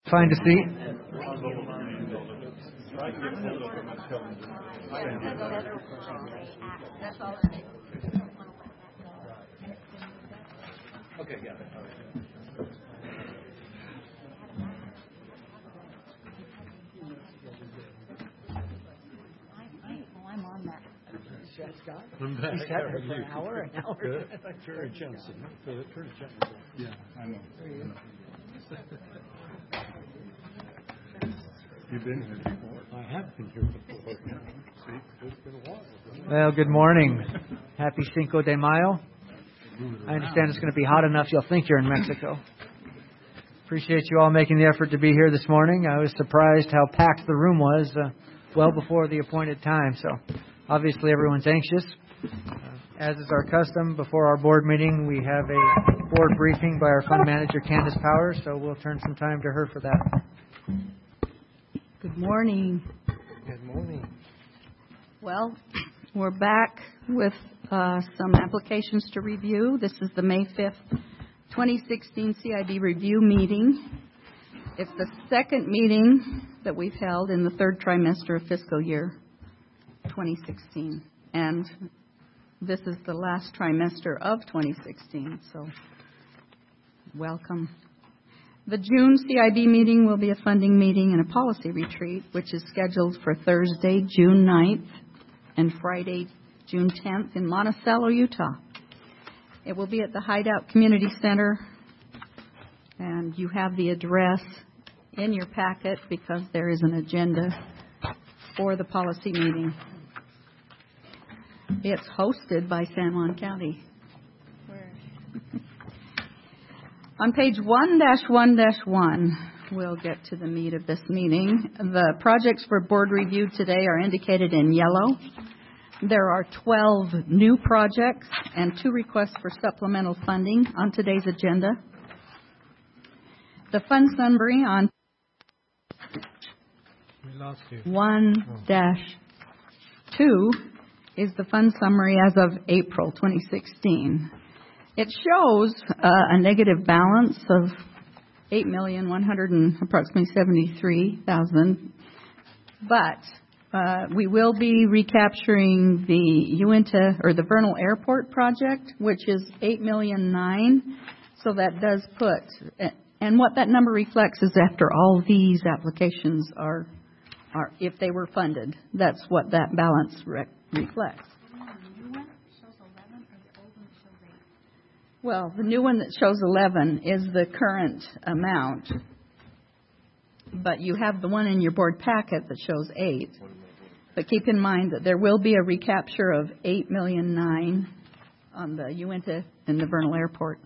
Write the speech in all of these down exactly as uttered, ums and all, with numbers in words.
Find a seat. Okay, got it. All right. I'm on that. Scott? I'm back. He's had her for an hour, an hour. Good. Turn Jensen. Turn Jensen. Yeah, I know. You've been here before. I have been here before. See, it's been a while. Well, good morning. Happy Cinco de Mayo. I understand it's going to be hot enough you'll think you're in Mexico. Appreciate you all making the effort to be here this morning. I was surprised how packed the room was uh, well before the appointed time. So obviously everyone's anxious. Uh, as is our custom, before our board meeting, we have a board briefing by our fund manager, Candace Powers. So we'll turn some time to her for that. Good morning. Good morning. Well, we're back with uh, some applications to review. This is the May fifth, twenty sixteen C I B review meeting. It's the second meeting that we've held in the third trimester of fiscal year twenty sixteen. And this is the last trimester of twenty sixteen, so welcome. The June C I B meeting will be a funding meeting and a policy retreat, which is scheduled for Thursday, June ninth, and Friday, June tenth in Monticello, Utah. It will be at the Hideout Community Center, and you have the address in your packet because there is an agenda for the policy meeting. It's hosted by San Juan County. Where? On page one dash one dash one, we'll get to the meat of this meeting. The projects for board review today are indicated in yellow. There are twelve new projects and two requests for supplemental funding on today's agenda. The fund summary on We lost you. one dash two is the fund summary as of April twenty sixteen. It shows uh, a negative balance of eight million one hundred and approximately seventy-three thousand, but uh, we will be recapturing the Uinta or the Vernal Airport project, which is eight million nine. So that does put, and what that number reflects is after all these applications are, are if they were funded, that's what that balance re- reflects. Well, the new one that shows eleven is the current amount, but you have the one in your board packet that shows eight. But keep in mind that there will be a recapture of eight million nine on the Uinta and the Vernal Airport.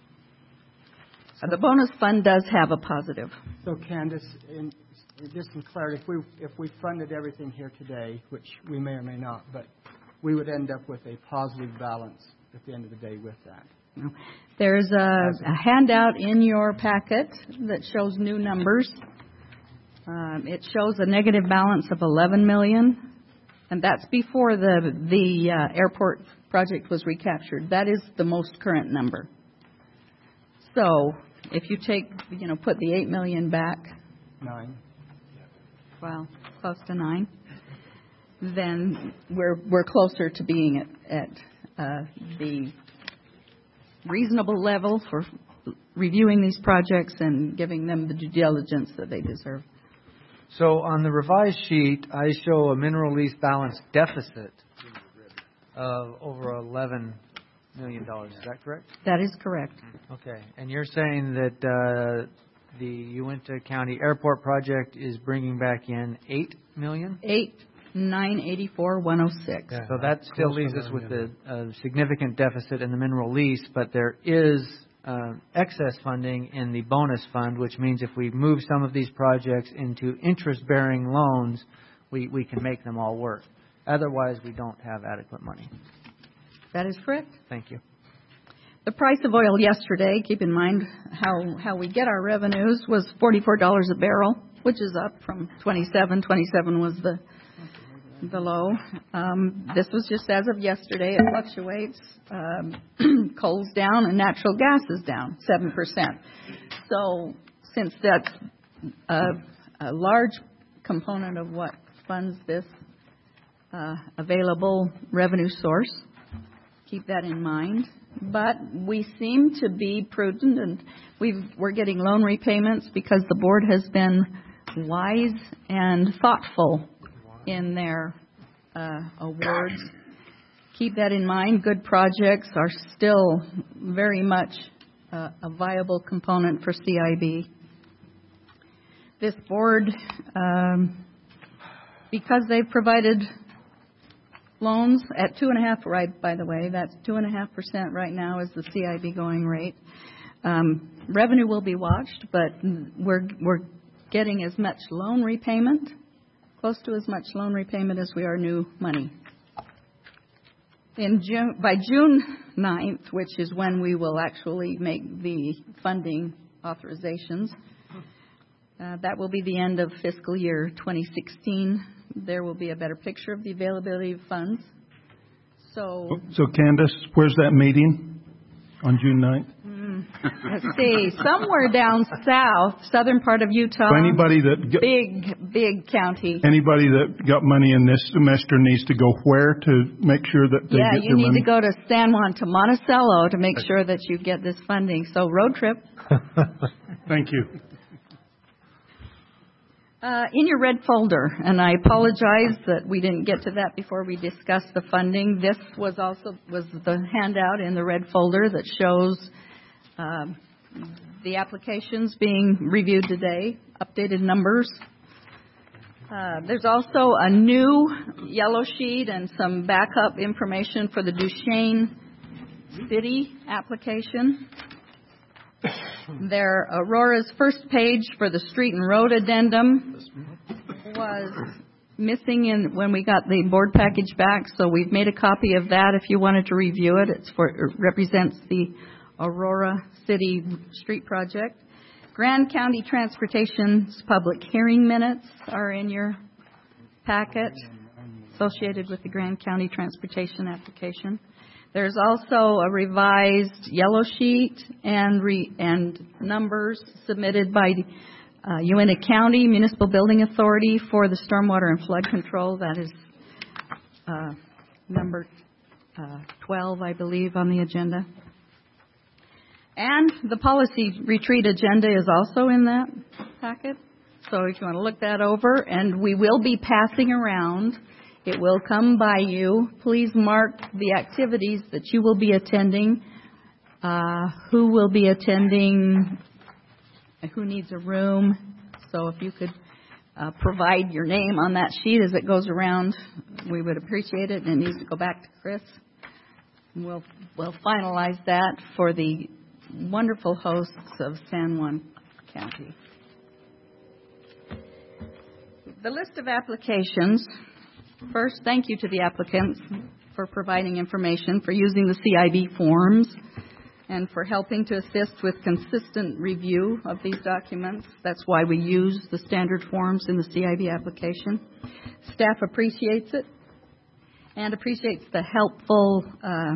Uh, the bonus fund does have a positive. So, Candace, in, just some clarity, if we if we funded everything here today, which we may or may not, but we would end up with a positive balance at the end of the day with that. There's a, a handout in your packet that shows new numbers. Um, it shows a negative balance of eleven million dollars, and that's before the the uh, airport project was recaptured. That is the most current number. So if you take, you know, put the eight million dollars back, Nine. well, close to nine, then we're we're closer to being at, at uh, the reasonable level for reviewing these projects and giving them the due diligence that they deserve. So on the revised sheet, I show a mineral lease balance deficit of over eleven million dollars. Is that correct? That is correct. Okay. And you're saying that uh, the Uinta County Airport project is bringing back in eight million dollars? Eight nine eighty four one oh six. Yeah, so that still leaves us with a, a significant deficit in the mineral lease, but there is uh, excess funding in the bonus fund, which means if we move some of these projects into interest-bearing loans, we, we can make them all work. Otherwise, we don't have adequate money. That is correct. Thank you. The price of oil yesterday, keep in mind how, how we get our revenues, was forty-four dollars a barrel, which is up from twenty-seven. twenty-seven was the the low. Um, this was just as of yesterday. It fluctuates. Um, coal's down and natural gas is down seven percent. So since that's a, a large component of what funds this uh, available revenue source. Keep that in mind. But we seem to be prudent, and we've, we're getting loan repayments because the board has been wise and thoughtful in their uh, awards. Keep that in mind. Good projects are still very much uh, a viable component for C I B. This board, um, because they've provided loans at two and a half, right, by the way, that's two and a half percent right now is the C I B going rate. Um, revenue will be watched, but we're, we're getting as much loan repayment, close to as much loan repayment as we are new money. In June, by June ninth, which is when we will actually make the funding authorizations, uh, that will be the end of fiscal year twenty sixteen. There will be a better picture of the availability of funds. So, so Candace, where's that meeting on June ninth? Mm, let's see, somewhere down south, southern part of Utah. So anybody that got, big, big county. Anybody that got money in this semester needs to go where to make sure that they yeah, get you their need money? to go to San Juan to Monticello to make sure that you get this funding. So road trip. Thank you. Uh, in your red folder, and I apologize that we didn't get to that before we discussed the funding. This was also was the handout in the red folder that shows um, the applications being reviewed today, updated numbers. Uh, there's also a new yellow sheet and some backup information for the Duchesne City application. Their Aurora's first page for the street and road addendum was missing in when we got the board package back, so we've made a copy of that if you wanted to review it. It's for, it represents the Aurora City Street Project. Grand County Transportation's public hearing minutes are in your packet associated with the Grand County Transportation application. There's also a revised yellow sheet and re, and numbers submitted by uh, Uintah County Municipal Building Authority for the stormwater and flood control. That is uh, number uh, twelve, I believe, on the agenda. And the policy retreat agenda is also in that packet. So if you want to look that over, and we will be passing around. It will come by you. Please mark the activities that you will be attending, uh, who will be attending, who needs a room. So if you could uh, provide your name on that sheet as it goes around, we would appreciate it. And it needs to go back to Chris. And we'll, we'll finalize that for the wonderful hosts of San Juan County. The list of applications. First, thank you to the applicants for providing information, for using the C I B forms, and for helping to assist with consistent review of these documents. That's why we use the standard forms in the C I B application. Staff appreciates it and appreciates the helpful uh,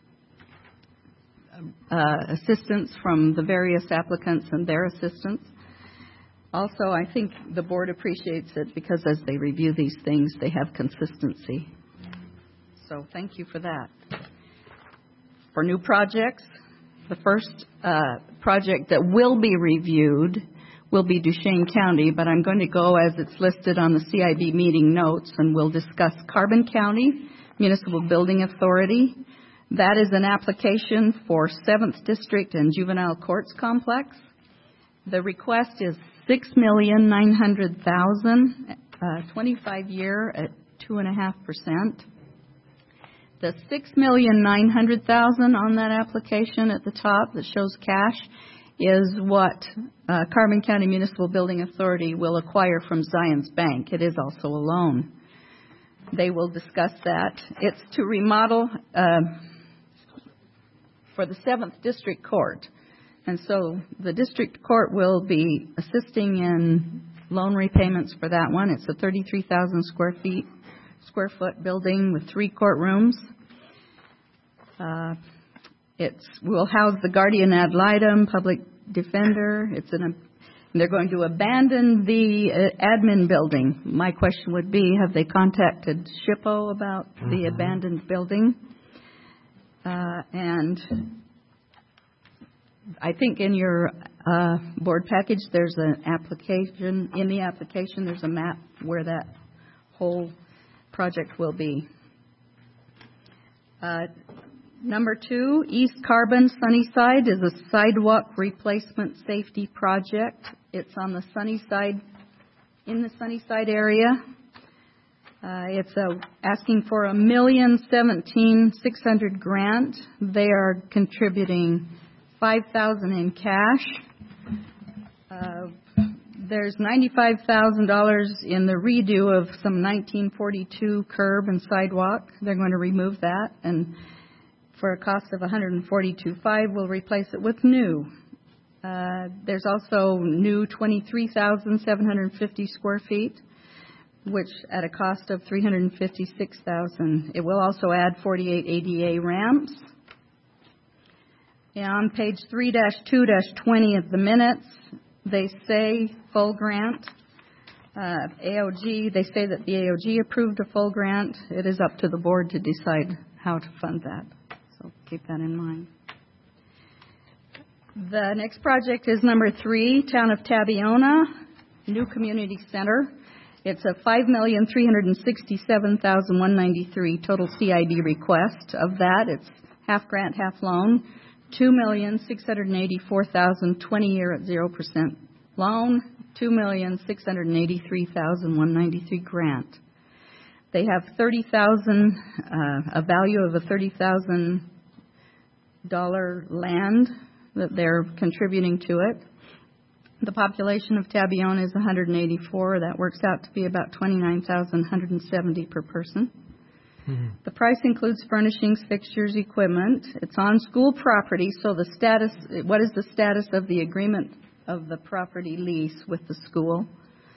uh, assistance from the various applicants and their assistants. Also, I think the board appreciates it because as they review these things, they have consistency. So thank you for that. For new projects, the first uh, project that will be reviewed will be Duchesne County, but I'm going to go as it's listed on the C I B meeting notes, and we'll discuss Carbon County Municipal Building Authority. That is an application for seventh District and Juvenile Courts Complex. The request is six million nine hundred thousand dollars, uh, twenty-five year at two point five percent. The six million nine hundred thousand dollars on that application at the top that shows cash is what uh, Carbon County Municipal Building Authority will acquire from Zions Bank. It is also a loan. They will discuss that. It's to remodel uh, for the seventh District Court. And so the district court will be assisting in loan repayments for that one. It's a thirty-three thousand square feet, square foot building with three courtrooms. Uh, it's will house the guardian ad litem, public defender. It's an They're going to abandon the uh, admin building. My question would be, have they contacted SHPO about mm-hmm. the abandoned building? Uh, and I think in your uh, board package, there's an application. In the application, there's a map where that whole project will be. Uh, number two, East Carbon Sunnyside is a sidewalk replacement safety project. It's on the Sunnyside, in the Sunnyside area. Uh, it's a, asking for a million seventeen six hundred grant. They are contributing five thousand in cash. Uh, there's ninety-five thousand dollars in the redo of some nineteen forty-two curb and sidewalk. They're going to remove that, and for a cost of one hundred forty-two thousand five hundred, we'll replace it with new. Uh, there's also new twenty-three thousand seven hundred fifty square feet, which at a cost of three hundred fifty-six thousand dollars. It will also add forty-eight A D A ramps. And on page three dash two dash twenty of the minutes, they say full grant. Uh, A O G, they say that the A O G approved a full grant. It is up to the board to decide how to fund that. So keep that in mind. The next project is number three, Town of Tabiona, new community center. It's a five million three hundred sixty-seven thousand one hundred ninety-three total C I D request. Of that, it's half grant, half loan. two million six hundred eighty-four thousand twenty year at zero percent loan. two million six hundred eighty-three thousand one hundred ninety-three grant. They have thirty thousand, uh, a value of a thirty thousand dollar land that they're contributing to it. The population of Tabiona is one hundred eighty-four. That works out to be about twenty-nine thousand one hundred seventy per person. Mm-hmm. The price includes furnishings, fixtures, equipment. It's on school property, so the status, what is the status of the agreement of the property lease with the school?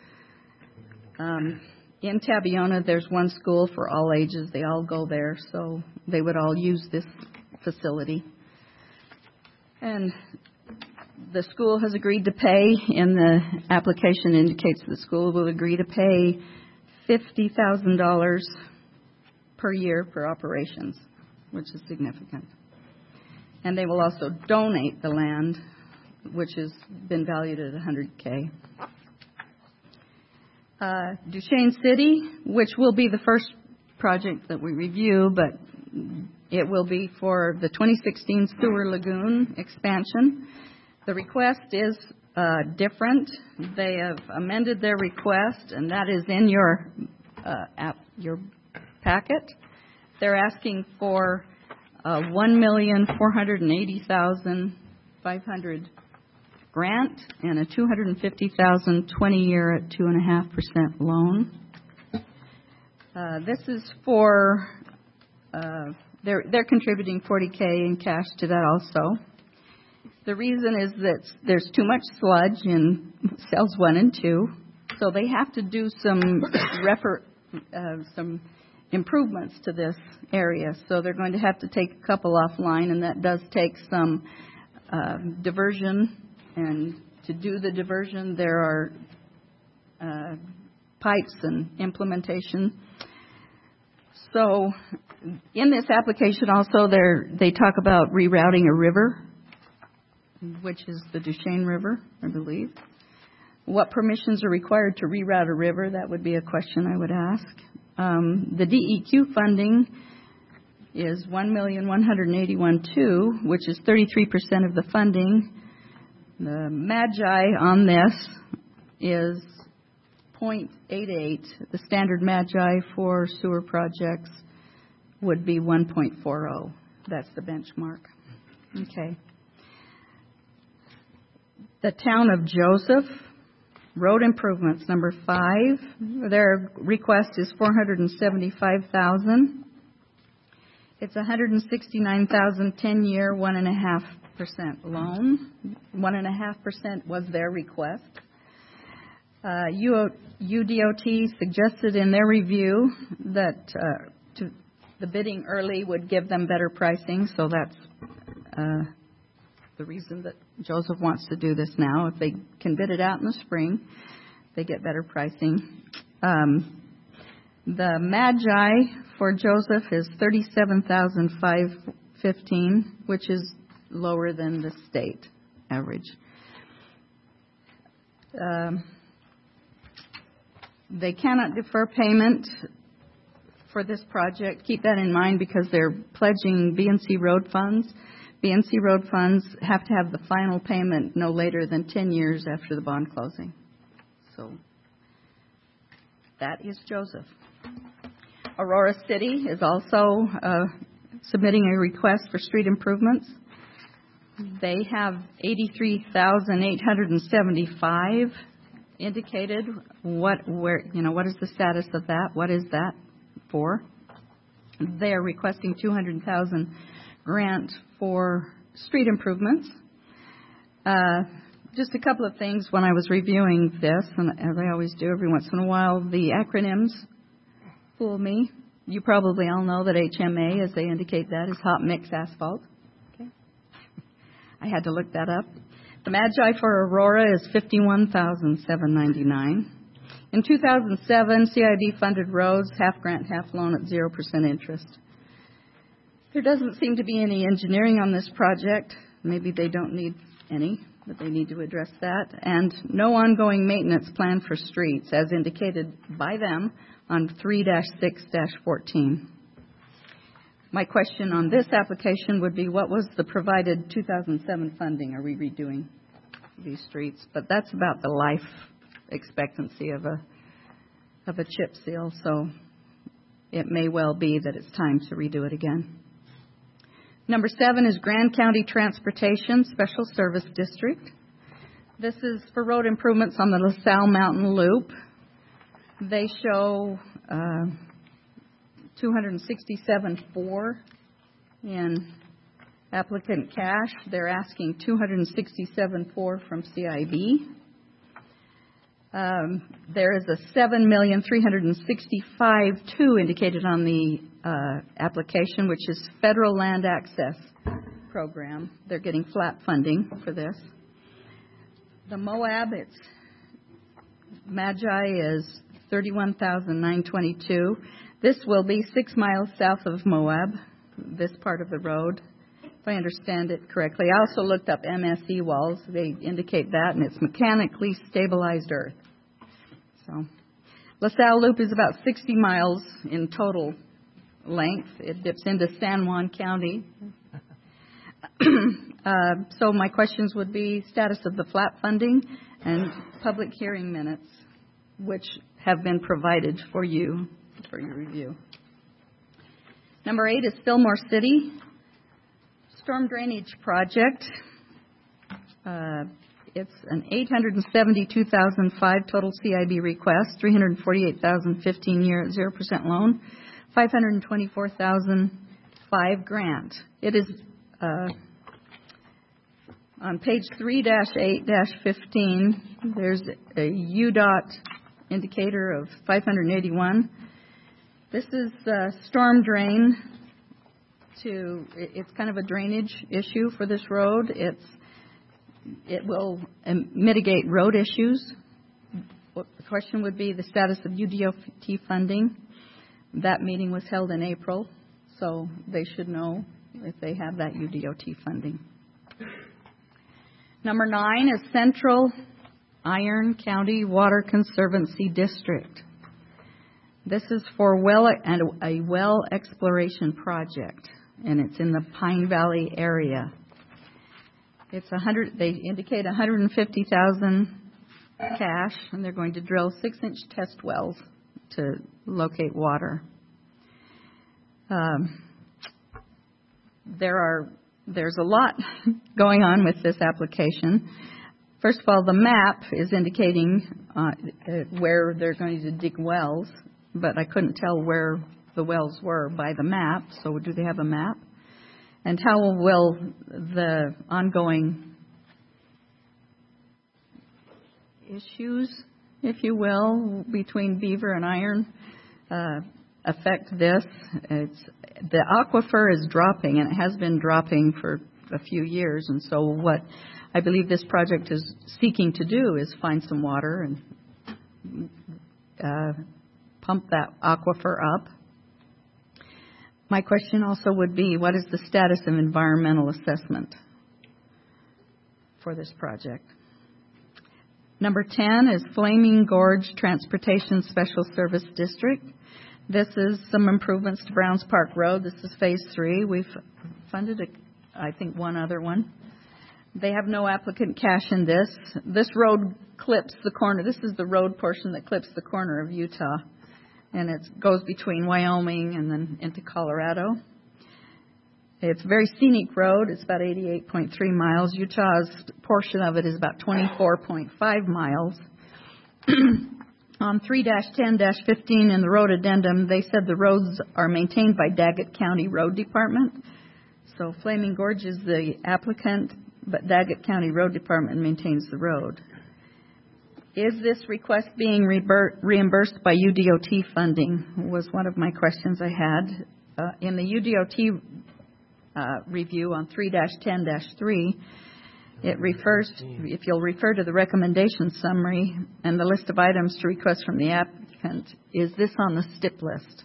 Um, in Tabiona, there's one school for all ages. They all go there, so they would all use this facility. And the school has agreed to pay, and the application indicates the school will agree to pay fifty thousand dollars per year for operations, which is significant. And they will also donate the land, which has been valued at one hundred thousand dollars. Uh, Duchesne City, which will be the first project that we review, but it will be for the twenty sixteen Sewer Lagoon expansion. The request is uh, different. They have amended their request, and that is in your uh, app, your packet. They're asking for a one million four hundred eighty thousand five hundred grant and a two hundred fifty thousand twenty year at two and a half percent loan. Uh, this is for uh, they're they're contributing forty thousand in cash to that also. The reason is that there's too much sludge in cells one and two, so they have to do some refer, uh, some improvements to this area. So they're going to have to take a couple offline, and that does take some uh, diversion. And to do the diversion, there are uh, pipes and implementation. So in this application also, they talk about rerouting a river, which is the Duchesne River, I believe. What permissions are required to reroute a river? That would be a question I would ask. Um, the D E Q funding is one million one hundred eighty-one thousand two hundred, which is thirty-three percent of the funding. The MAGI on this is zero point eight eight. The standard MAGI for sewer projects would be one point four zero. That's the benchmark. Okay. The town of Joseph, road improvements, number five. Their request is four hundred seventy-five thousand dollars. It's one hundred sixty-nine thousand dollars, ten year, one and a half percent loan. One and a half percent was their request. Uh, U D O T suggested in their review that uh, to, the bidding early would give them better pricing, so that's uh, the reason that Joseph wants to do this now. If they can bid it out in the spring, they get better pricing. Um, the Magi for Joseph is thirty-seven thousand five hundred fifteen dollars, which is lower than the state average. Um, they cannot defer payment for this project. Keep that in mind because they're pledging B and C road funds. B and C road funds have to have the final payment no later than ten years after the bond closing. So that is Joseph. Aurora City is also uh, submitting a request for street improvements. They have eighty-three thousand eight hundred seventy-five indicated. What, where, you know, what is the status of that? What is that for? They are requesting two hundred thousand grant for street improvements. Uh, just a couple of things when I was reviewing this, and as I always do every once in a while, the acronyms fool me. You probably all know that H M A, as they indicate that, is hot mix asphalt. Okay. I had to look that up. The Magi for Aurora is fifty-one thousand seven hundred ninety-nine dollars. In two thousand seven, C I B funded roads, half grant, half loan at zero percent interest. There doesn't seem to be any engineering on this project. Maybe they don't need any, but they need to address that. And no ongoing maintenance plan for streets, as indicated by them on three dash six dash fourteen. My question on this application would be, what was the provided two thousand seven funding? Are we redoing these streets? But that's about the life expectancy of a of a chip seal, so it may well be that it's time to redo it again. Number seven is Grand County Transportation Special Service District. This is for road improvements on the LaSalle Mountain Loop. They show uh, two hundred sixty-seven thousand four hundred in applicant cash. They're asking two hundred sixty-seven thousand four hundred from C I B. Um, there is a seven million three hundred sixty-five thousand two hundred indicated on the uh, application, which is Federal Land Access Program. They're getting flat funding for this. The Moab, it's Magi is thirty-one thousand nine hundred twenty-two. This will be six miles south of Moab, this part of the road, if I understand it correctly. I also looked up M S E walls. They indicate that, and it's mechanically stabilized earth. So, LaSalle Loop is about sixty miles in total length. It dips into San Juan County. uh, so my questions would be status of the flat funding and public hearing minutes, which have been provided for you for your review. Number eight is Fillmore City Storm Drainage Project. Uh, it's an eight hundred seventy-two thousand five total C I B request, three hundred forty-eight thousand fifteen year at zero percent loan, five hundred twenty-four thousand five grant. It is uh, on page three dash eight dash fifteen. There's a U D O T indicator of five hundred eighty-one. This is uh, storm drain. To it's kind of a drainage issue for this road. It's it will um, mitigate road issues. What the question would be the status of U D O T funding. That meeting was held in April, so they should know if they have that U D O T funding. Number nine is Central Iron County Water Conservancy District. This is for well and a well exploration project, and it's in the Pine Valley area. It's a hundred. They indicate one hundred fifty thousand cash, and they're going to drill six-inch test wells to locate water. Um, there are there's a lot going on with this application. First of all, the map is indicating uh, where they're going to dig wells, but I couldn't tell where the wells were by the map. So do they have a map? And how will the ongoing issues, if you will, between Beaver and Iron uh, affect this? It's, the aquifer is dropping, and it has been dropping for a few years. And so what I believe this project is seeking to do is find some water and uh, pump that aquifer up. My question also would be, what is the status of environmental assessment for this project? Number ten is Flaming Gorge Transportation Special Service District. This is some improvements to Browns Park Road. This is phase three. We've funded, a, I think, one other one. They have no applicant cash in this. This road clips the corner. This is the road portion that clips the corner of Utah. And it goes between Wyoming and then into Colorado. It's a very scenic road. It's about eighty-eight point three miles. Utah's portion of it is about twenty-four point five miles. On three dash ten dash fifteen in the road addendum, they said the roads are maintained by Daggett County Road Department. So Flaming Gorge is the applicant, but Daggett County Road Department maintains the road. Is this request being reimbursed by U D O T funding was one of my questions I had. Uh, in the U D O T uh, review on three dash ten dash three, it refers, if you'll refer to the recommendation summary and the list of items to request from the applicant, is this on the S T I P list?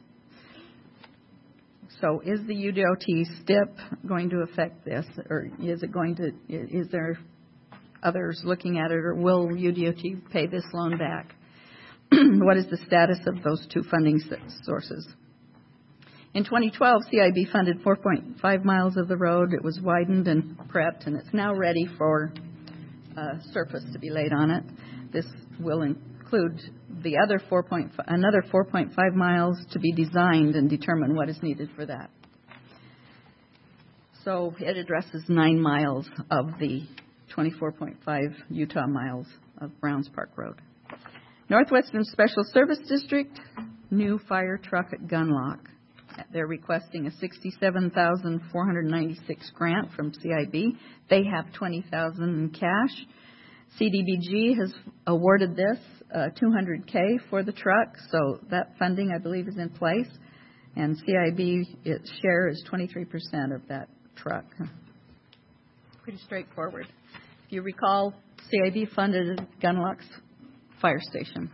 So is the U D O T S T I P going to affect this, or is it going to, is there others looking at it, or will U D O T pay this loan back? What is the status of those two funding sources? In twenty twelve, C I B funded four point five miles of the road. It was widened and prepped, and it's now ready for uh, surface to be laid on it. This will include the other four point five, another four point five miles to be designed and determine what is needed for that. So it addresses nine miles of the twenty-four point five Utah miles of Browns Park Road. Northwestern Special Service District, new fire truck at Gunlock. They're requesting a sixty-seven thousand four hundred ninety-six grant from C I B. They have twenty thousand dollars in cash. C D B G has awarded this uh, two hundred thousand dollars for the truck, so that funding, I believe, is in place. And C I B, its share is twenty-three percent of that truck. Pretty straightforward. If you recall, C I B funded Gunlock's fire station.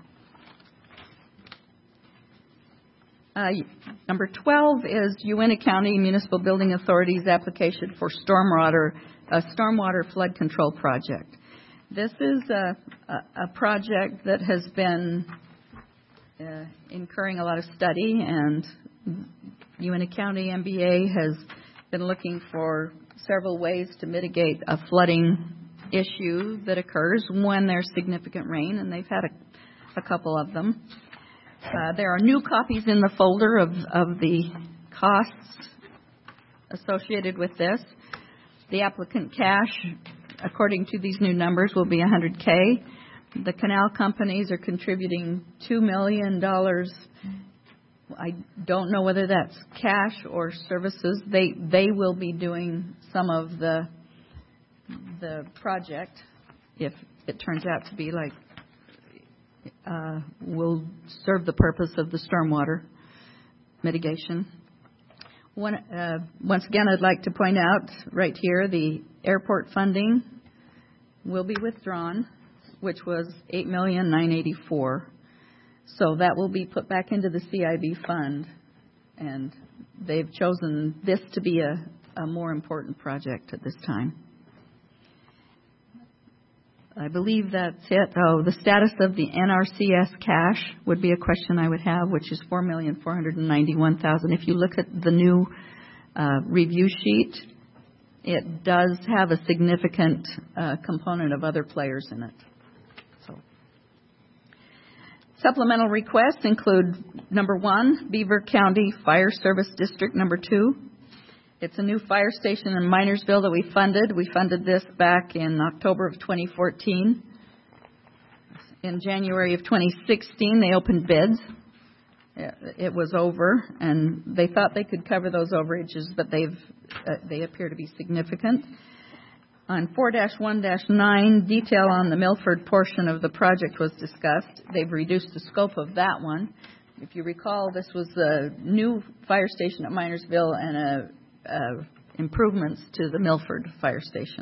Uh, number twelve is Uintah County Municipal Building Authority's application for stormwater, a stormwater flood control project. This is a, a, a project that has been uh, incurring a lot of study, and Uintah County M B A has been looking for several ways to mitigate a flooding issue that occurs when there's significant rain, and they've had a, a couple of them. Uh, there are new copies in the folder of, of the costs associated with this. The applicant cash, according to these new numbers, will be one hundred thousand dollars. The canal companies are contributing two million dollars. I don't know whether that's cash or services. They they will be doing some of the the project if it turns out to be like Uh, will serve the purpose of the stormwater mitigation. One, uh, once again, I'd like to point out right here the airport funding will be withdrawn, which was eight million nine hundred eighty-four thousand dollars. So that will be put back into the C I B fund, and they've chosen this to be a, a more important project at this time. I believe that's it. Oh, the status of the N R C S cash would be a question I would have, which is four million four hundred ninety-one thousand dollars. If you look at the new uh, review sheet, it does have a significant uh, component of other players in it. So, supplemental requests include, number one, Beaver County Fire Service District number two. It's a new fire station in Minersville that we funded. We funded this back in October of twenty fourteen. In January of twenty sixteen, they opened bids. It was over, and they thought they could cover those overages, but they've uh, they appear to be significant. On four dash one dash nine, detail on the Milford portion of the project was discussed. They've reduced the scope of that one. If you recall, this was a new fire station at Minersville and a Uh, improvements to the Milford fire station.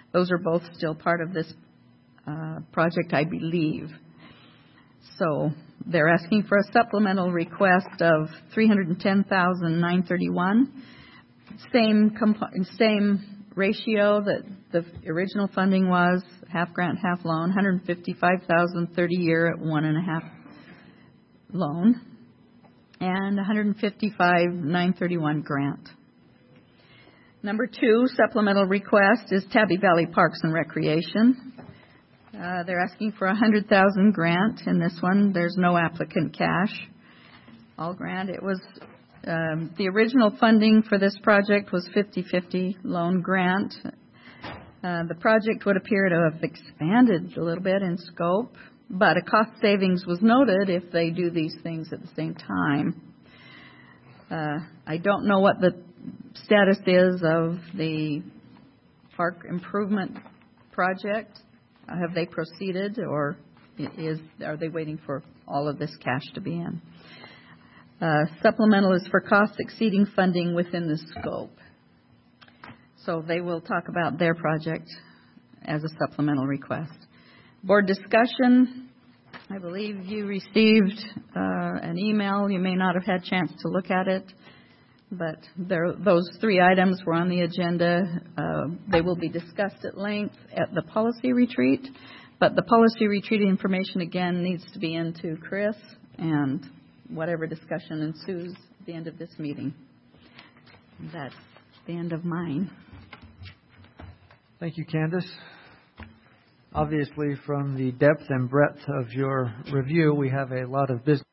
Those are both still part of this uh, project, I believe. So they're asking for a supplemental request of three hundred ten thousand nine hundred thirty-one dollars. Same comp- same ratio that the original funding was, half grant, half loan, one hundred fifty-five thousand dollars thirty year at one and a half loan, and one hundred fifty-five thousand nine hundred thirty-one grant. Number two supplemental request is Tabby Valley Parks and Recreation. Uh, they're asking for a one hundred thousand dollars grant. In this one, there's no applicant cash. All grant. It was um, the original funding for this project was fifty-fifty loan grant. Uh, the project would appear to have expanded a little bit in scope, but a cost savings was noted if they do these things at the same time. Uh, I don't know what the status is of the park improvement project. Uh, have they proceeded, or is are they waiting for all of this cash to be in? Uh, supplemental is for costs exceeding funding within the scope. So they will talk about their project as a supplemental request. Board discussion. I believe you received uh, an email. You may not have had a chance to look at it, but there, those three items were on the agenda. Uh, they will be discussed at length at the policy retreat, but the policy retreat information, again, needs to be into Chris, and whatever discussion ensues at the end of this meeting. That's the end of mine. Thank you, Candace. Obviously, from the depth and breadth of your review, we have a lot of business.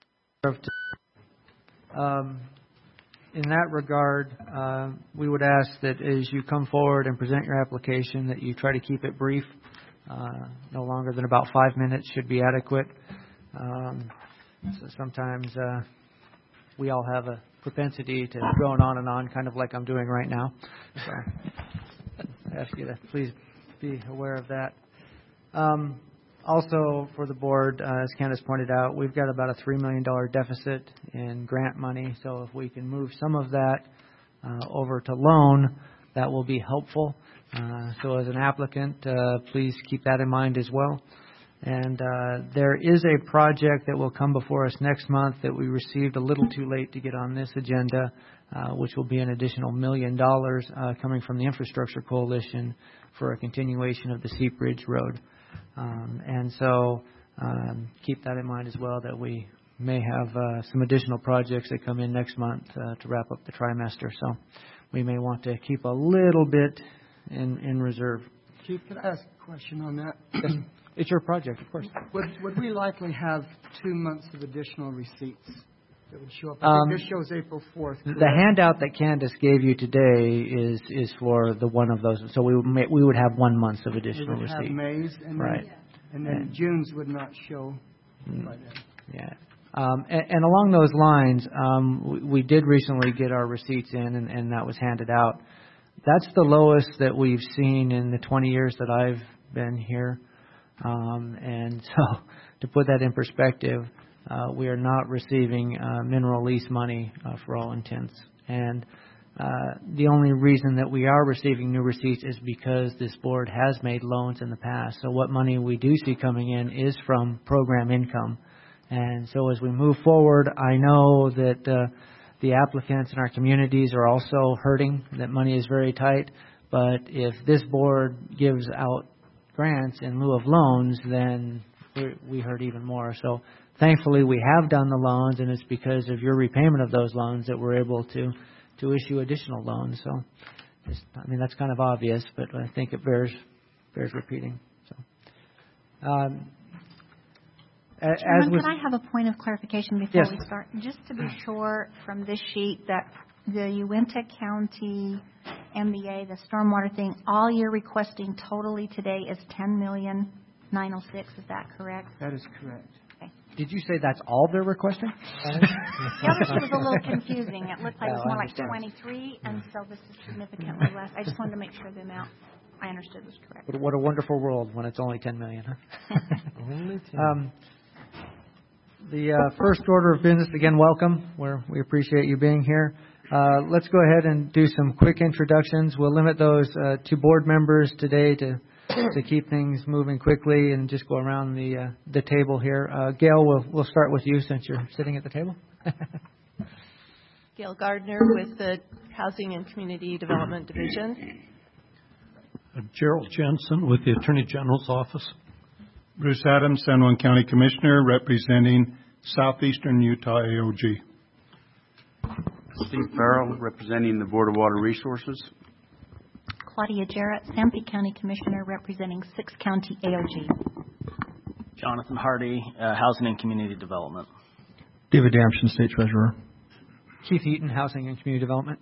Um, in that regard, uh, we would ask that as you come forward and present your application, that you try to keep it brief. Uh, no longer than about five minutes should be adequate. Um, so sometimes uh, we all have a propensity to going on and on, kind of like I'm doing right now. So I ask you to please be aware of that. Um, also, for the board, uh, as Candace pointed out, we've got about a three million dollars deficit in grant money. So if we can move some of that uh, over to loan, that will be helpful. Uh, so as an applicant, uh, please keep that in mind as well. And uh, there is a project that will come before us next month that we received a little too late to get on this agenda, uh, which will be an additional million dollars uh, coming from the Infrastructure Coalition for a continuation of the Seep Ridge Road. Um, and so um, keep that in mind as well, that we may have uh, some additional projects that come in next month uh, to wrap up the trimester. So we may want to keep a little bit in, in reserve. Chief, could I ask a question on that? Yes. It's your project, of course. Would, would we likely have two months of additional receipts that would show up? I Um, think this shows April fourth. The handout that Candace gave you today is is for the one of those. So we would may, we would have one month of We additional would have receipt. May's, and Right. then, and then And- June's would not show Mm. by then. Yeah. Um, and, and along those lines, um, we, we did recently get our receipts in, and, and that was handed out. That's the lowest that we've seen in the twenty years that I've been here. Um, and so to put that in perspective, uh, we are not receiving uh, mineral lease money uh, for all intents. And uh, the only reason that we are receiving new receipts is because this board has made loans in the past. So what money we do see coming in is from program income. And so as we move forward, I know that uh, the applicants in our communities are also hurting, that money is very tight. But if this board gives out grants in lieu of loans, then we, we hurt even more. So thankfully we have done the loans, and it's because of your repayment of those loans that we're able to, to issue additional loans. So just, I mean, that's kind of obvious, but I think it bears bears repeating. So, um, a- as Chairman, was, could I have a point of clarification before Yes. we start? Just to be sure from this sheet that the Uinta County M B A, the stormwater thing, all you're requesting totally today is ten million nine hundred six. Is that correct? That is correct. did you say that's all they're requesting? The other sheet was a little confusing. It looked like it was No, I more like understand. twenty-three, and so this is significantly less. I just wanted to make sure the amount I understood was correct. What, what a wonderful world when it's only ten million, huh? Only ten. Um, the uh, first order of business, again, welcome. We're, we appreciate you being here. Uh, let's go ahead and do some quick introductions. We'll limit those uh, to board members today to to keep things moving quickly and just go around the uh, the table here. Uh, Gail, we'll we'll start with you since you're sitting at the table. Gail Gardner with the Housing and Community Development Division. Uh, Gerald Jensen with the Attorney General's Office. Bruce Adams, San Juan County Commissioner, representing Southeastern Utah A O G. Steve Farrell, representing the Board of Water Resources. Claudia Jarrett, Sanpete County Commissioner, representing Six County A O G. Jonathan Hardy, uh, Housing and Community Development. David Damson, State Treasurer. Keith Eaton, Housing and Community Development.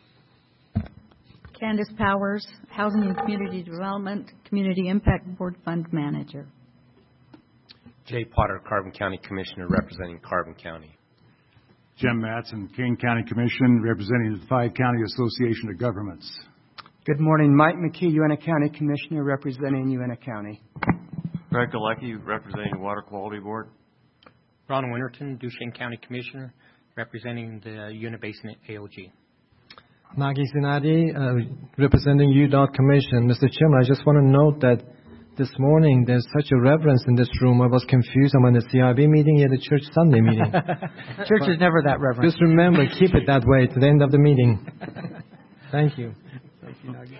Candace Powers, Housing and Community Development, Community Impact Board Fund Manager. Jay Potter, Carbon County Commissioner, representing Carbon County. Jim Matson, King County Commission, representing the Five County Association of Governments. Good morning. Mike McKee, Uena County Commissioner, representing Uena County. Greg Galecki, representing the Water Quality Board. Ron Winterton, Duchesne County Commissioner, representing the Uena Basin A O G. Nagi Zinadi, uh, representing U D O T Commission. Mister Chairman, I just want to note that this morning there's such a reverence in this room. I was confused. I'm on the C I B meeting and the church Sunday meeting. Church is never that reverent. Just remember, keep it that way to the end of the meeting. Thank you. Thank you, Nagi.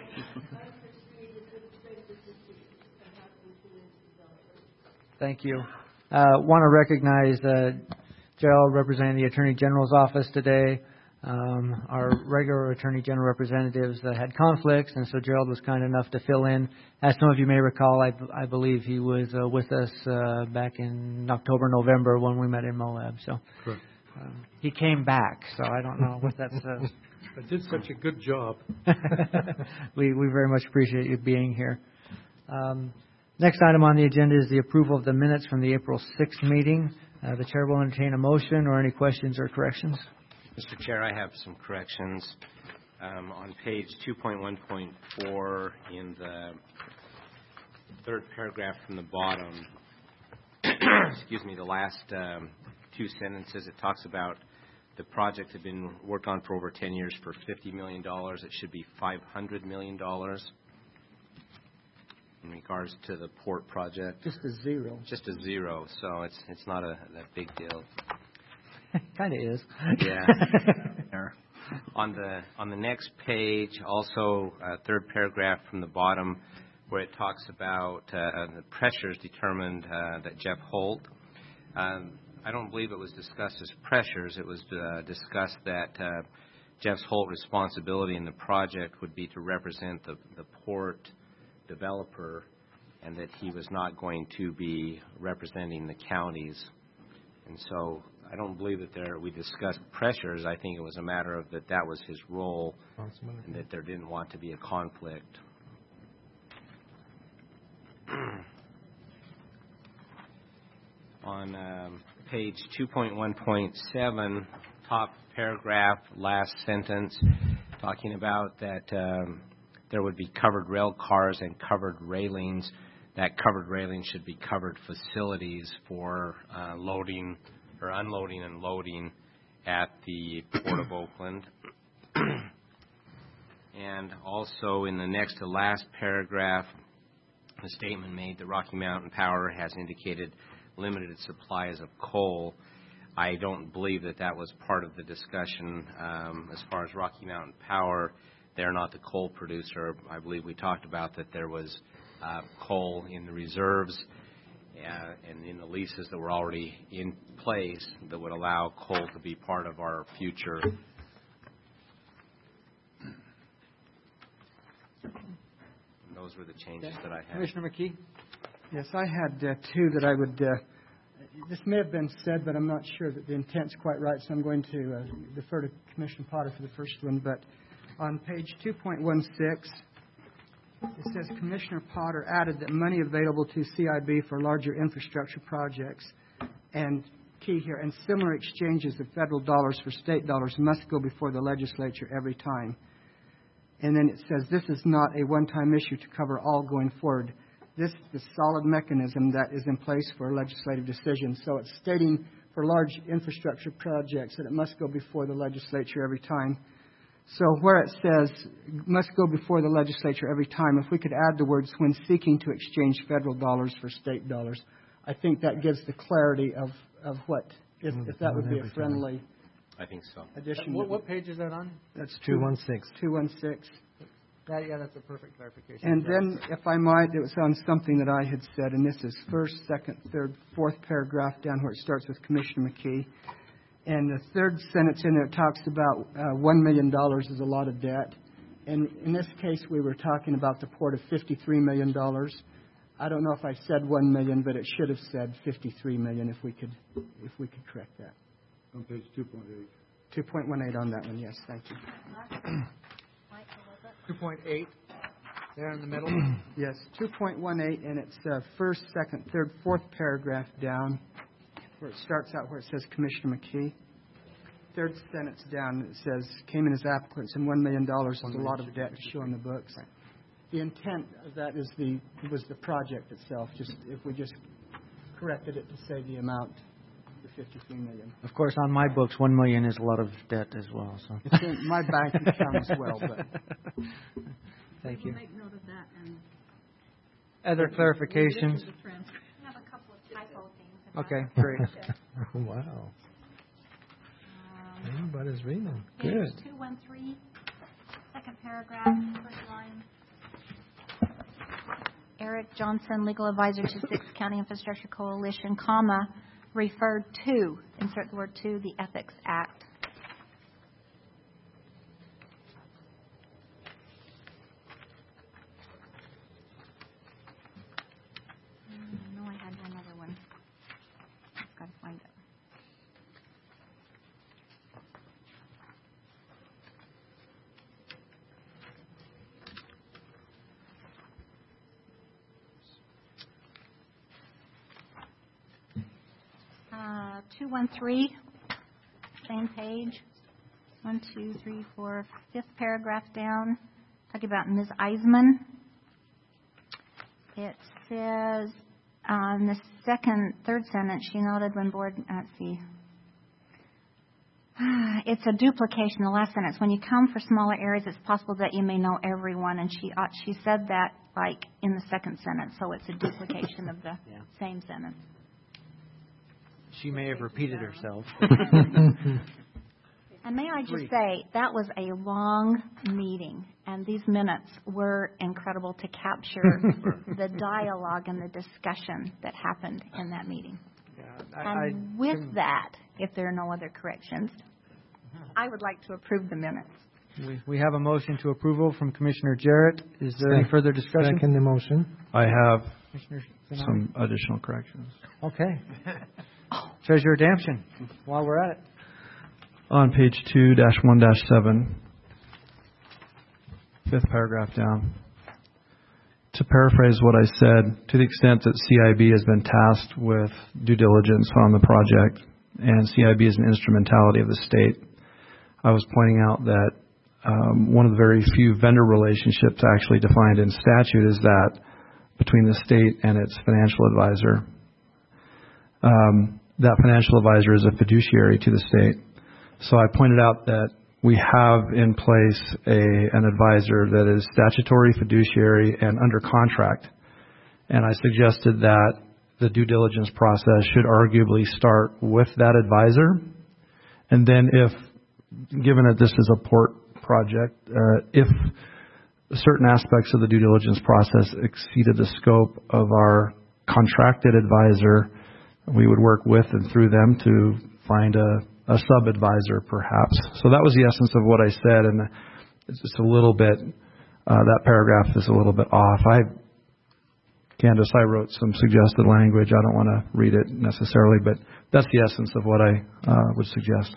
Thank you. Uh, want to recognize uh, Gerald representing the Attorney General's office today. Um, our regular Attorney General representatives uh, had conflicts, and so Gerald was kind enough to fill in. As some of you may recall, I, I believe he was uh, with us uh, back in October, November when we met in Moab. So um, he came back, so I don't know what that's... Uh, I did such a good job. we, we very much appreciate you being here. Um, next item on the agenda is the approval of the minutes from the April sixth meeting. Uh, the Chair will entertain a motion or any questions or corrections. Mister Chair, I have some corrections. Um, on page two point one point four, in the third paragraph from the bottom, excuse me, the last um, two sentences, it talks about the project had been worked on for over ten years for fifty million dollars. It should be five hundred million dollars in regards to the port project. Just a zero. Just a zero, so it's it's not a, a big deal. Kind of is. Yeah. on the on the next page, also uh, third paragraph from the bottom, where it talks about uh, the pressures determined uh, that Jeff Holt. Um, I don't believe it was discussed as pressures. It was uh, discussed that uh, Jeff Holt's responsibility in the project would be to represent the, the port developer, and that he was not going to be representing the counties. And so I don't believe that there we discussed pressures. I think it was a matter of that that was his role and that there didn't want to be a conflict. On um, page two point one point seven, top paragraph, last sentence, talking about that um, there would be covered rail cars and covered railings. That covered railing should be covered facilities for uh, loading or unloading and loading at the Port of Oakland. And also in the next to last paragraph, the statement made that Rocky Mountain Power has indicated limited supplies of coal. I don't believe that that was part of the discussion. Um, as far as Rocky Mountain Power, they're not the coal producer. I believe we talked about that there was uh, coal in the reserves Uh, and in the leases that were already in place that would allow coal to be part of our future. And those were the changes that I had. Commissioner McKee? Yes, I had uh, two that I would, uh, this may have been said, but I'm not sure that the intent's quite right, so I'm going to uh, defer to Commissioner Potter for the first one. But on page two point one six, it says Commissioner Potter added that money available to C I B for larger infrastructure projects and key here, and similar exchanges of federal dollars for state dollars must go before the legislature every time. And then it says this is not a one-time issue to cover all going forward. This is the solid mechanism that is in place for legislative decisions. So it's stating for large infrastructure projects that it must go before the legislature every time. So where it says must go before the legislature every time, if we could add the words when seeking to exchange federal dollars for state dollars, I think that gives the clarity of, of what, if, if that would be a friendly I think so. addition. What, what page is that on? That's two one six. two one six. That, yeah, that's a perfect clarification. And then, if I might, it was on something that I had said, and this is first, second, third, fourth paragraph down where it starts with Commissioner McKee. And the third sentence in there talks about uh, one million dollars is a lot of debt. And in this case, we were talking about the port of fifty-three million dollars. I don't know if I said one million dollars, but it should have said fifty-three million dollars if we could, if we could correct that. On page two point eight. two point one eight on that one, yes, thank you. two point eight, there in the middle. Yes, two point one eight, and it's uh, first, second, third, fourth paragraph down, where it starts out where it says Commissioner McKee. Third sentence down, it says, came in as applicants, and one million dollars is a lot of debt to show in the books. The intent of that is the was the project itself, just if we just corrected it to say the amount, the fifty-three million dollars. Of course, on my books, one million is a lot of debt as well. So it's in my bank account as well. But thank you. We'll make note of that and other clarifications? We have a couple of typo things. Okay, great. Wow. Um, Everybody's reading. page Good. two one three, second paragraph, first line. Eric Johnson, legal advisor to Sixth County Infrastructure Coalition, comma, referred to, insert the word to, the Ethics Act. I know I had one other one. I've got to find it. Uh, two one three, same page. One, two, three, four, fifth paragraph down. Talking about Miz Eisman. It says on the second, third sentence, she noted when board, let's see. It's a duplication, the last sentence. When you come for smaller areas, it's possible that you may know everyone. And she uh, she said that like in the second sentence, so it's a duplication of the Yeah. same sentence. She may have repeated herself. And may I just say, that was a long meeting, and these minutes were incredible to capture the dialogue and the discussion that happened in that meeting. Yeah, I, And I, with that, if there are no other corrections, I would like to approve the minutes. we, we have a motion to approval from Commissioner Jarrett. Is there any further discussion? Second the motion. I have Commissioner Sinani? some additional corrections. Okay. Treasurer Damson, while we're at it. On page two dash one dash seven, fifth paragraph down. To paraphrase what I said, to the extent that C I B has been tasked with due diligence on the project, and C I B is an instrumentality of the state, I was pointing out that um, one of the very few vendor relationships actually defined in statute is that between the state and its financial advisor. Um, that financial advisor is a fiduciary to the state. So I pointed out that we have in place a an advisor that is statutory, fiduciary, and under contract. And I suggested that the due diligence process should arguably start with that advisor. And then if, given that this is a port project, uh, if certain aspects of the due diligence process exceeded the scope of our contracted advisor, we would work with and through them to find a, a sub-advisor, perhaps. So that was the essence of what I said, and it's just a little bit, uh, that paragraph is a little bit off. I, Candace, I wrote some suggested language. I don't want to read it necessarily, but that's the essence of what I uh, would suggest.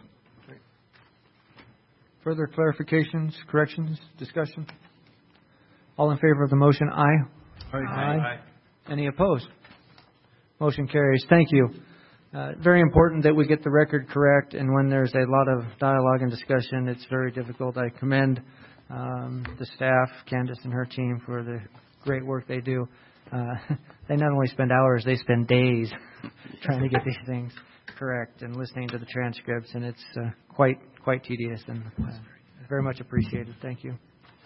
Further clarifications, corrections, discussion? All in favor of the motion, aye. Aye. Aye. Aye. Any opposed? Motion carries. Thank you. Uh, very important that we get the record correct, and when there's a lot of dialogue and discussion, it's very difficult. I commend um, the staff, Candace and her team, for the great work they do. Uh, they not only spend hours, they spend days trying to get these things correct and listening to the transcripts, and it's uh, quite quite tedious. And uh, very much appreciated. Thank you.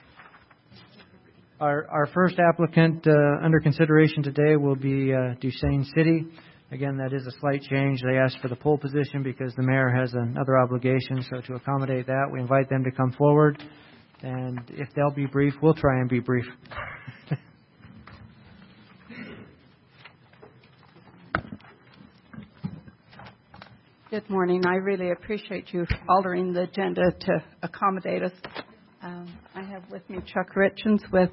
Our, our first applicant uh, under consideration today will be uh, Duchesne City. Again, that is a slight change. They asked for the pole position because the mayor has another obligation. So to accommodate that, we invite them to come forward. And if they'll be brief, we'll try and be brief. Good morning. I really appreciate you altering the agenda to accommodate us. Um, I have with me Chuck Richens with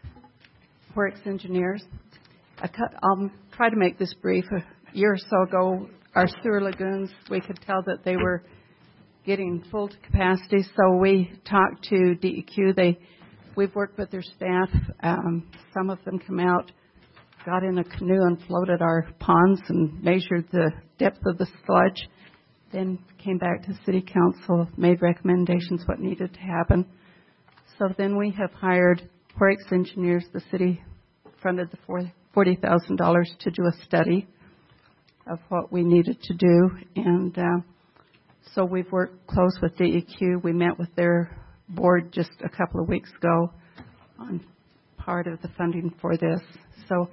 Works Engineers. I cut, I'll try to make this brief. A year or so ago, our sewer lagoons, we could tell that they were getting full to capacity, so we talked to D E Q. They, we've worked with their staff. Um, some of them come out, got in a canoe and floated our ponds and measured the depth of the sludge. Then came back to City Council, made recommendations what needed to happen. So then we have hired Works Engineers. The city funded the forty thousand dollars to do a study of what we needed to do. And uh, so we've worked close with D E Q. We met with their board just a couple of weeks ago on part of the funding for this. So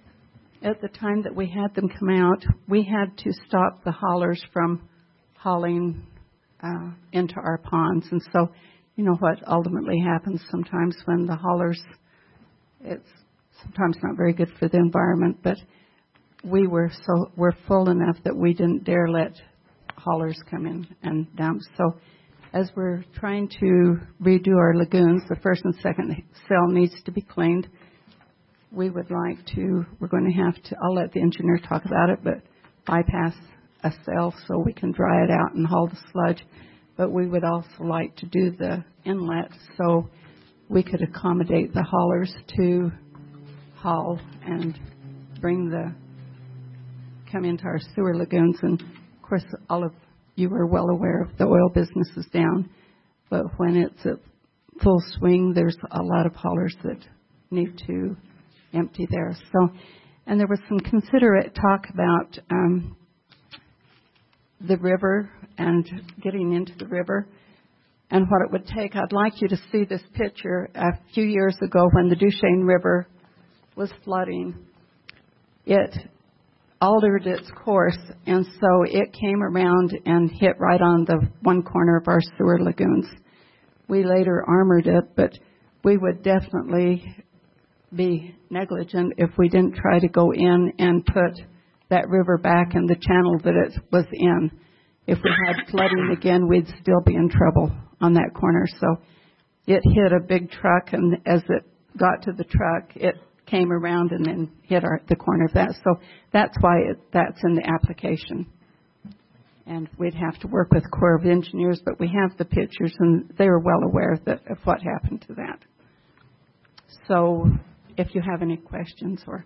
at the time that we had them come out, we had to stop the haulers from hauling uh, into our ponds. And so, you know what ultimately happens sometimes when the haulers, it's sometimes not very good for the environment, but we were so we're full enough that we didn't dare let haulers come in and dump. So as we're trying to redo our lagoons, the first and second cell needs to be cleaned. We would like to, we're going to have to, I'll let the engineer talk about it, but bypass a cell so we can dry it out and haul the sludge. But we would also like to do the inlet so we could accommodate the haulers to haul and bring the, come into our sewer lagoons. And of course, all of you are well aware of the oil business is down. But when it's at full swing, there's a lot of haulers that need to empty there. So, and there was some considerate talk about um, the river and getting into the river and what it would take. I'd like you to see this picture a few years ago when the Duchesne River was flooding. It altered its course, and so it came around and hit right on the one corner of our sewer lagoons. We later armored it, but we would definitely be negligent if we didn't try to go in and put that river back in the channel that it was in. If we had flooding again, we'd still be in trouble on that corner. So it hit a big truck, and as it got to the truck, it came around and then hit our, the corner of that. So that's why it, that's in the application. And we'd have to work with Corps of Engineers, but we have the pictures, and they are well aware of, the, of what happened to that. So if you have any questions or...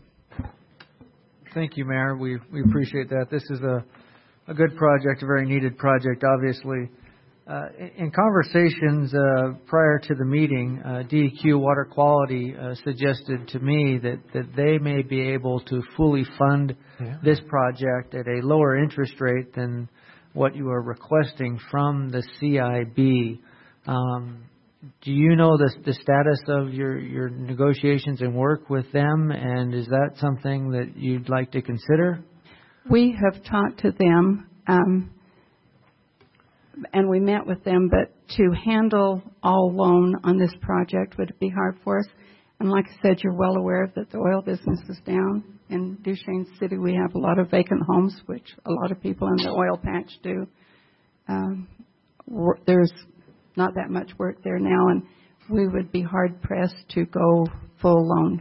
Thank you, Mayor. We we appreciate that. This is a, a good project, a very needed project, obviously. Uh, in, in conversations uh, prior to the meeting, uh, D E Q Water Quality uh, suggested to me that, that they may be able to fully fund yeah. this project at a lower interest rate than what you are requesting from the C I B. Um, Do you know the, the status of your, your negotiations and work with them, and is that something that you'd like to consider? We have talked to them, um, and we met with them, but to handle all loan on this project would be hard for us. And like I said, you're well aware that the oil business is down. In Duchesne City, we have a lot of vacant homes, which a lot of people in the oil patch do. Um, there's not that much work there now, and we would be hard-pressed to go full loan.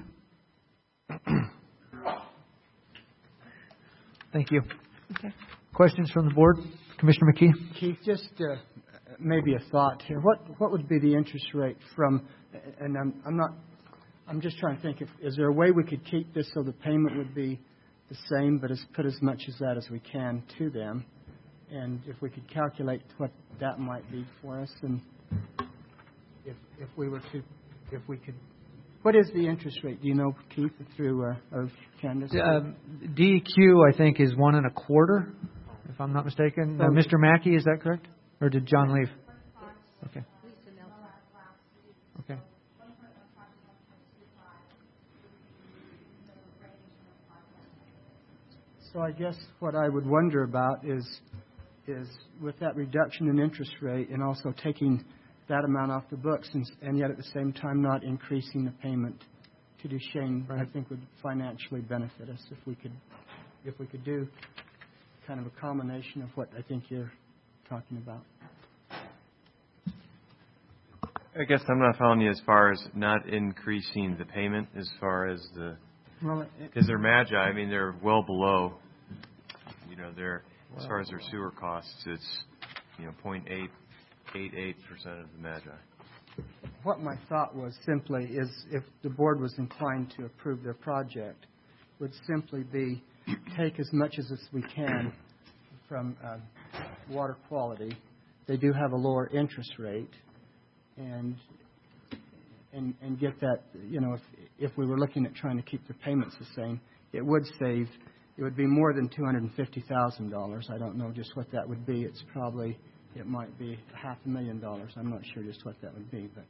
Thank you. Okay. Questions from the board? Commissioner McKee? Keith, just uh, maybe a thought here. What what would be the interest rate from, and I'm, I'm not, I'm just trying to think, if, is there a way we could keep this so the payment would be the same, but as, put as much as that as we can to them? And if we could calculate what that might be for us, and if if we were to, if we could, what is the interest rate? Do you know, Keith, through uh, or Candace? Uh, D E Q, I think, is one and a quarter, if I'm not mistaken. Uh, Mister Mackey, is that correct? Or did John leave? Okay. I guess what I would wonder about is is with that reduction in interest rate and also taking that amount off the books and, and yet at the same time not increasing the payment to Duchesne, right. I think would financially benefit us if we could if we could do kind of a combination of what I think you're talking about. I guess I'm not following you as far as not increasing the payment as far as the, well, because they're magi. I mean, they're well below, you know, they're, well, as far as their sewer costs, it's, you know, zero point eight eight eight percent of the magi. What my thought was simply is if the board was inclined to approve their project, would simply be take as much as we can from uh, water quality. They do have a lower interest rate. And, and and get that, you know, if if we were looking at trying to keep the payments the same, it would save, it would be more than two hundred fifty thousand dollars. I don't know just what that would be. It's probably, it might be half a million dollars. I'm not sure just what that would be. But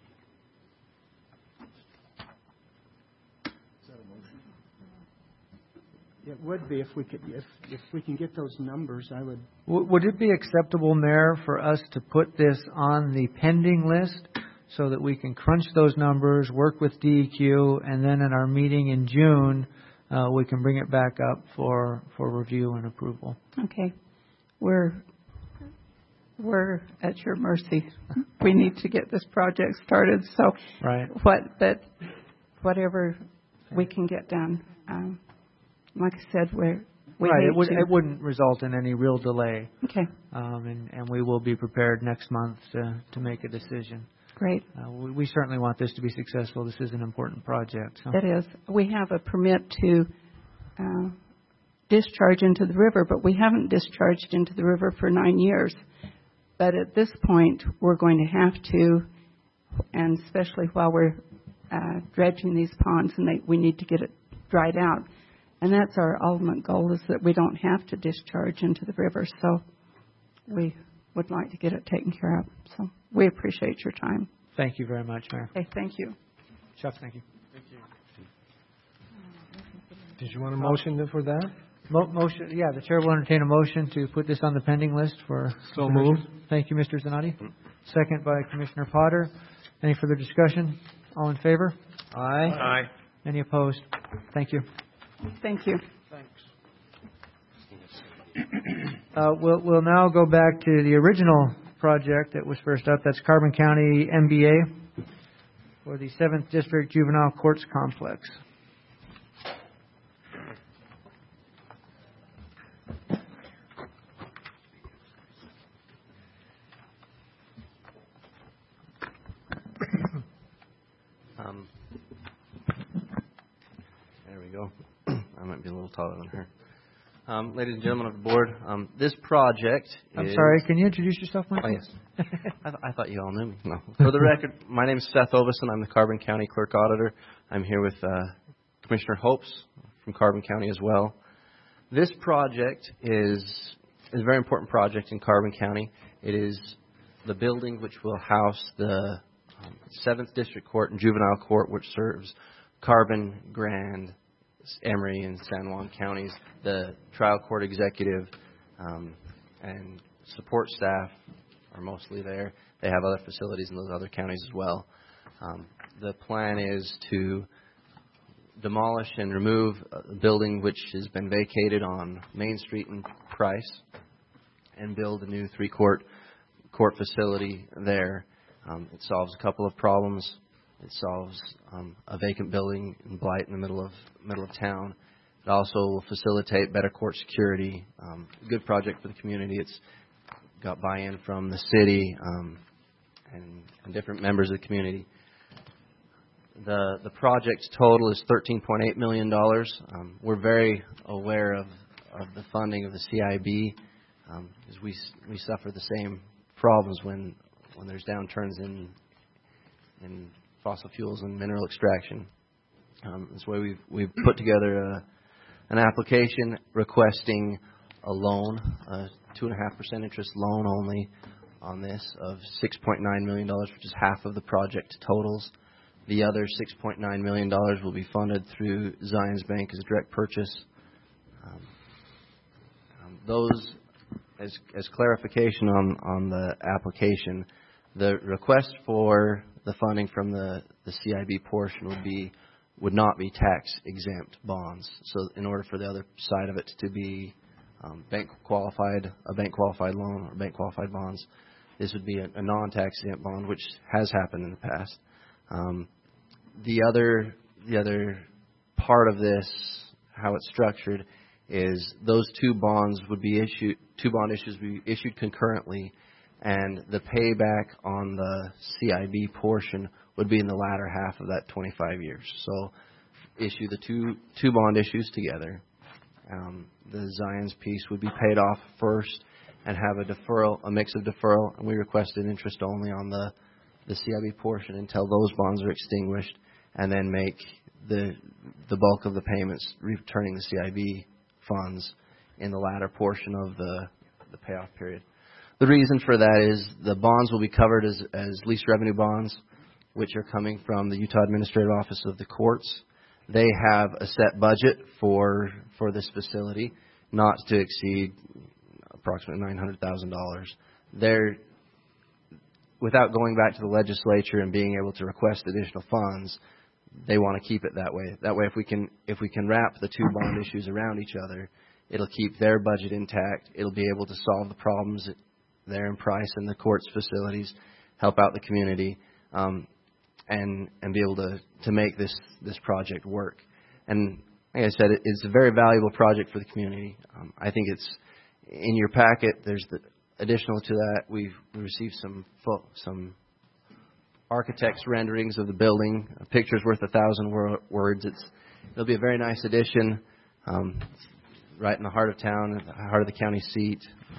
is that a motion? It would be if we could, if if we can get those numbers, I would. Would it be acceptable, Mayor, for us to put this on the pending list so that we can crunch those numbers, work with D E Q, and then in our meeting in June, uh, we can bring it back up for, for review and approval? Okay. We're we're at your mercy. We need to get this project started. So right. what but whatever we can get done. Um, like I said, we're We right, it, would, to. it wouldn't result in any real delay. Okay. Um, and, and we will be prepared next month to, to make a decision. Great. Uh, we, we certainly want this to be successful. This is an important project. So. It is. We have a permit to uh, discharge into the river, but we haven't discharged into the river for nine years. But at this point, we're going to have to, and especially while we're uh, dredging these ponds, and they, we need to get it dried out. And that's our ultimate goal, is that we don't have to discharge into the river. So we would like to get it taken care of. So we appreciate your time. Thank you very much, Mayor. Okay, thank you. Chuck, thank you. Thank you. Did you want a motion for that? Mo- motion, yeah, the chair will entertain a motion to put this on the pending list for. So moved. Thank you, Mister Zanotti. Second by Commissioner Potter. Any further discussion? All in favor? Aye. Aye. Any opposed? Thank you. Thank you. Thanks. Uh, we'll, we'll now go back to the original project that was first up. That's Carbon County M B A for the seventh District Juvenile Courts Complex. Um, there we go. I might be a little taller than her. Um, ladies and gentlemen of the board, um, this project I'm is... sorry, can you introduce yourself, Michael? Oh, yes. I, th- I thought you all knew me. No. For the record, my name is Seth Ovison. I'm the Carbon County Clerk Auditor. I'm here with uh, Commissioner Hopes from Carbon County as well. This project is, is a very important project in Carbon County. It is the building which will house the um, seventh District Court and Juvenile Court, which serves Carbon, Grand, Emery, and San Juan counties. The trial court executive um, and support staff are mostly there. They have other facilities in those other counties as well. Um, the plan is to demolish and remove a building which has been vacated on Main Street in Price and build a new three-court court facility there. Um, it solves a couple of problems. It solves um, a vacant building in Blight in the middle of middle of town. It also will facilitate better court security. Um, good project for the community. It's got buy-in from the city um, and, and different members of the community. The the project's total is thirteen point eight million dollars. Um, we're very aware of, of the funding of the C I B um, because we we suffer the same problems when when there's downturns in in fossil fuels and mineral extraction. Um, that's why we've we've put together a, an application requesting a loan, a two and a half percent interest loan only on this of six point nine million dollars, which is half of the project totals. The other six point nine million dollars will be funded through Zions Bank as a direct purchase. Um, those, as, as clarification on, on the application, the request for the funding from the, the C I B portion would be would not be tax exempt bonds. So in order for the other side of it to be um, bank qualified, a bank qualified loan or bank qualified bonds, this would be a, a non-tax exempt bond, which has happened in the past. Um, the other the other part of this, how it's structured, is those two bonds would be issued, two bond issues would be issued concurrently, and the payback on the C I B portion would be in the latter half of that twenty-five years. So issue the two two bond issues together. Um, the Zions piece would be paid off first and have a deferral, a mix of deferral, and we requested interest only on the, the C I B portion until those bonds are extinguished, and then make the the bulk of the payments returning the C I B funds in the latter portion of the, the payoff period. The reason for that is the bonds will be covered as, as lease revenue bonds, which are coming from the Utah Administrative Office of the Courts. They have a set budget for for this facility, not to exceed approximately nine hundred thousand dollars. They're, without going back to the legislature and being able to request additional funds, they want to keep it that way. That way, if we can if we can wrap the two bond issues around each other, it'll keep their budget intact. It'll be able to solve the problems there in Price and the courts facilities, help out the community, um, and and be able to, to make this, this project work. And like I said, it, it's a very valuable project for the community. Um, I think it's in your packet. There's the additional to that. We've we received some fo- some architects' renderings of the building. A picture's worth a thousand wor- words. It's it'll be a very nice addition, um, right in the heart of town, the heart of the county seat.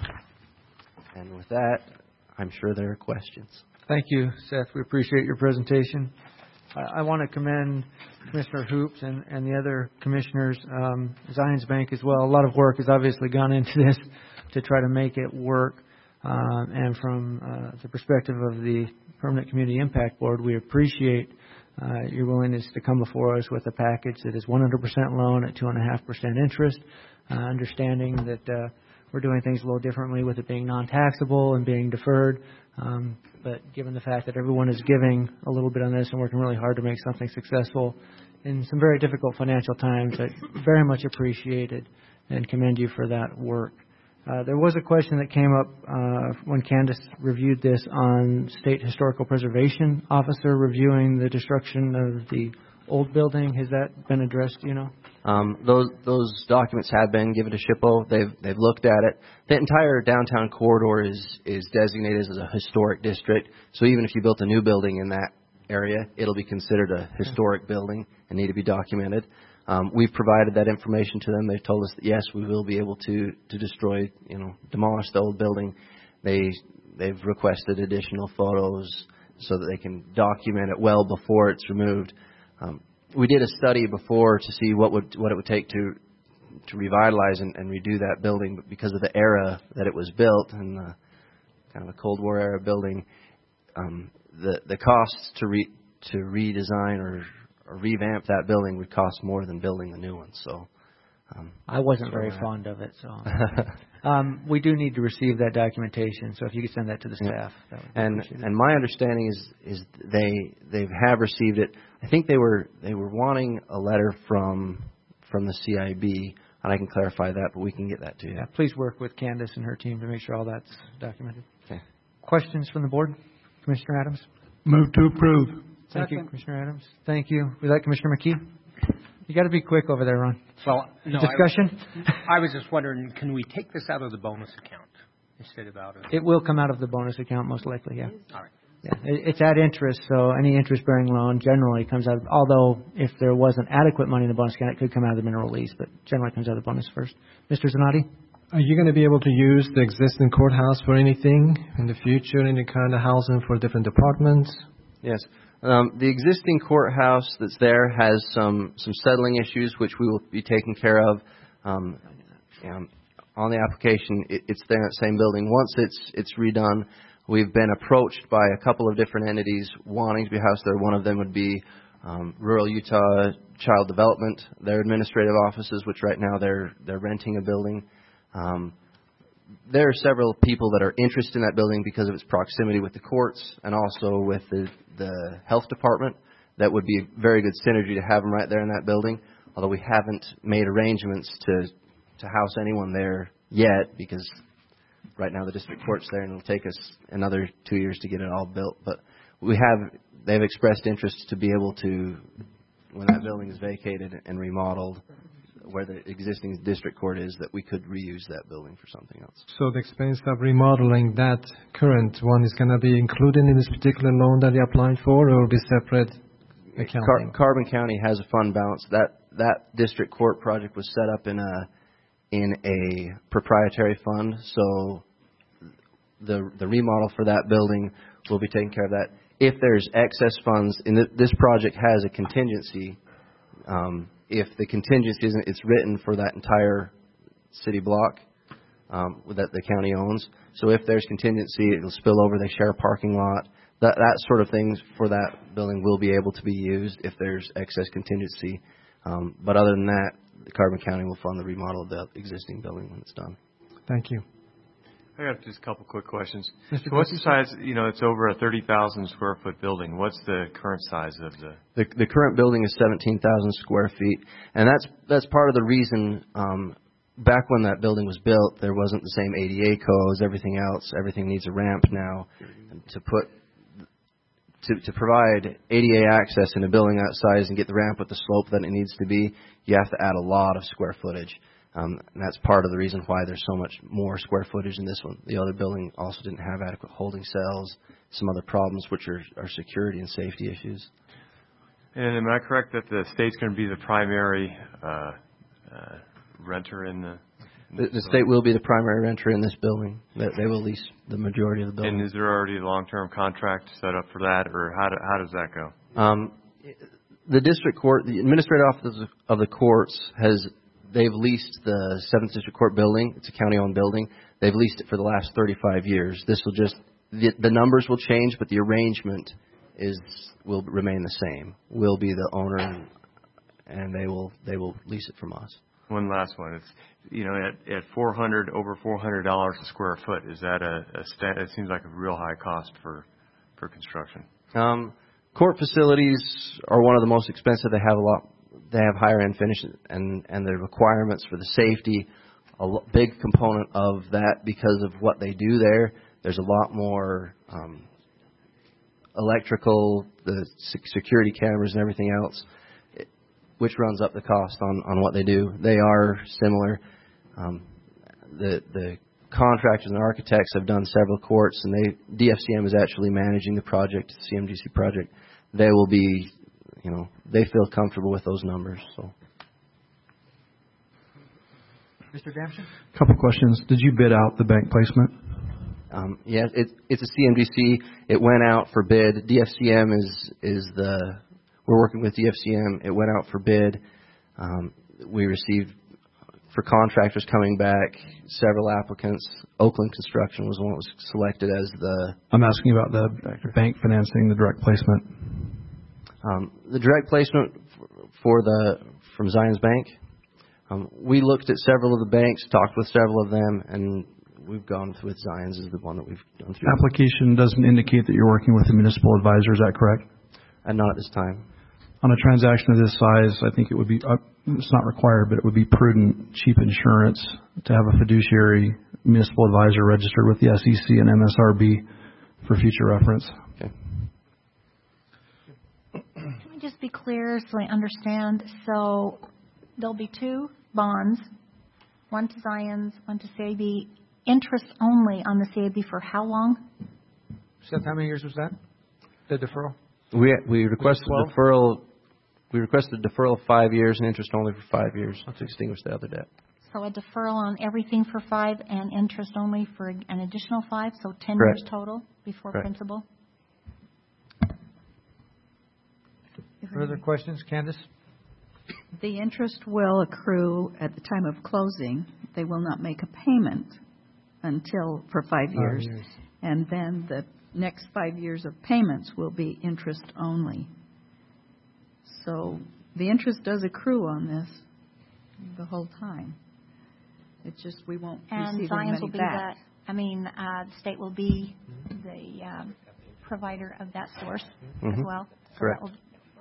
And with that, I'm sure there are questions. Thank you, Seth. We appreciate your presentation. I, I want to commend Commissioner Hoops and, and the other commissioners, um, Zions Bank as well. A lot of work has obviously gone into this to try to make it work. Um, and from uh, the perspective of the Permanent Community Impact Board, we appreciate uh, your willingness to come before us with a package that is one hundred percent loan at two point five percent interest, uh, understanding that uh, we're doing things a little differently with it being non-taxable and being deferred. Um, but given the fact that everyone is giving a little bit on this and working really hard to make something successful in some very difficult financial times, I very much appreciate it and commend you for that work. Uh, there was a question that came up uh, when Candace reviewed this on State Historical Preservation Officer reviewing the destruction of the old building. Has that been addressed, do you know? Um, those those documents have been given to SHPO. They've they've looked at it. The entire downtown corridor is is designated as a historic district. So even if you built a new building in that area, it'll be considered a historic building and need to be documented. Um, we've provided that information to them. They've told us that yes, we will be able to to destroy, you know, demolish the old building. They they've requested additional photos so that they can document it well before it's removed. Um, we did a study before to see what would what it would take to to revitalize and, and redo that building, but because of the era that it was built and the kind of a Cold War era building, um, the the costs to re to redesign or, or revamp that building would cost more than building a new one. So um, I wasn't very fond of it, so um, we do need to receive that documentation. So if you could send that to the staff, that would be and appreciated. and my understanding is is they they have received it. I think they were they were wanting a letter from from the C I B, and I can clarify that, but we can get that to you. Yeah, please work with Candace and her team to make sure all that's documented. Okay. Questions from the board? Commissioner Adams? Move to approve. Thank you, Commissioner Adams. Thank you. Would like Commissioner McKee? You got to be quick over there, Ron. Well, no, Discussion? I, I was just wondering, can we take this out of the bonus account instead of out of... It will come out of the bonus account, most likely, yeah. All right. Yeah, it- it's at interest, so any interest-bearing loan generally comes out of, although if there wasn't adequate money in the bonus account, it could come out of the mineral lease, but generally comes out of the bonus first. Mister Zanatti? Are you going to be able to use the existing courthouse for anything in the future, any kind of housing for different departments? Yes. Um, the existing courthouse that's there has some, some settling issues, which we will be taking care of. Um, um, on the application, it, it's there in that same building. Once it's it's redone, we've been approached by a couple of different entities wanting to be housed there. One of them would be um, Rural Utah Child Development, their administrative offices, which right now they're they're renting a building. Um, there are several people that are interested in that building because of its proximity with the courts and also with the, the health department. That would be a very good synergy to have them right there in that building, although we haven't made arrangements to to house anyone there yet because right now the district court's there and it'll take us another two years to get it all built. But we have, they've expressed interest to be able to, when that building is vacated and remodeled, where the existing district court is, that we could reuse that building for something else. So the expense of remodeling that current one is going to be included in this particular loan that you applied for, or will be separate accounting? Car- Carbon County has a fund balance. That that district court project was set up in a in a proprietary fund, so the the remodel for that building will be taking care of that. If there's excess funds, and th- this project has a contingency. Um, if the contingency isn't, it's written for that entire city block um, that the county owns. So if there's contingency, it'll spill over. They share a parking lot. That that sort of things for that building will be able to be used if there's excess contingency. Um, but other than that, the Carbon County will fund the remodel of the existing building when it's done. Thank you. I got just a couple quick questions. Mister So what's the size? You know, it's over a thirty thousand square foot building. What's the current size of the? The, the current building is seventeen thousand square feet, and that's that's part of the reason. Um, back when that building was built, there wasn't the same A D A codes, everything else. Everything needs a ramp now, and to put to to provide A D A access in a building that size and get the ramp with the slope that it needs to be, you have to add a lot of square footage. Um, and that's part of the reason why there's so much more square footage in this one. The other building also didn't have adequate holding cells, some other problems, which are, are security and safety issues. And am I correct that the state's going to be the primary uh, uh, renter in the? In The, the state will be the primary renter in this building. They, they will lease the majority of the building. And is there already a long-term contract set up for that, or how do, how does that go? Um, the district court, the administrative office of the courts has. They've leased the seventh District Court building. It's a county-owned building. They've leased it for the last thirty-five years. This will just the, the numbers will change, but the arrangement is will remain the same. We'll be the owner, and, and they will they will lease it from us. One last one. It's you know at at four hundred over four hundred dollars a square foot. Is that a, a stat? It seems like a real high cost for for construction. Um, court facilities are one of the most expensive. They have a lot. They have higher end finishes, and, and the requirements for the safety, a big component of that because of what they do there. There's a lot more um, electrical, the security cameras and everything else, which runs up the cost on, on what they do. They are similar. Um, the the contractors and architects have done several courts, and they D F C M is actually managing the project, the C M G C project. They will be. You know, they feel comfortable with those numbers. So, Mister Damson? A couple questions. Did you bid out the bank placement? Um, yeah, it, it's a C M G C. It went out for bid. D F C M is is the we're working with D F C M. It went out for bid. Um, we received for contractors coming back several applicants. Oakland Construction was one that was selected as the. I'm asking about the bank financing, the direct placement. Um, the direct placement for the from Zions Bank, um, we looked at several of the banks, talked with several of them, and we've gone with Zions as the one that we've gone through. Application doesn't indicate that you're working with a municipal advisor. Is that correct? And not at this time. On a transaction of this size, I think it would be, uh, it's not required, but it would be prudent, cheap insurance to have a fiduciary municipal advisor registered with the S E C and M S R B for future reference. Okay. Just be clear so I understand. So there'll be two bonds, one to Zions, one to C I B. Interest only on the C I B for how long? Seth, how many years was that? The deferral? We we requested deferral. We requested deferral of five years and interest only for five years to extinguish the other debt. So a deferral on everything for five and interest only for an additional five, so ten Correct. years total before Correct. principal. Further questions, Candace? The interest will accrue at the time of closing. They will not make a payment until for five years. years. And then the next five years of payments will be interest only. So the interest does accrue on this the whole time. It's just we won't And receive any Zions money will be back. the, I mean, uh, the state will be the um, provider of that source as Mhm. well. So Correct. that will-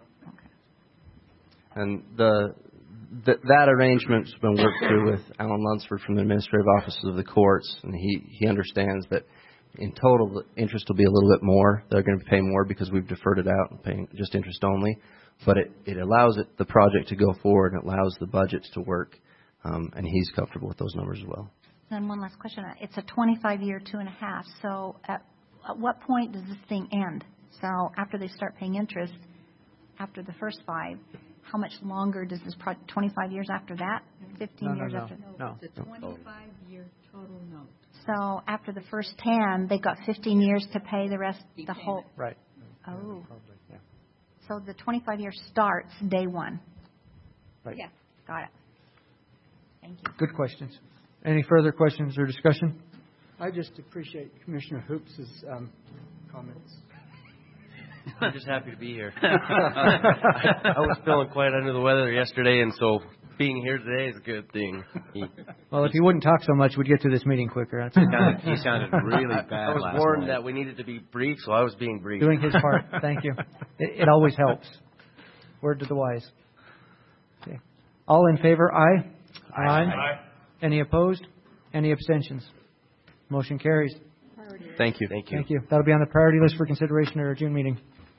And the, th- that arrangement's been worked through with Alan Lunsford from the Administrative Offices of the Courts, and he, he understands that in total the interest will be a little bit more. They're going to pay more because we've deferred it out and paying just interest only. But it, it allows it, the project to go forward and it allows the budgets to work, um, and he's comfortable with those numbers as well. And one last question. It's a twenty-five year, two and a half. So at, at what point does this thing end? So after they start paying interest, after the first five, how much longer does this project, twenty-five years after that? fifteen No, no, years no. after that? No. It's a twenty-five year total note. So after the first ten, they've got fifteen years to pay the rest, the whole. Right. Oh. Yeah. So the twenty-five years starts day one. Right. Yeah. Got it. Thank you. Good questions. Any further questions or discussion? I just appreciate Commissioner Hoops's um, comments. I'm just happy to be here. I was feeling quite under the weather yesterday, and so being here today is a good thing. He, Well, if you wouldn't talk so much, we'd get through this meeting quicker. That's he sounded, he sounded really bad I was last warned night. that we needed to be brief, so I was being brief. Doing his part. Thank you. It, it always helps. Word to the wise. Okay. All in favor, aye. Aye. Aye. Any opposed? Any abstentions? Motion carries. Thank you. Thank you. Thank you. That'll be on the priority list for consideration at our June meeting.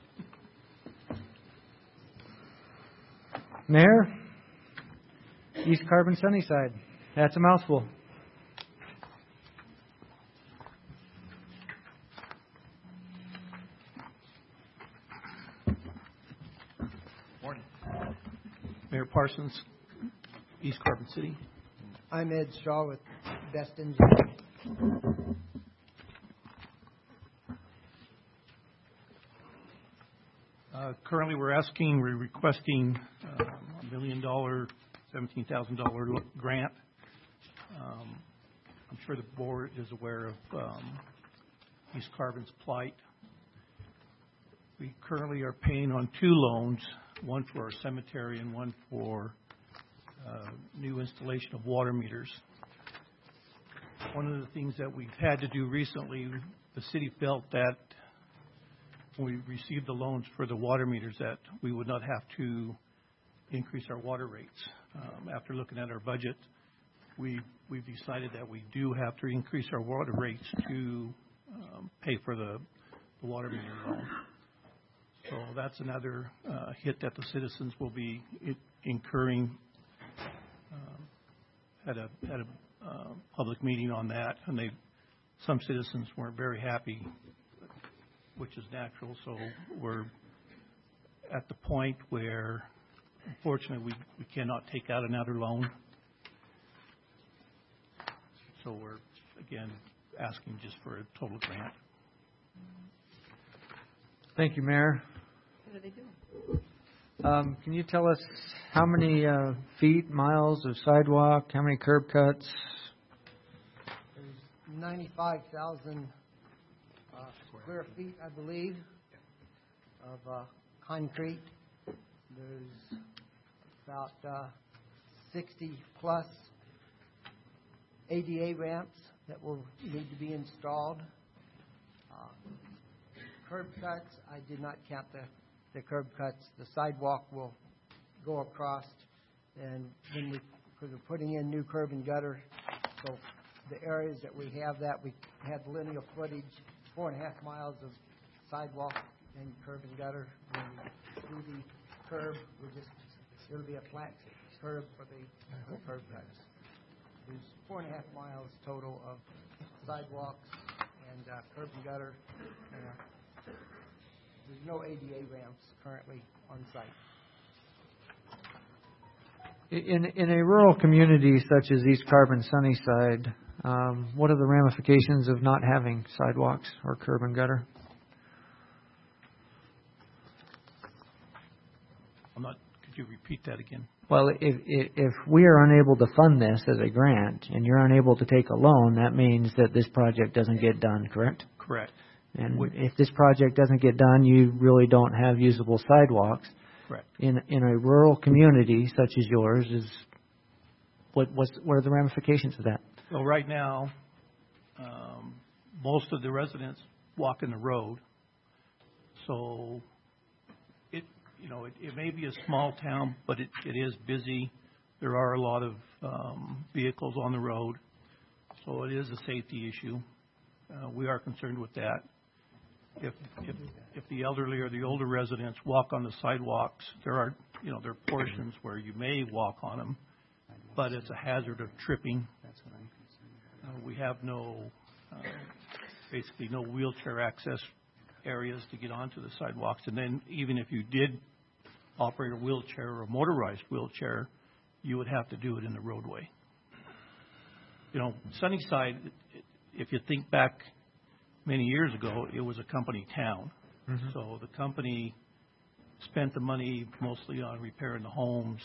Mayor, East Carbon Sunnyside. That's a mouthful. Morning. Mayor Parsons, East Carbon City. I'm Ed Shaw with Best Engineering. Uh, currently, we're asking, we're requesting uh, a million dollar, seventeen thousand dollar grant. Um, I'm sure the board is aware of um, East Carbon's plight. We currently are paying on two loans, one for our cemetery and one for uh, new installation of water meters. One of the things that we've had to do recently, the city felt that when we received the loans for the water meters that we would not have to increase our water rates. Um, after looking at our budget, we, we've decided that we do have to increase our water rates to um, pay for the, the water meter loan. So that's another uh, hit that the citizens will be it, incurring. Um, had a had a uh, public meeting on that, and they some citizens weren't very happy, which is natural. So we're at the point where, unfortunately, we, we cannot take out another loan. So we're, again, asking just for a total grant. Thank you, Mayor. What are they doing? Um, can you tell us how many uh, feet, miles of sidewalk, how many curb cuts? There's ninety-five thousand uh, square feet, I believe, of uh, concrete. There's about uh, sixty plus A D A ramps that will need to be installed. Uh, curb cuts, I did not count the, the curb cuts. The sidewalk will go across, and when we, because we're putting in new curb and gutter, so the areas that we have that, we had linear footage, four and a half miles of sidewalk and curb and gutter. When we do the curb, we just, it'll be a flat curb for the, the curb cuts. There's four and a half miles total of sidewalks and uh, curb and gutter. Uh, there's no A D A ramps currently on site. In in a rural community such as East Carbon Sunnyside, um, what are the ramifications of not having sidewalks or curb and gutter? I'm not. Could you repeat that again? Well, if, if if we are unable to fund this as a grant and you're unable to take a loan, that means that this project doesn't get done, correct? Correct. And if this project doesn't get done, you really don't have usable sidewalks. Correct. In in a rural community such as yours, is What, what's, what are the ramifications of that? So right now, um, most of the residents walk in the road. So it, you know, it, it may be a small town, but it, it is busy. There are a lot of um, vehicles on the road. So it is a safety issue. Uh, we are concerned with that. If, if if the elderly or the older residents walk on the sidewalks, there are you know there are portions where you may walk on them, but it's a hazard of tripping. Uh, we have no uh, basically no wheelchair access areas to get onto the sidewalks, and then even if you did operate a wheelchair or a motorized wheelchair, you would have to do it in the roadway. You know, Sunnyside, if you think back many years ago, it was a company town. Mm-hmm. So the company spent the money mostly on repairing the homes,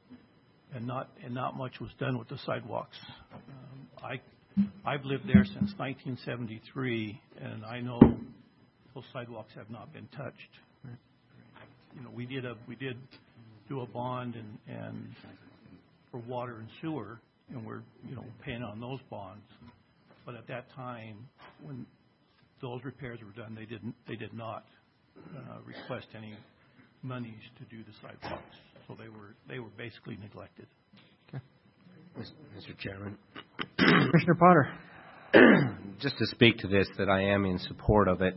and not and not much was done with the sidewalks. Um, I I've lived there since nineteen seventy-three, and I know those sidewalks have not been touched. You know, we did a we did do a bond and and for water and sewer, and we're you know paying on those bonds. But at that time, when those repairs were done, they didn't they did not uh, request any monies to do the sidewalks, so they were they were basically neglected. Okay. Mister Chairman, Commissioner Potter. Just to speak to this, that I am in support of it,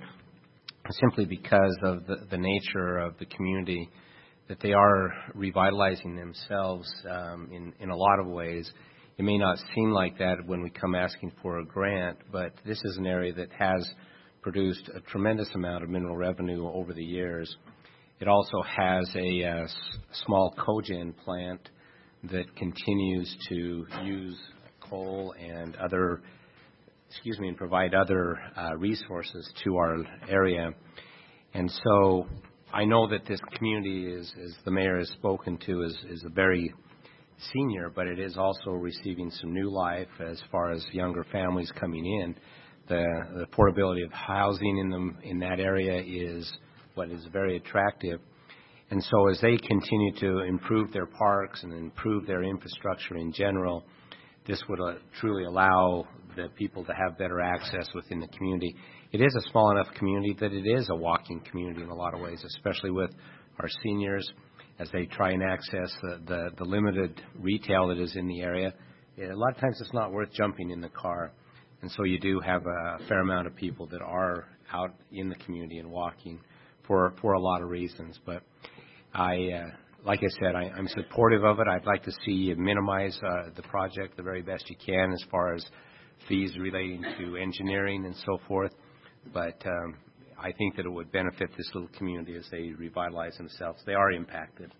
simply because of the, the nature of the community, that they are revitalizing themselves um, in in a lot of ways. It may not seem like that when we come asking for a grant, but this is an area that has produced a tremendous amount of mineral revenue over the years. It also has a uh, s- small cogen plant that continues to use coal and other, excuse me, and provide other uh, resources to our area. And so I know that this community is, as the mayor has spoken to, is, is a very senior, but it is also receiving some new life as far as younger families coming in. The, the affordability of housing in them in that area is what is very attractive. And so as they continue to improve their parks and improve their infrastructure in general, this would uh, truly allow the people to have better access within the community. It is a small enough community that it is a walking community in a lot of ways, especially with our seniors as they try and access the, the, the limited retail that is in the area. A lot of times it's not worth jumping in the car. And so you do have a fair amount of people that are out in the community and walking for for a lot of reasons. But I, uh, like I said, I, I'm supportive of it. I'd like to see you minimize uh, the project the very best you can as far as fees relating to engineering and so forth. But um, I think that it would benefit this little community as they revitalize themselves. They are impacted.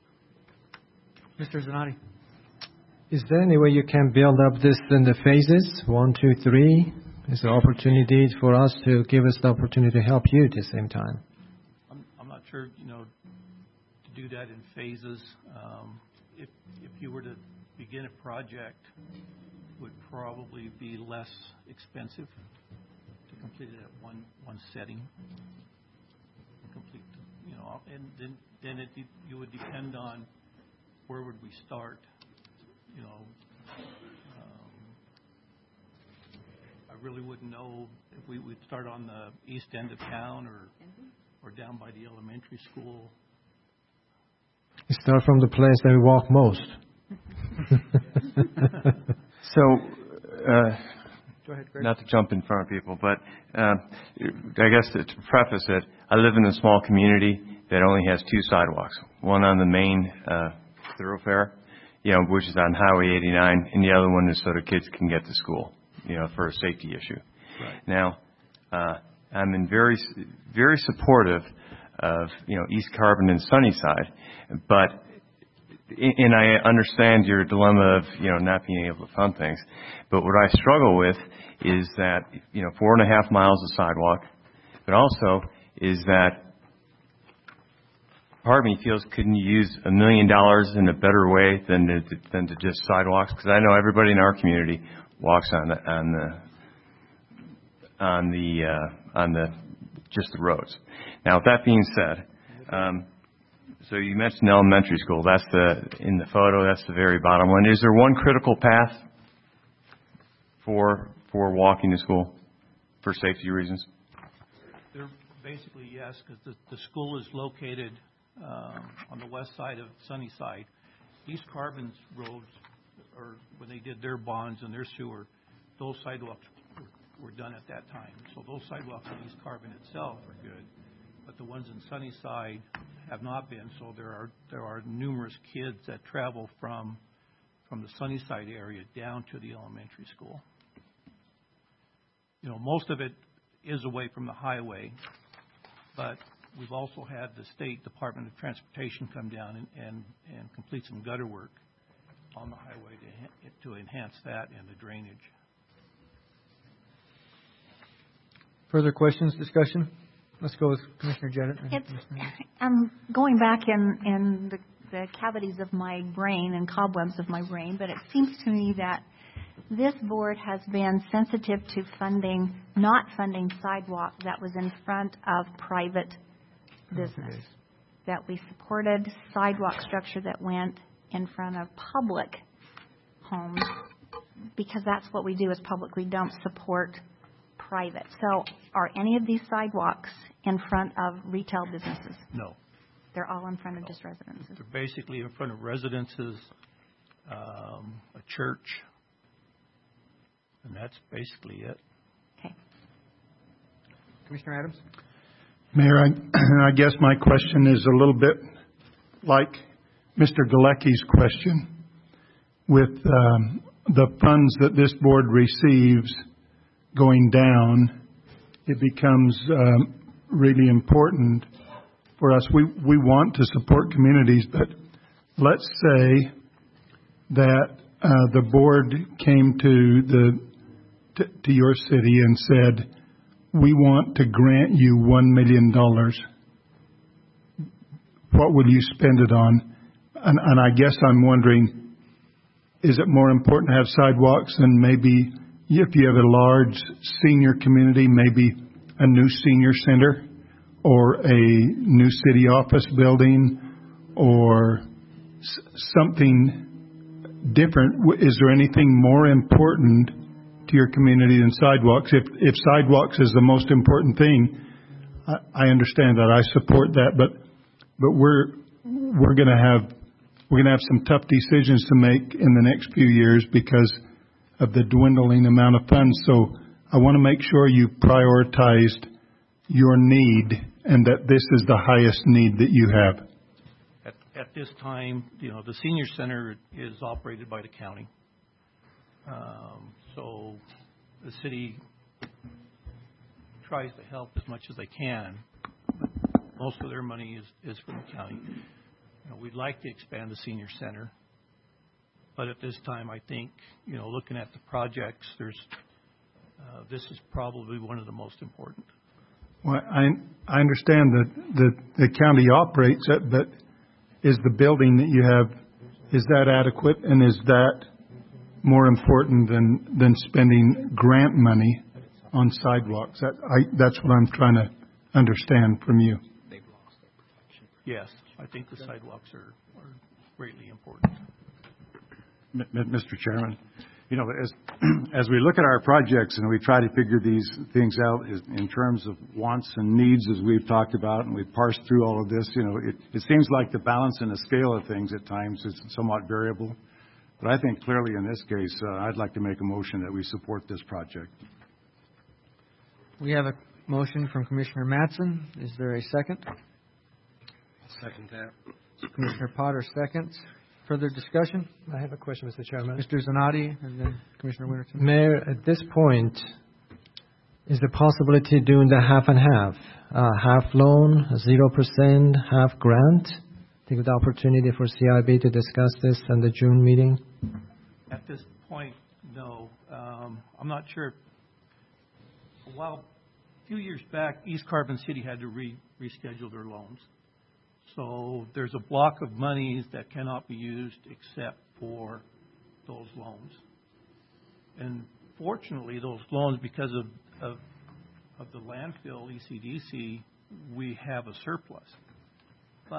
Mister Zanotti. Is there any way you can build up this in the phases, one, two, three? Is there opportunities for us to give us the opportunity to help you at the same time? I'm, I'm not sure, you know, to do that in phases. Um, if if you were to begin a project, it would probably be less expensive to complete it at one one setting. Complete, you know, and then then it you would depend on where would we start. You know, um, I really wouldn't know if we would start on the east end of town or or down by the elementary school. We start from the place that we walk most. So, uh, Go ahead, Greg. not to jump in front of people, but uh, I guess to, to preface it, I live in a small community that only has two sidewalks, one on the main uh, thoroughfare, you know, which is on Highway eighty-nine, and the other one is so the kids can get to school, you know, for a safety issue. Right. Now, uh, I'm in very, very supportive of, you know, East Carbon and Sunnyside, but, and I understand your dilemma of, you know, not being able to fund things, but what I struggle with is that, you know, four and a half miles of sidewalk, but also is that part of me feels, couldn't you use a million dollars in a better way than to, than to just sidewalks? Because I know everybody in our community walks on the on the on the uh, on the just the roads. Now, with that being said, um, So you mentioned elementary school. That's the, in the photo, that's the very bottom one. Is there one critical path for, for walking to school for safety reasons? There, basically, yes, because the, the school is located um, on the west side of Sunnyside. East Carbon's roads, or when they did their bonds and their sewer, those sidewalks were, were done at that time. So those sidewalks on East Carbon itself are good, but the ones in Sunnyside have not been. So there are there are numerous kids that travel from from the Sunnyside area down to the elementary school. You know, most of it is away from the highway, but we've also had the State Department of Transportation come down and, and, and complete some gutter work on the highway to, to enhance that and the drainage. Further questions, discussion? Let's go with Commissioner Jennett. It's, I'm going back in, in the, the cavities of my brain and cobwebs of my brain, but it seems to me that this board has been sensitive to funding, not funding sidewalk that was in front of private business, that we supported sidewalk structure that went in front of public homes, because that's what we do as public. We don't support private. So are any of these sidewalks in front of retail businesses? No. They're all in front of just residences? They're basically in front of residences, um, a church, and that's basically it. Okay. Commissioner Adams? Mayor, I, I guess my question is a little bit like Mister Galecki's question. With um, the funds that this board receives going down, it becomes um, really important for us. We, we want to support communities, but let's say that uh, the board came to the to, to your city and said, we want to grant you one million dollars. What will you spend it on? And, and I guess I'm wondering, is it more important to have sidewalks and maybe if you have a large senior community, maybe a new senior center or a new city office building or s- something different? Is there anything more important to your community than sidewalks? If, if sidewalks is the most important thing, I, I understand that. I support that, but but we're we're going to have we're going to have some tough decisions to make in the next few years because of the dwindling amount of funds. So I want to make sure you prioritized your need and that this is the highest need that you have. At, at this time, you know, the senior center is operated by the county. Um, so the city tries to help as much as they can. Most of their money is, is from the county. You know, we'd like to expand the senior center, but at this time, I think, you know, looking at the projects, there's uh, this is probably one of the most important. Well, I I understand that the, the county operates it, but is the building that you have, is that adequate, and is that more important than, than spending grant money on sidewalks? That, I, that's what I'm trying to understand from you. Yes, I think the sidewalks are, are greatly important. Mister Chairman, you know, as as we look at our projects and we try to figure these things out in terms of wants and needs, as we've talked about, and we've parsed through all of this, you know, it, it seems like the balance and the scale of things at times is somewhat variable. But I think clearly in this case, uh, I'd like to make a motion that we support this project. We have a motion from Commissioner Mattson. Is there a second? Second that. Commissioner Potter seconds. Further discussion? I have a question, Mister Chairman. Mister Zanotti and then Commissioner Winterton. Mayor, at this point, is the possibility of doing the half and half? Uh, half loan, zero percent, half grant? Take the opportunity for C I B to discuss this in the June meeting? At this point, no. Um, I'm not sure. A while, a few years back, East Carbon City had to re- reschedule their loans. So there's a block of monies that cannot be used except for those loans. And fortunately, those loans, because of, of, of the landfill E C D C, we have a surplus. But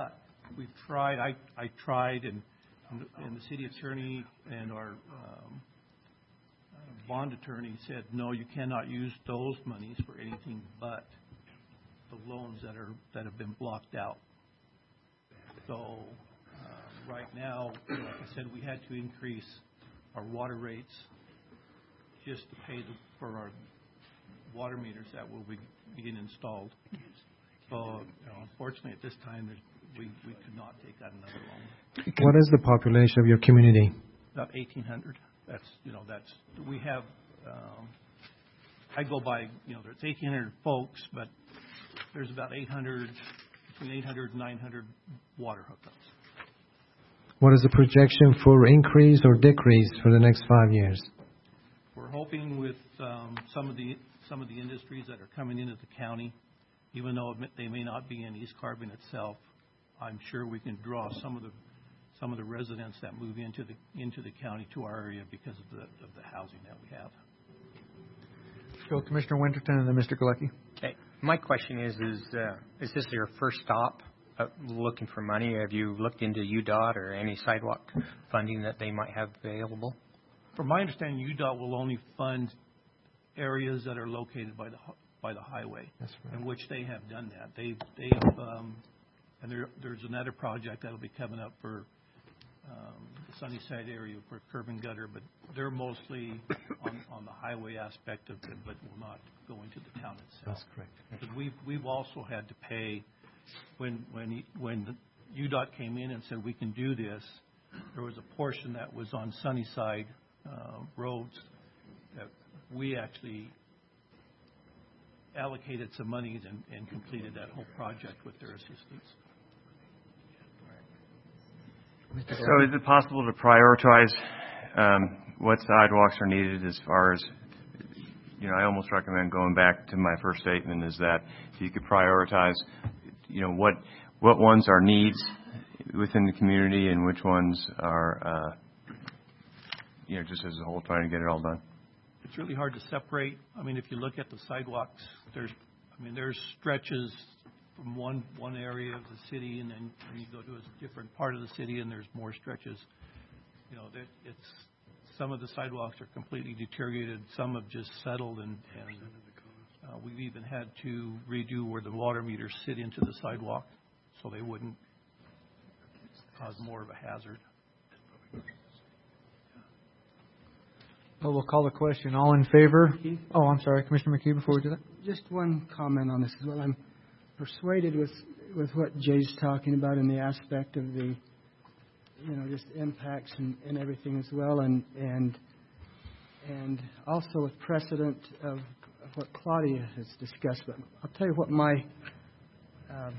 we've tried, I, I tried, and, and the city attorney and our um, uh, bond attorney said, no, you cannot use those monies for anything but the loans that are that have been blocked out. So uh, right now, like I said, we had to increase our water rates just to pay the, for our water meters that will be being installed. So, you know, unfortunately, at this time, we we could not take out another loan. What is the population of your community? About eighteen hundred. That's you know that's we have. Um, I go by you know there's eighteen hundred folks, but there's about eight hundred between eight hundred and nine hundred water hookups. What is the projection for increase or decrease for the next five years? We're hoping with um, some of the some of the industries that are coming into the county, even though they may not be in East Carbon itself, I'm sure we can draw some of the some of the residents that move into the into the county to our area because of the of the housing that we have. Go Commissioner Winterton and then Mister Galecki. Okay. My question is: Is uh, is this your first stop uh, looking for money? Have you looked into U D O T or any sidewalk funding that they might have available? From my understanding, U D O T will only fund areas that are located by the by the highway, That's right. in which they have done that. They they've um, and there there's another project that'll be coming up for um, the Sunnyside area for curb and gutter, but they're mostly on, on the highway aspect of it, but will not go into the town itself. That's correct. Because we've we've also had to pay when when he, when the U D O T came in and said we can do this. There was a portion that was on Sunnyside uh, roads that we actually allocated some monies and, and completed that whole project with their assistance. So is it possible to prioritize um, what sidewalks are needed as far as, you know, I almost recommend going back to my first statement is that if you could prioritize, you know, what what ones are needs within the community and which ones are, uh, you know, just as a whole trying to get it all done. It's really hard to separate. I mean, if you look at the sidewalks, there's, I mean, there's stretches from one one area of the city, and then you go to a different part of the city, and there's more stretches. You know, that it's some of the sidewalks are completely deteriorated. Some have just settled, and, and uh, we've even had to redo where the water meters sit into the sidewalk, so they wouldn't cause more of a hazard. Well, we'll call the question. All in favor? Oh, I'm sorry, Commissioner McKee, before we do that. Just one comment on this as well. I'm persuaded with with what Jay's talking about in the aspect of the, you know, just impacts and, and everything as well, and and and also with precedent of, of what Claudia has discussed. But I'll tell you what my uh,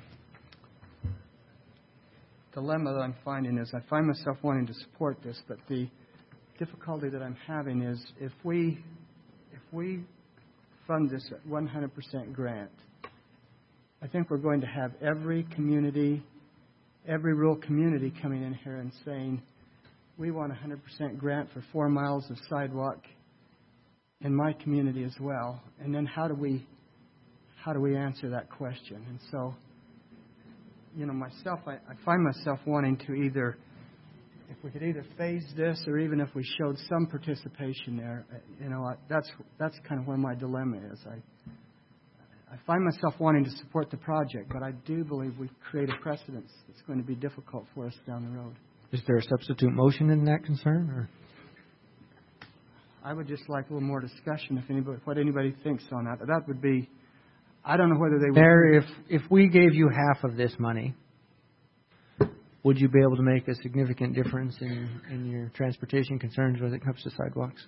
dilemma that I'm finding is. I find myself wanting to support this, but the difficulty that I'm having is if we if we fund this at one hundred percent grant, I think we're going to have every community, every rural community coming in here and saying, we want a one hundred percent grant for four miles of sidewalk in my community as well. And then how do we how do we answer that question? And so, you know, myself, I, I find myself wanting to either, if we could either phase this or even if we showed some participation there, you know, that's that's kind of where my dilemma is. I I find myself wanting to support the project, but I do believe we create a precedent that's going to be difficult for us down the road. Is there a substitute motion in that concern, or? I would just like a little more discussion, if anybody, what anybody thinks on that. That would be, I don't know whether they would. Mayor, if if we gave you half of this money, would you be able to make a significant difference in, in your transportation concerns when it comes to sidewalks?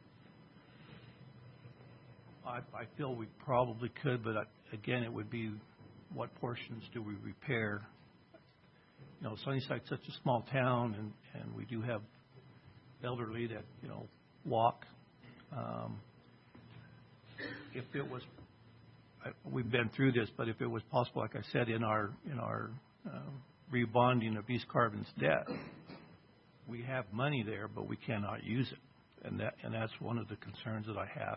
I, I feel we probably could, but I, again, it would be what portions do we repair? You know, Sunnyside's such a small town, and, and we do have elderly that, you know, walk. Um, if it was, I, we've been through this, but if it was possible, like I said, in our in our um, rebonding of East Carbon's debt, we have money there, but we cannot use it, and that and that's one of the concerns that I have.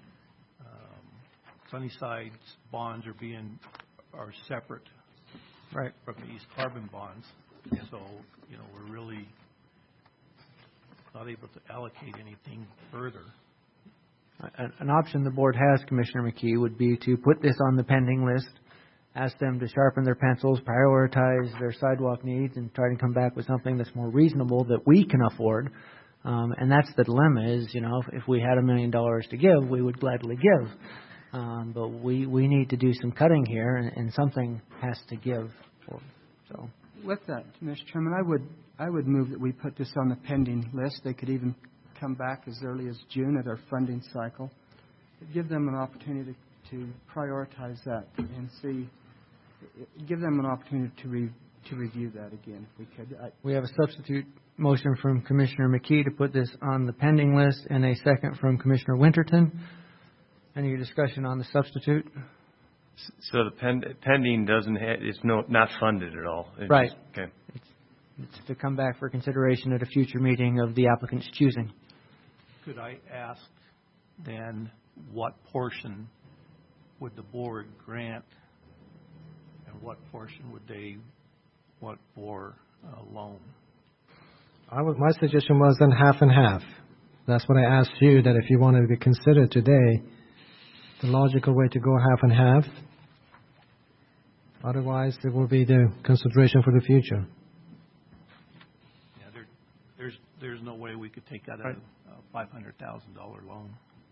Um, Sunnyside's bonds are being are separate right. from the East Carbon bonds. So, you know, we're really not able to allocate anything further. An an option the board has, Commissioner McKee, would be to put this on the pending list, ask them to sharpen their pencils, prioritize their sidewalk needs, and try to come back with something that's more reasonable that we can afford. Um, and that's the dilemma is, you know, if, if we had a million dollars to give, we would gladly give. Um, but we, we need to do some cutting here, and, and something has to give. For, so, with that, Mister Chairman, I would I would move that we put this on the pending list. They could even come back as early as June at our funding cycle. Give them an opportunity to, to prioritize that and see. Give them an opportunity to re, to review that again, if we could. I, we have a substitute motion from Commissioner McKee to put this on the pending list, and a second from Commissioner Winterton. Any discussion on the substitute? So the pen, pending doesn't have, it's no, not funded at all. It's right. Just, okay. It's, it's to come back for consideration at a future meeting of the applicant's choosing. Could I ask then what portion would the board grant and what portion would they want for a loan? I would, my suggestion was then half and half. That's what I asked you, that if you wanted to be considered today, the logical way to go half and half. Otherwise, it will be the consideration for the future. Yeah, there, there's there's no way we could take out a, a five hundred thousand dollar loan.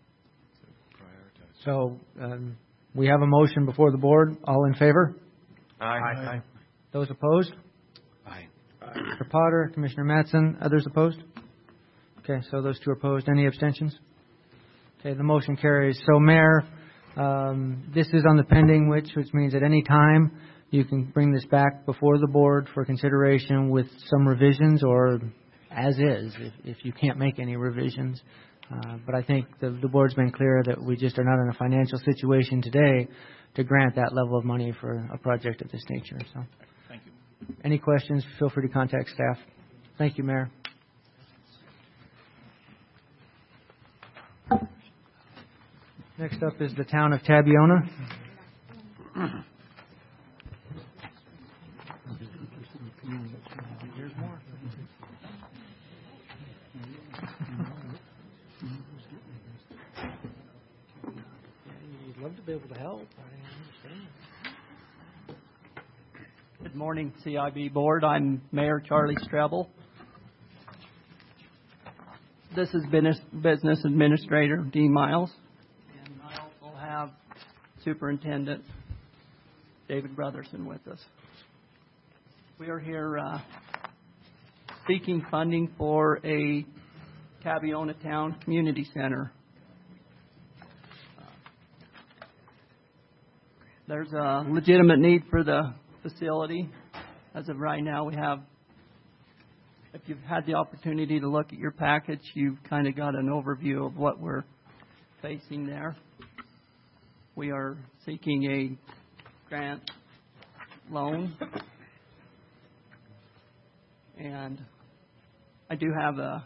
So um, we have a motion before the board. All in favor? Aye. Aye. Aye. Those opposed? Aye. Mister Potter, Commissioner Mattson, others opposed? Okay, so those two are opposed. Any abstentions? Okay, the motion carries. So, Mayor, um, this is on the pending, which which means at any time you can bring this back before the board for consideration with some revisions or as is, if, if you can't make any revisions. Uh, but I think the, the board's been clear that we just are not in a financial situation today to grant that level of money for a project of this nature. So, thank you. Any questions, feel free to contact staff. Thank you, Mayor. Next up is the town of Tabiona. Here's more. You'd love to be able to help. I understand. Good morning, C I B Board. I'm Mayor Charlie Strebel. This is Business Administrator Dee Miles. And I also have Superintendent David Brotherson with us. We are here uh, seeking funding for a Tabiona Town Community Center. Uh, there's a legitimate need for the facility. As of right now, we have, if you've had the opportunity to look at your package, you've kind of got an overview of what we're facing there. We are seeking a grant loan, and I do have a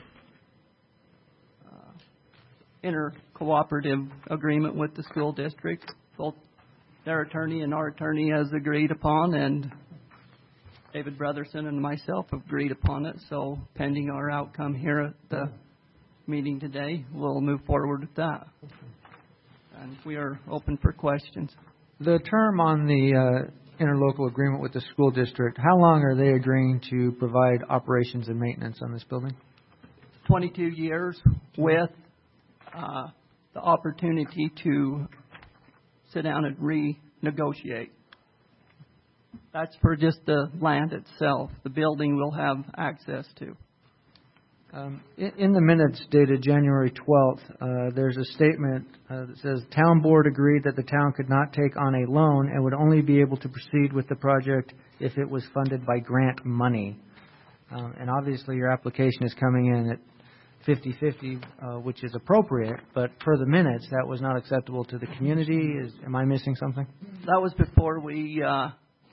uh, inter-cooperative agreement with the school district. Both their attorney and our attorney has agreed upon, and David Brotherson and myself have agreed upon it. So pending our outcome here at the meeting today, we'll move forward with that. And we are open for questions. The term on the uh, interlocal agreement with the school district, how long are they agreeing to provide operations and maintenance on this building? twenty-two years with uh, the opportunity to sit down and renegotiate. That's for just the land itself. The building we'll have access to. Um, in, in the minutes dated January twelfth, uh, there's a statement uh, that says, Town Board agreed that the town could not take on a loan and would only be able to proceed with the project if it was funded by grant money. Um, and obviously your application is coming in at fifty-fifty, uh, which is appropriate, but per the minutes, that was not acceptable to the community. Is, am I missing something? That was before we uh,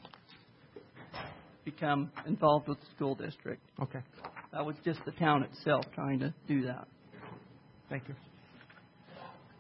become involved with the school district. Okay. That was just the town itself trying to do that. Thank you.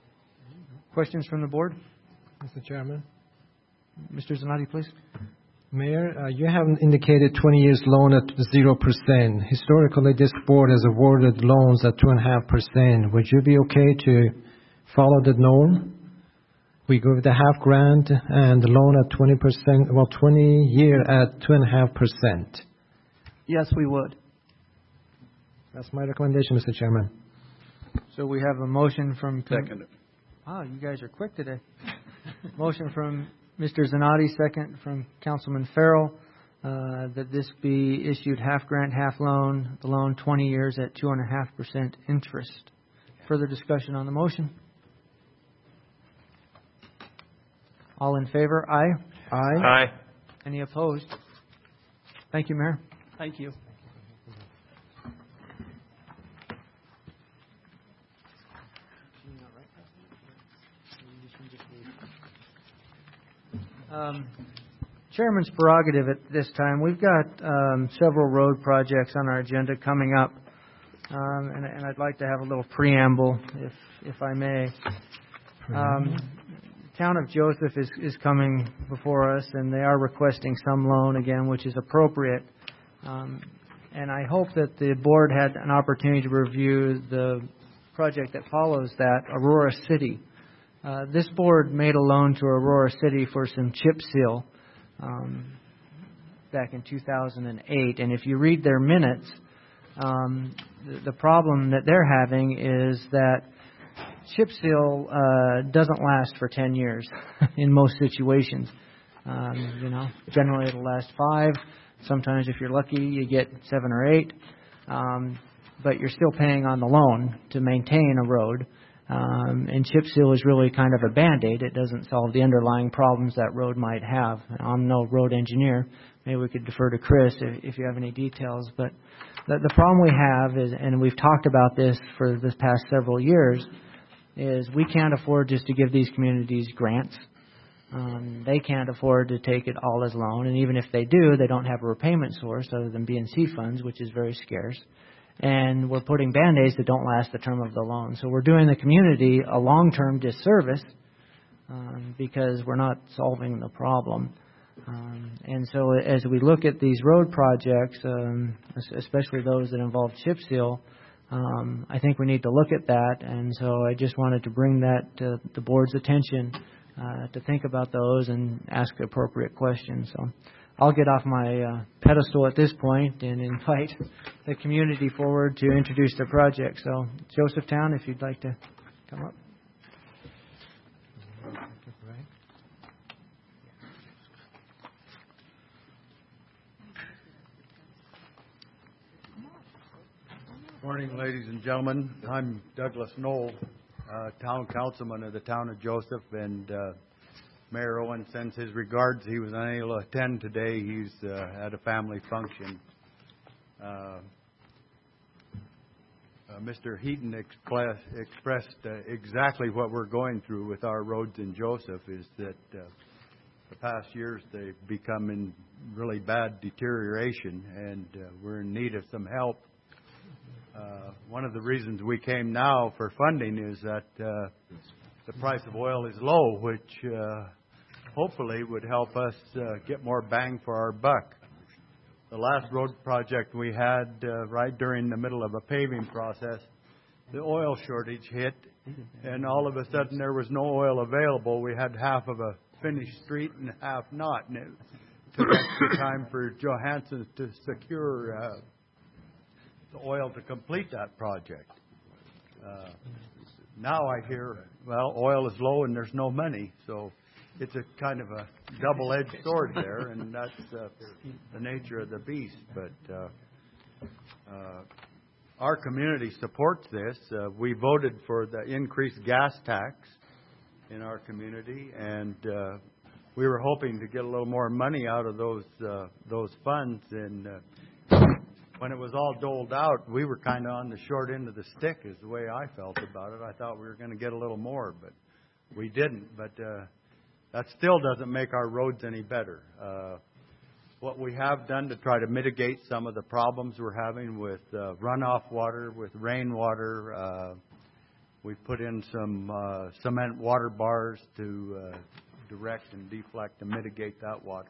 Questions from the board? Mister Chairman. Mister Zanotti, please. Mayor, uh, you have indicated twenty years loan at zero percent. Historically, this board has awarded loans at two point five percent. Would you be okay to follow the norm? We go with the half grant and the loan at twenty percent, well, twenty year at two point five percent. Yes, we would. That's my recommendation, Mister Chairman. So we have a motion from... Second. Oh, you guys are quick today. Motion from Mister Zanotti, second from Councilman Farrell, uh, that this be issued half grant, half loan, the loan twenty years at two point five percent interest. Further discussion on the motion? All in favor? Aye. Aye. Aye. Any opposed? Thank you, Mayor. Thank you. Um, Chairman's prerogative at this time. We've got um, several road projects on our agenda coming up, um, and, and I'd like to have a little preamble, if if I may. Um, Town of Joseph is, is coming before us, and they are requesting some loan again, which is appropriate. Um, and I hope that the board had an opportunity to review the project that follows that, Aurora City. Uh, this board made a loan to Aurora City for some chip seal um, back in two thousand eight. And if you read their minutes, um, the, the problem that they're having is that chip seal uh, doesn't last for ten years in most situations. Um, you know, generally it'll last five. Sometimes if you're lucky, you get seven or eight. Um, but you're still paying on the loan to maintain a road. Um, and chip seal is really kind of a Band-Aid. It doesn't solve the underlying problems that road might have. I'm no road engineer. Maybe we could defer to Chris if, if you have any details. But the, the problem we have is, and we've talked about this for this past several years, is we can't afford just to give these communities grants. Um, they can't afford to take it all as loan. And even if they do, they don't have a repayment source other than B and C funds, which is very scarce. And we're putting Band-Aids that don't last the term of the loan. So we're doing the community a long-term disservice um, because we're not solving the problem. Um, and so as we look at these road projects, um, especially those that involve chip seal, um, I think we need to look at that. And so I just wanted to bring that to the board's attention uh, to think about those and ask appropriate questions. So I'll get off my uh, pedestal at this point and invite the community forward to introduce their project. So, Josephtown, if you'd like to come up. Morning, ladies and gentlemen. I'm Douglas Knoll, uh, town councilman of the town of Joseph, and uh, Mayor Owen sends his regards. He was unable to attend today. He's uh, at a family function. Uh, uh, Mister Heaton expl- expressed uh, exactly what we're going through with our roads in Joseph, is that uh, the past years they've become in really bad deterioration, and uh, we're in need of some help. Uh, one of the reasons we came now for funding is that uh, the price of oil is low, which uh, hopefully would help us uh, get more bang for our buck. The last road project we had uh, right during the middle of a paving process, the oil shortage hit, and all of a sudden there was no oil available. We had half of a finished street and half not, and it took extra time for Johansson to secure uh, the oil to complete that project. Uh, now I hear, well, oil is low and there's no money, so it's a kind of a double-edged sword there, and that's uh, the nature of the beast. But uh, uh, our community supports this. Uh, we voted for the increased gas tax in our community, and uh, we were hoping to get a little more money out of those uh, those funds. And uh, when it was all doled out, we were kind of on the short end of the stick, is the way I felt about it. I thought we were going to get a little more, but we didn't. But uh, that still doesn't make our roads any better. Uh, what we have done to try to mitigate some of the problems we're having with uh, runoff water, with rainwater, uh, we've put in some uh, cement water bars to uh, direct and deflect and mitigate that water.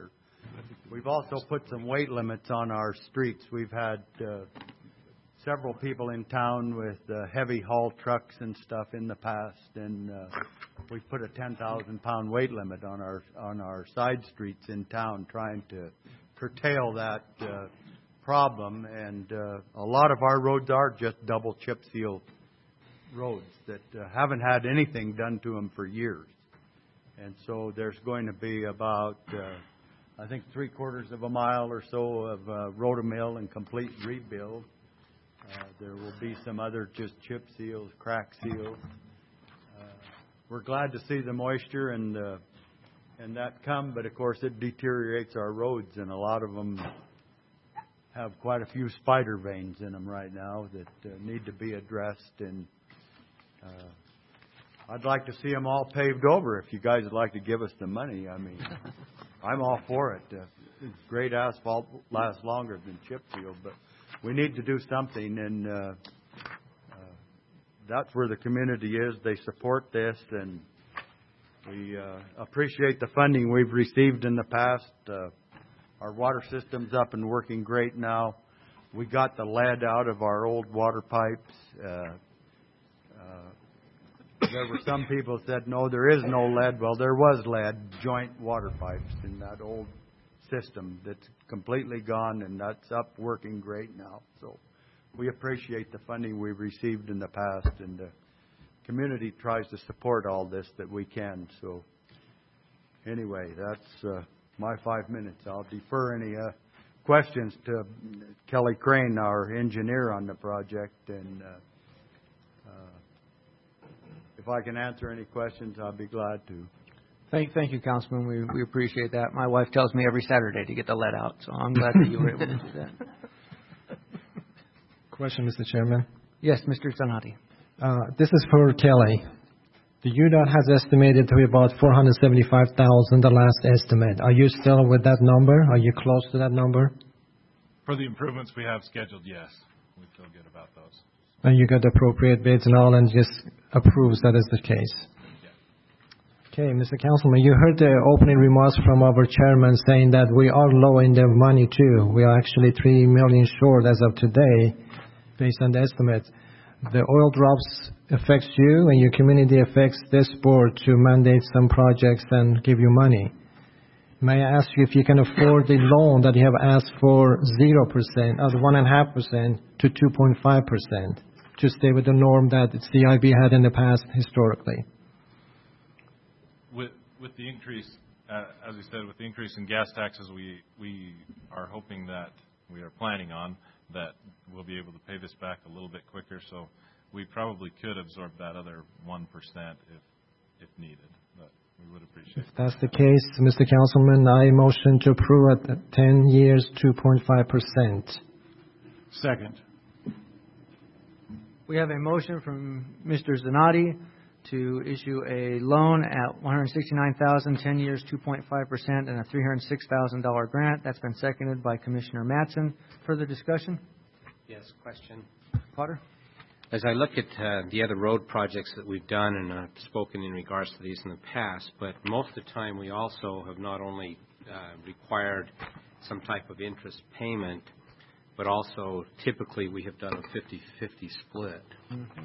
we've also put some weight limits on our streets. We've had uh, several people in town with uh, heavy haul trucks and stuff in the past, and uh, we've put a ten thousand pound weight limit on our on our side streets in town, trying to curtail that uh, problem. And uh, a lot of our roads are just double chip seal roads that uh, haven't had anything done to them for years. And so there's going to be about, uh, I think, three quarters of a mile or so of uh, rotomill and complete rebuild. Uh, there will be some other just chip seals, crack seals. Uh, we're glad to see the moisture and uh, and that come, but of course it deteriorates our roads, and a lot of them have quite a few spider veins in them right now that uh, need to be addressed. And uh, I'd like to see them all paved over if you guys would like to give us the money. I mean, I'm all for it. Uh, great asphalt lasts longer than chip seal, but we need to do something, and uh, uh, that's where the community is. They support this, and we uh, appreciate the funding we've received in the past. Uh, our water system's up and working great now. We got the lead out of our old water pipes. Uh, uh, There were some people that said, no, there is no lead. Well, there was lead, joint water pipes in that old system that's completely gone, and that's up working great now. So we appreciate the funding we've received in the past, and the community tries to support all this that we can. So anyway, that's uh, my five minutes. I'll defer any uh, questions to Kelly Crane, our engineer on the project, and uh, if I can answer any questions, I'll be glad to. Thank, thank you, Councilman. We we appreciate that. My wife tells me every Saturday to get the lead out, so I'm glad that you were able to do that. Question, Mister Chairman. Yes, Mister Zanati. Uh, this is for Kelly. The U D O T has estimated to be about four hundred seventy-five thousand, the last estimate. Are you still with that number? Are you close to that number? For the improvements we have scheduled, yes. We feel good about those. And you got the appropriate bids and all, and just approves that is the case. Okay, Mister Councilman, you heard the opening remarks from our chairman saying that we are low in the money too. We are actually three million short as of today, based on the estimates. The oil drops affects you, and your community affects this board to mandate some projects and give you money. May I ask you if you can afford the loan that you have asked for zero percent, or one and a half percent to two point five percent, to stay with the norm that C I B had in the past historically? With with the increase, uh, as we said, with the increase in gas taxes, we we are hoping that we are planning on that we'll be able to pay this back a little bit quicker. So we probably could absorb that other one percent if if needed. But we would appreciate it. If that's the case, Mister Councilman, I motion to approve at ten years, two point five percent. Second. We have a motion from Mister Zanati to issue a loan at one hundred sixty-nine thousand dollars, ten years, two point five percent, and a three hundred six thousand dollars grant. That's been seconded by Commissioner Mattson. Further discussion? Yes, question. Potter? As I look at uh, the other road projects that we've done, and I've spoken in regards to these in the past, but most of the time we also have not only uh, required some type of interest payment, but also typically we have done a fifty-fifty split. Mm-hmm.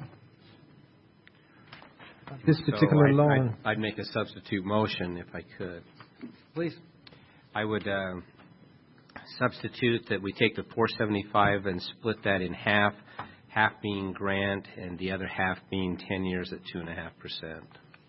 This particular so I'd, loan. I'd, I'd make a substitute motion if I could. Please. I would uh, substitute that we take the four seventy-five and split that in half, half being grant and the other half being ten years at two and a half percent.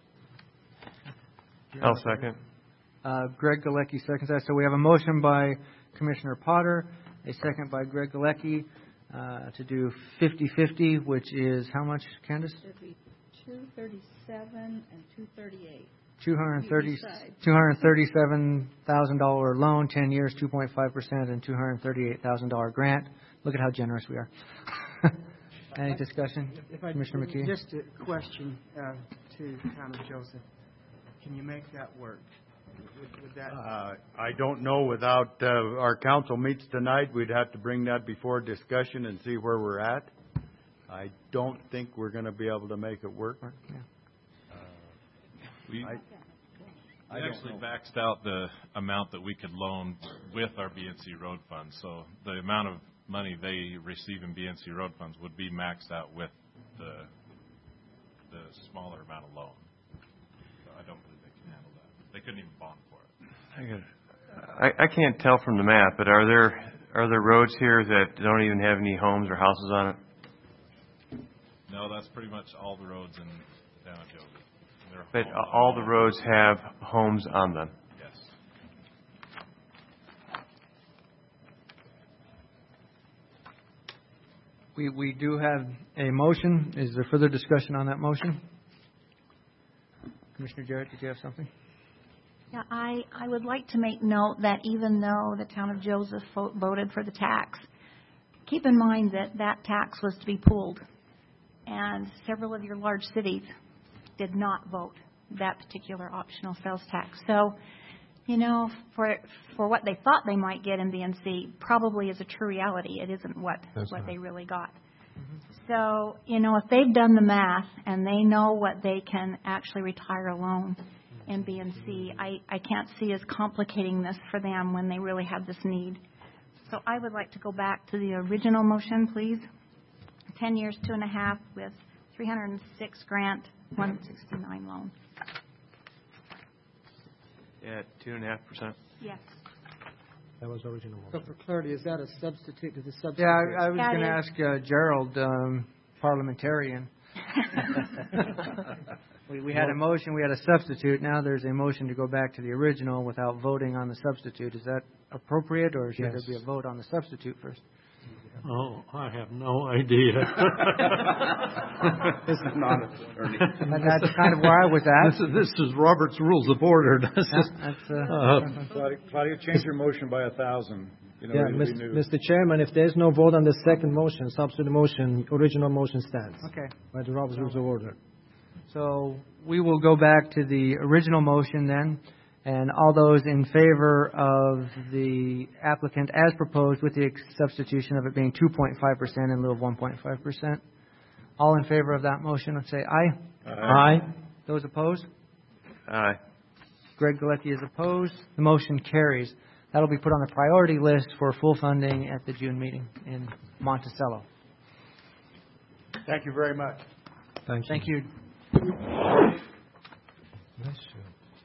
I'll second. Uh, Greg Galecki seconds that. So we have a motion by Commissioner Potter, a second by Greg Galecki uh, to do fifty-fifty, which is how much, Candace? two thirty-seven and two thirty-eight. two hundred thirty-seven thousand dollars loan, ten years, two point five percent, and two hundred thirty-eight thousand dollars grant. Look at how generous we are. Any discussion? If I, Commissioner McKee? Just a question uh, to Thomas Joseph. Can you make that work? Would, would that... Uh, I don't know. Without uh, our council meets tonight, we'd have to bring that before discussion and see where we're at. I don't think we're going to be able to make it work. Yeah. We, I, We I don't actually know. maxed out the amount that we could loan with our B N C road funds. So the amount of money they receive in B N C road funds would be maxed out with the the smaller amount of loan. So I don't believe they can handle that. They couldn't even bond for it. I, got, I, I can't tell from the map, but are there are there roads here that don't even have any homes or houses on it? No, that's pretty much all the roads in down at Joseph. They're But homes on all the roads have homes on them. Yes. We, we do have a motion. Is there further discussion on that motion? Commissioner Jarrett, did you have something? Yeah, I, I would like to make note that even though the town of Joseph vo- voted for the tax, keep in mind that that tax was to be pooled, and several of your large cities did not vote that particular optional sales tax. So, you know, for for what they thought they might get in B N C, probably is a true reality. It isn't what, That's what right. they really got. So, you know, if they've done the math and they know what they can actually retire alone in B N C, I, I can't see us complicating this for them when they really have this need. So I would like to go back to the original motion, please. Ten years, two and a half with three hundred six grant, one sixty-nine loan. Yeah, two and a half percent. Yes. That was original. So for clarity, is that a substitute to the substitute? Yeah, I, I was That going to is- ask uh, Gerald, um, parliamentarian. we, we had a motion, we had a substitute. Now there's a motion to go back to the original without voting on the substitute. Is that appropriate, or should Yes. there be a vote on the substitute first? Oh, I have no idea. This is not an attorney. And that's kind of where I was at. This is, this is Robert's Rules of Order. This Yeah, is, that's, uh, uh, Claudia, Claudia, change your motion by a thousand. You know, Yeah, we- we Mis- knew. Mister Chairman, if there's no vote on the second motion, substitute motion, original motion stands. Okay. By the Robert's Rules of Order. So we will go back to the original motion then, and all those in favor of the applicant as proposed with the ex- substitution of it being two point five percent in lieu of one point five percent. All in favor of that motion, let's say aye. Aye. Those opposed? Aye. Greg Galecki is opposed. The motion carries. That'll be put on the priority list for full funding at the June meeting in Monticello. Thank you very much. Thank you. Thank you. Bless you.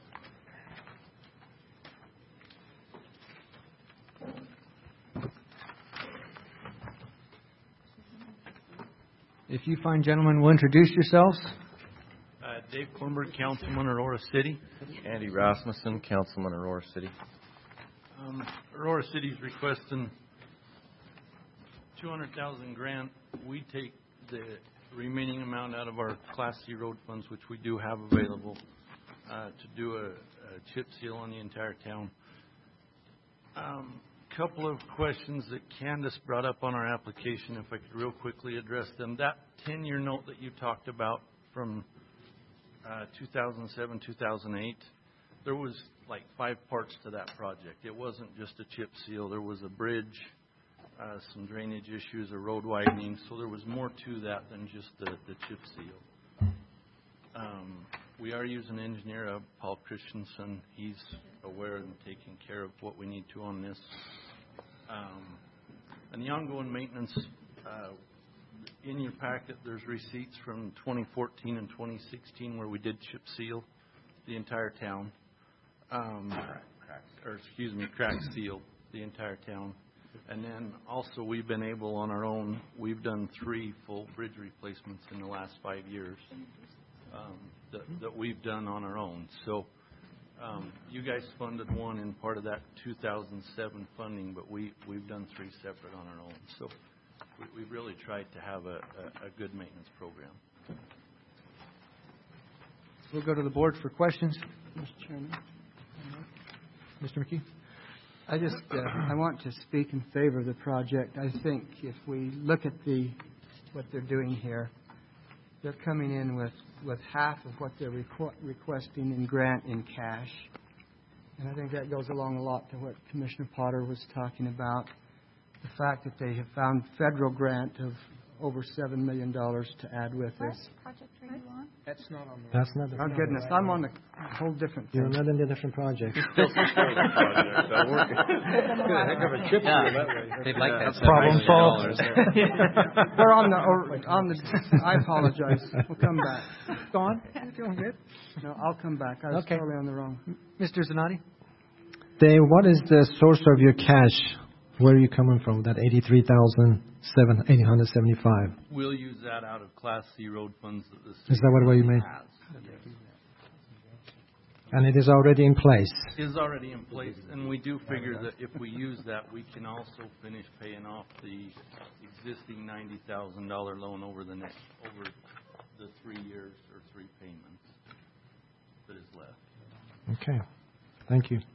If you fine gentlemen will introduce yourselves. Uh, Dave Kornberg, Councilman, Aurora City. Andy Rasmussen, Councilman, Aurora City. Um, Aurora City's requesting two hundred thousand grant. We take the remaining amount out of our Class C road funds, which we do have available, uh, to do a, a chip seal on the entire town. Um, couple of questions that Candace brought up on our application, if I could real quickly address them. That ten-year note that you talked about from uh, two thousand seven, two thousand eight, there was like five parts to that project. It wasn't just a chip seal. There was a bridge, uh, some drainage issues, a road widening. So there was more to that than just the, the chip seal. Um, we are using an engineer, uh, Paul Christensen. He's aware and taking care of what we need to on this. Um, and the ongoing maintenance, uh, in your packet, there's receipts from twenty fourteen and twenty sixteen where we did chip seal the entire town. Um, or excuse me, crack seal the entire town. And then also we've been able on our own, we've done three full bridge replacements in the last five years um, that, that we've done on our own. So um, you guys funded one in part of that two thousand seven funding, but we, we've done three separate on our own. So we, we've really tried to have a, a, a good maintenance program. We'll go to the board for questions. Mister Chairman. Mister McKee? I just uh, I want to speak in favor of the project. I think if we look at the what they're doing here, they're coming in with, with half of what they're requ- requesting in grant in cash. And I think that goes along a lot to what Commissioner Potter was talking about. The fact that they have found federal grant of over seven million dollars to add with What this. project are you on? That's not on the... That's not the... Oh, goodness, I'm on a whole different thing. You're not in the different project. Heck of a chip seal that way. They'd like that Problem solved. We're on the, or, on the, I apologize. We'll come back. Go on. Doing good. No, I'll come back. I was Okay. totally on the wrong. Mister Zanotti? Dave, what is the source of your cash? Where are you coming from? That eighty-three thousand eight hundred seventy-five. We'll use that out of Class C road funds that the Is city that what you mean? has. Yes. And it is already in place. Is already in place, and we do figure that if we use that, we can also finish paying off the existing ninety thousand dollar loan over the next, over the three years or three payments that is left. Okay. Thank you.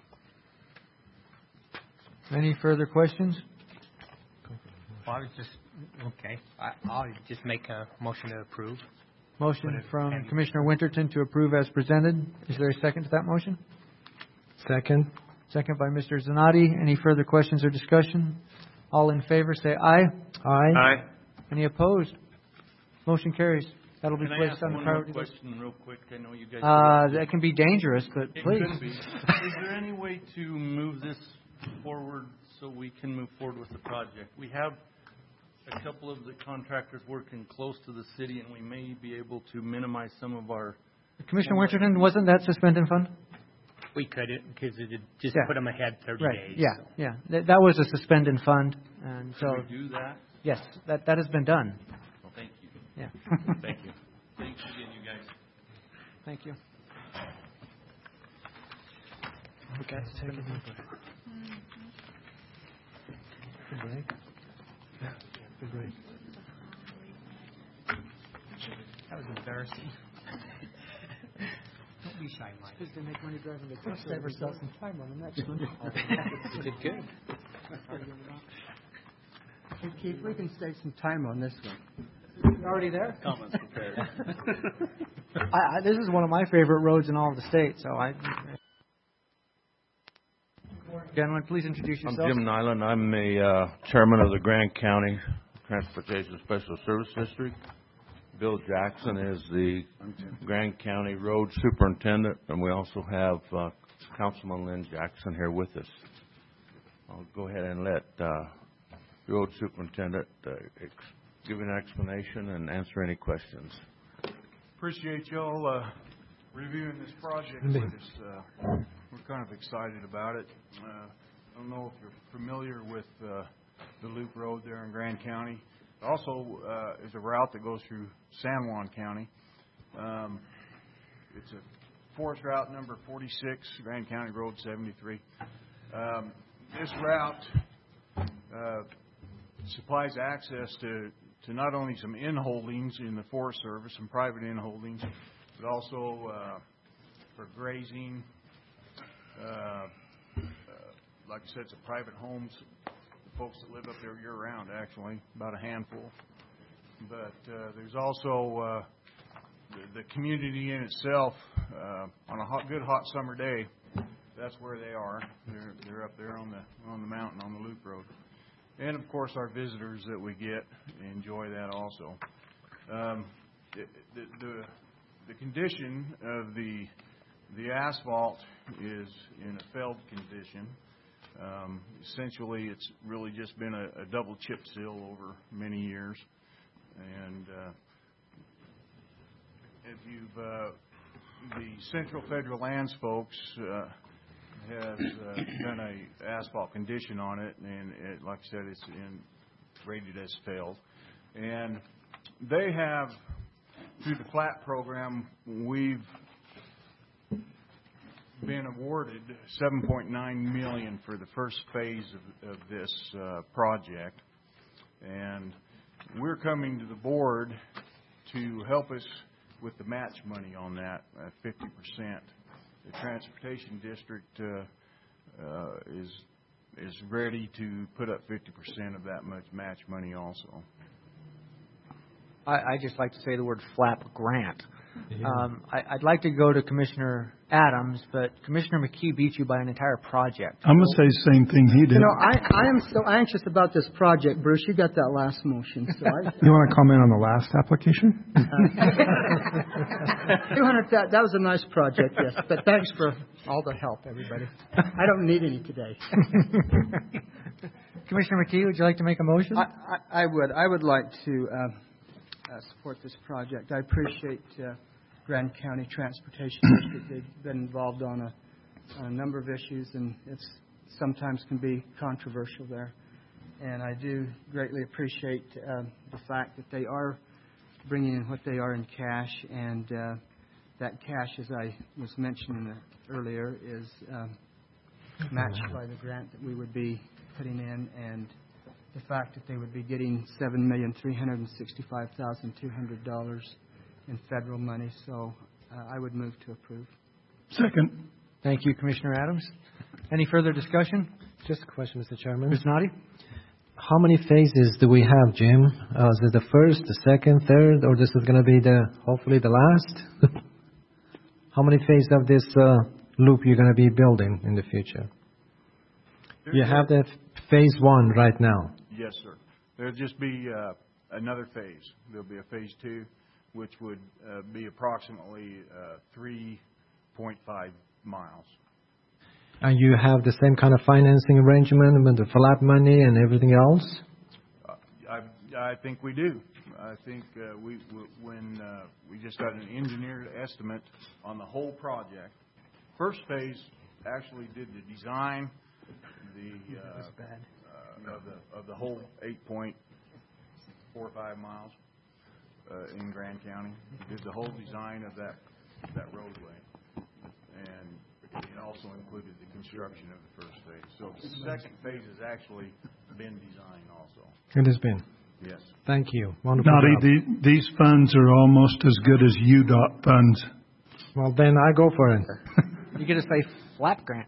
Any further questions? Well, I was just, okay. I, I'll just make a motion to approve. Motion Put it- from and- Commissioner Winterton to approve as presented. Is there a second to that motion? Second. Second by Mister Zanotti. Any further questions or discussion? All in favor say aye. Aye. Aye. Any opposed? Motion carries. That'll be Can I placed ask on the one more priority list. question real quick? I know you guys. Uh, that can be dangerous, but It please. could be. Is there any way to move this forward so we can move forward with the project? We have a couple of the contractors working close to the city, and we may be able to minimize some of our... Commissioner Winterton, wasn't that suspended fund? We could, because it just Yeah. put them ahead thirty Right. days. Yeah, yeah. That, that was a suspended fund, and so Can we do that? yes, that that has been done. Well, thank you. Yeah. Thank you. Thanks again, you guys. Thank you. Okay. Take a break. Yeah, good break. That was embarrassing. Don't be shy, Mike. Who's going to make money driving the truck? Save ourselves some time on the next one. You did good. Hey, Keith, we can save some time on this one. You're already there? Comments prepared. I, I, this is one of my favorite roads in all of the state, so I. Gentlemen, please introduce I'm yourself. Jim Nyland. I'm the uh, chairman of the Grand County Transportation Special Service District. Bill Jackson is the Grand County Road Superintendent, and we also have uh, Councilman Lynn Jackson here with us. I'll go ahead and let uh, the Road Superintendent uh, ex- give an explanation and answer any questions. Appreciate y'all uh, reviewing this project with us. Uh, we're kind of excited about it. Uh, I don't know if you're familiar with uh, the Loop Road there in Grand County. Also, uh, is a route that goes through San Juan County. Um, it's a forest route number forty-six, Grand County Road seventy-three. Um, this route uh, supplies access to, to not only some in-holdings in the Forest Service, some private in-holdings, but also uh, for grazing. Uh, uh, like I said, it's a private homes. Folks that live up there year-round, actually, about a handful. But uh, there's also uh, the, the community in itself. Uh, on a hot, good hot summer day, that's where they are. They're they're up there on the on the mountain on the Loop Road, and of course our visitors that we get enjoy that also. Um, the, the the the condition of the the asphalt is in a failed condition. Um, essentially, it's really just been a, a double chip seal over many years. And uh, if you've, uh, the Central Federal Lands folks uh, has uh, done a asphalt condition on it, and it, like I said, it's in, rated as failed. And they have, through the FLAT program, we've been awarded seven point nine million dollars for the first phase of, of this uh, project, and we're coming to the board to help us with the match money on that, uh, fifty percent. The transportation district uh, uh, is is ready to put up fifty percent of that much match money also. I, I just like to say the word flap grant. Um, I, I'd like to go to Commissioner Adams, but Commissioner McKee beat you by an entire project. I'm going to say the same thing he did. You know, I, I am so anxious about this project, Bruce. You got that last motion. So I, You want to comment on the last application? two hundred, that, that was a nice project, yes. But thanks for all the help, everybody. I don't need any today. Commissioner McKee, would you like to make a motion? I, I, I would. I would like to uh, uh, support this project. I appreciate uh, Grand County Transportation District. They've been involved on a, on a number of issues, and it's sometimes can be controversial there. And I do greatly appreciate uh, the fact that they are bringing in what they are in cash, and uh, that cash, as I was mentioning earlier, is um, matched by the grant that we would be putting in, and the fact that they would be getting seven million three hundred sixty-five thousand two hundred dollars in federal money. So uh, I would move to approve. Second. Thank you, Commissioner Adams. Any further discussion? Just a question, Mister Chairman. Miz Nadi? How many phases do we have, Jim? Uh, is it the first, the second, third, or this is going to be the hopefully the last? How many phases of this uh, loop you're going to be building in the future? You have the phase one right now. Yes, sir. There'll just be uh, another phase. There'll be a phase two, which would uh, be approximately uh, three point five miles. And you have the same kind of financing arrangement with the flat money and everything else? Uh, I, I think we do. I think uh, we w- when uh, we just got an engineered estimate on the whole project. First phase actually did the design, the uh, uh, of the of the whole eight point four five miles uh, in Grand County. We did the whole design of that that roadway, and it also included the construction of the first phase. So the second phase has actually been designed also. It has been. Yes. Thank you. Wonderful. Nadi, job. the, these funds are almost as good as U D O T funds. Well, then I go for it. You get to say flap grant.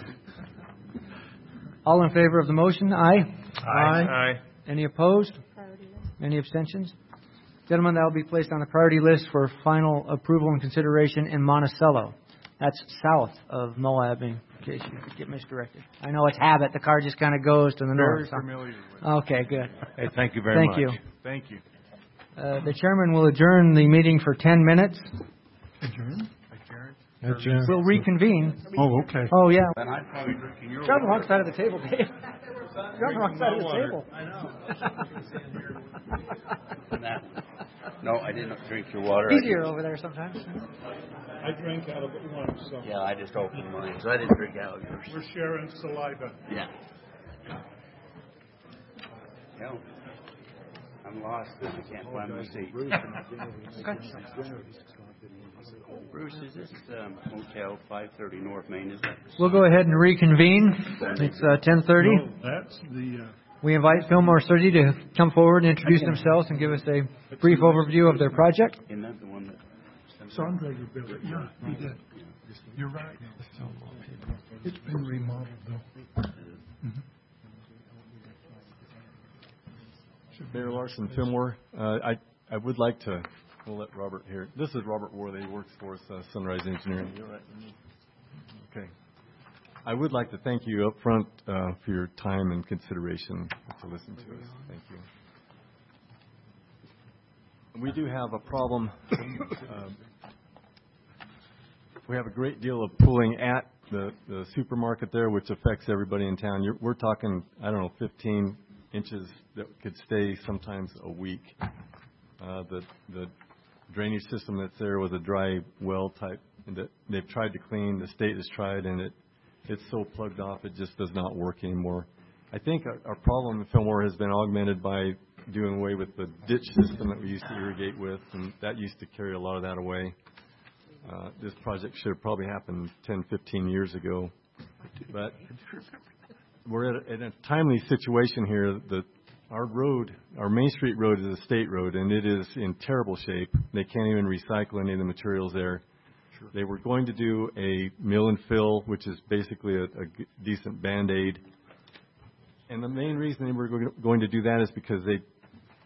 All in favor of the motion? Aye. Aye. Aye. Any opposed? Any abstentions? Gentlemen, that will be placed on the priority list for final approval and consideration in Monticello. That's south of Moab, in case you get misdirected. I know it's habit. The car just kind of goes to the Very north. familiar with it. Okay, good. Hey, thank you very Thank much. you. Thank you. Uh, the chairman will adjourn the meeting for ten minutes. Adjourn? Adjourn. We'll reconvene. Oh, okay. Oh, yeah. Then I'd probably drinking your You're on the wrong side of the table, Dave. You're on the wrong side of the table. I know. No, I didn't drink your water. Easier over there sometimes. I drank out of it once, so. Yeah, I just opened mine, so I didn't drink out of yours. We're sharing saliva. Yeah. No, I'm lost and I can't find my seat. Bruce, is this um, Hotel five thirty North Main? Is that? We'll go ahead and reconvene. It's uh, ten thirty. No, that's the, uh, We invite Fillmore Surgery to come forward and introduce themselves and give us a brief overview of their project. Isn't that the one that? Sondra, you built it. Yeah, he did. You're right. It's been remodeled, though. Mm-hmm. Mayor Larson, Fillmore. Uh, I I would like to we'll let Robert hear. This is Robert Worley. He works for us, uh, Sunrise Engineering. You're right. Okay. I would like to thank you up front uh, for your time and consideration to listen to us. Thank you. We do have a problem. Um, we have a great deal of pooling at the, the supermarket there, which affects everybody in town. You're, we're talking, I don't know, fifteen inches that could stay sometimes a week. Uh, the the drainage system that's there was a dry well type that they've tried to clean. The state has tried, and it it's so plugged off it just does not work anymore. I think our, our problem in Fillmore has been augmented by doing away with the ditch system that we used to irrigate with, and that used to carry a lot of that away. Uh, this project should have probably happened ten, fifteen years ago, but we're at a, at a timely situation here. That our road, our Main Street road, is a state road, and it is in terrible shape. They can't even recycle any of the materials there. Sure. They were going to do a mill and fill, which is basically a, a decent Band-Aid. And the main reason they were going to do that is because they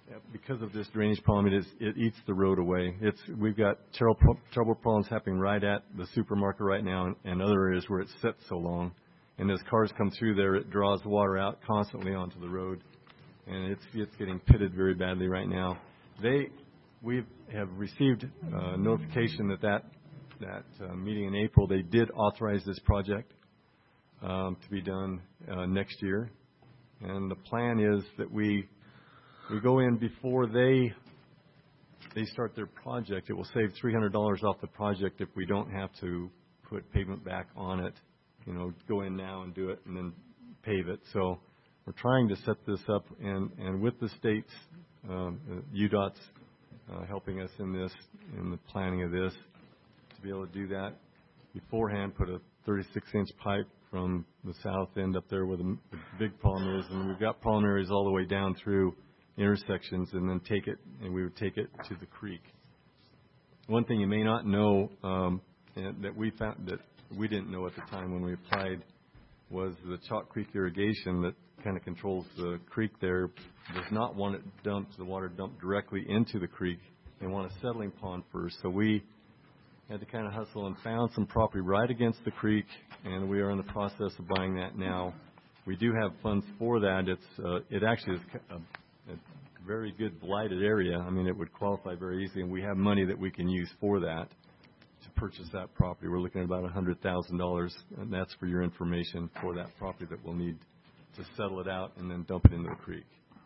because of this drainage problem, it is it eats the road away. It's we've got terrible trouble problems happening right at the supermarket right now, and, and other areas where it's set so long. And as cars come through there, it draws water out constantly onto the road, and it's it's getting pitted very badly right now. They we have received uh, notification that that that uh, meeting in April, they did authorize this project um, to be done uh, next year, and the plan is that we we go in before they they start their project. It will save three hundred dollars off the project if we don't have to put pavement back on it. You know, go in now and do it and then pave it. So we're trying to set this up, and, and with the state's um, U DOT's uh, helping us in this, in the planning of this, to be able to do that beforehand, put a thirty-six inch pipe from the south end up there where the, the big problem is, and we've got problem areas all the way down through intersections, and then take it, and we would take it to the creek. One thing you may not know um, and that we found that we didn't know at the time when we applied was the Chalk Creek irrigation that kind of controls the creek there does not want it dumped, the water dumped directly into the creek. They want a settling pond first. So we had to kind of hustle and found some property right against the creek, and we are in the process of buying that now. We do have funds for that. It's uh, it actually is a, a very good blighted area. I mean, it would qualify very easily, and we have money that we can use for that to purchase that property. We're looking at about one hundred thousand dollars, and that's for your information, for that property that we'll need to settle it out and then dump it into the creek.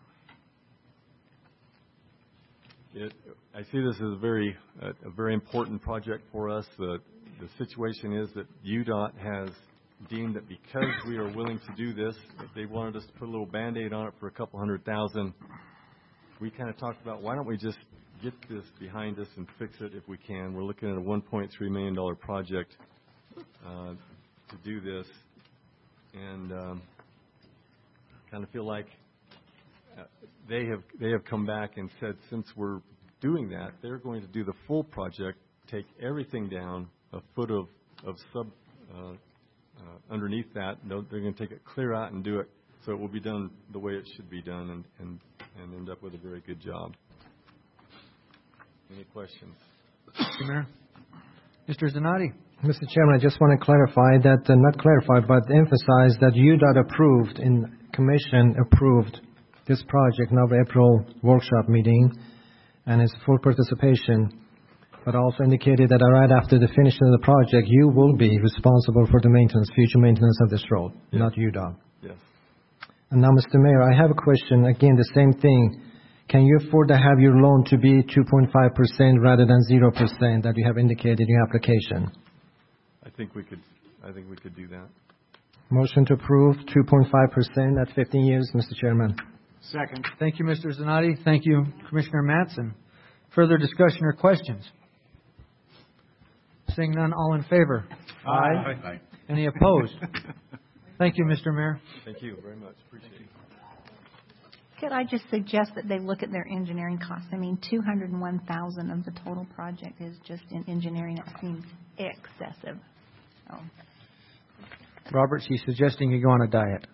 It, I see this as a very, uh, a very important project for us. The, the situation is that U DOT has deemed that because we are willing to do this, if they wanted us to put a little Band-Aid on it for a couple hundred thousand, we kind of talked about why don't we just get this behind us and fix it if we can. We're looking at a one point three million dollars project uh, to do this, and um, kind of feel like uh, they have they have come back and said since we're doing that, they're going to do the full project, take everything down a foot of of sub uh, uh, underneath that. They're going to take it clear out and do it so it will be done the way it should be done, and and, and end up with a very good job. Any questions? Mister Mayor. Mister Zanotti. Mister Chairman, I just want to clarify that, uh, not clarify, but emphasize that U DOT approved, in Commission approved this project in our April workshop meeting, and it's full participation, but also indicated that right after the finishing of the project, you will be responsible for the maintenance, future maintenance of this road, yes. Not U DOT. Yes. And now, Mister Mayor, I have a question, again, the same thing. Can you afford to have your loan to be two point five percent rather than zero percent that you have indicated in your application? I think we could, I think we could do that. Motion to approve two point five percent at fifteen years, Mister Chairman. Second. Thank you, Mister Zanotti. Thank you, Commissioner Mattson. Further discussion or questions? Seeing none, all in favor? Aye. Aye. Aye. Any opposed? Thank you, Mister Mayor. Thank you very much. Appreciate it. Could I just suggest that they look at their engineering costs? I mean, two hundred one thousand dollars of the total project is just in engineering. That seems excessive. So. Robert, she's suggesting you go on a diet.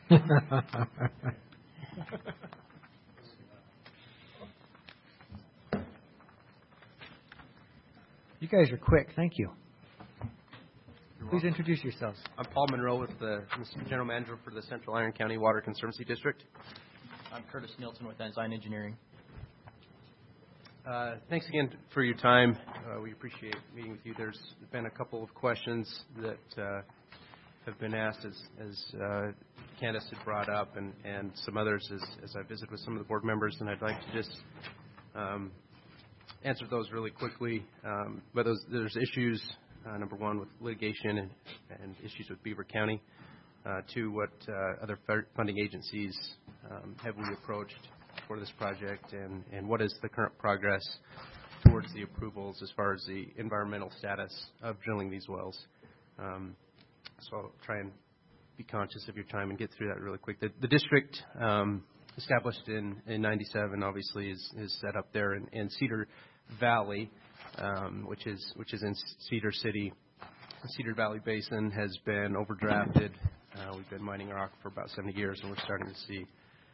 You guys are quick. Thank you. Please introduce yourselves. I'm Paul Monroe with the General Manager for the Central Iron County Water Conservancy District. I'm Curtis Nielsen with Ensign Engineering. Uh, thanks again for your time. Uh, we appreciate meeting with you. There's been a couple of questions that uh, have been asked, as, as uh, Candace had brought up, and, and some others as, as I visited with some of the board members, and I'd like to just um, answer those really quickly. Um, but those, there's issues, uh, number one, with litigation and, and issues with Beaver County. Uh, to what uh, other funding agencies um, have we approached for this project, and, and what is the current progress towards the approvals as far as the environmental status of drilling these wells. Um, so I'll try and be conscious of your time and get through that really quick. The, the district um, established in, in ninety-seven obviously is, is set up there in, in Cedar Valley, um, which is which is in Cedar City. The Cedar Valley Basin has been overdrafted. Uh, we've been mining rock for about seventy years, and we're starting to see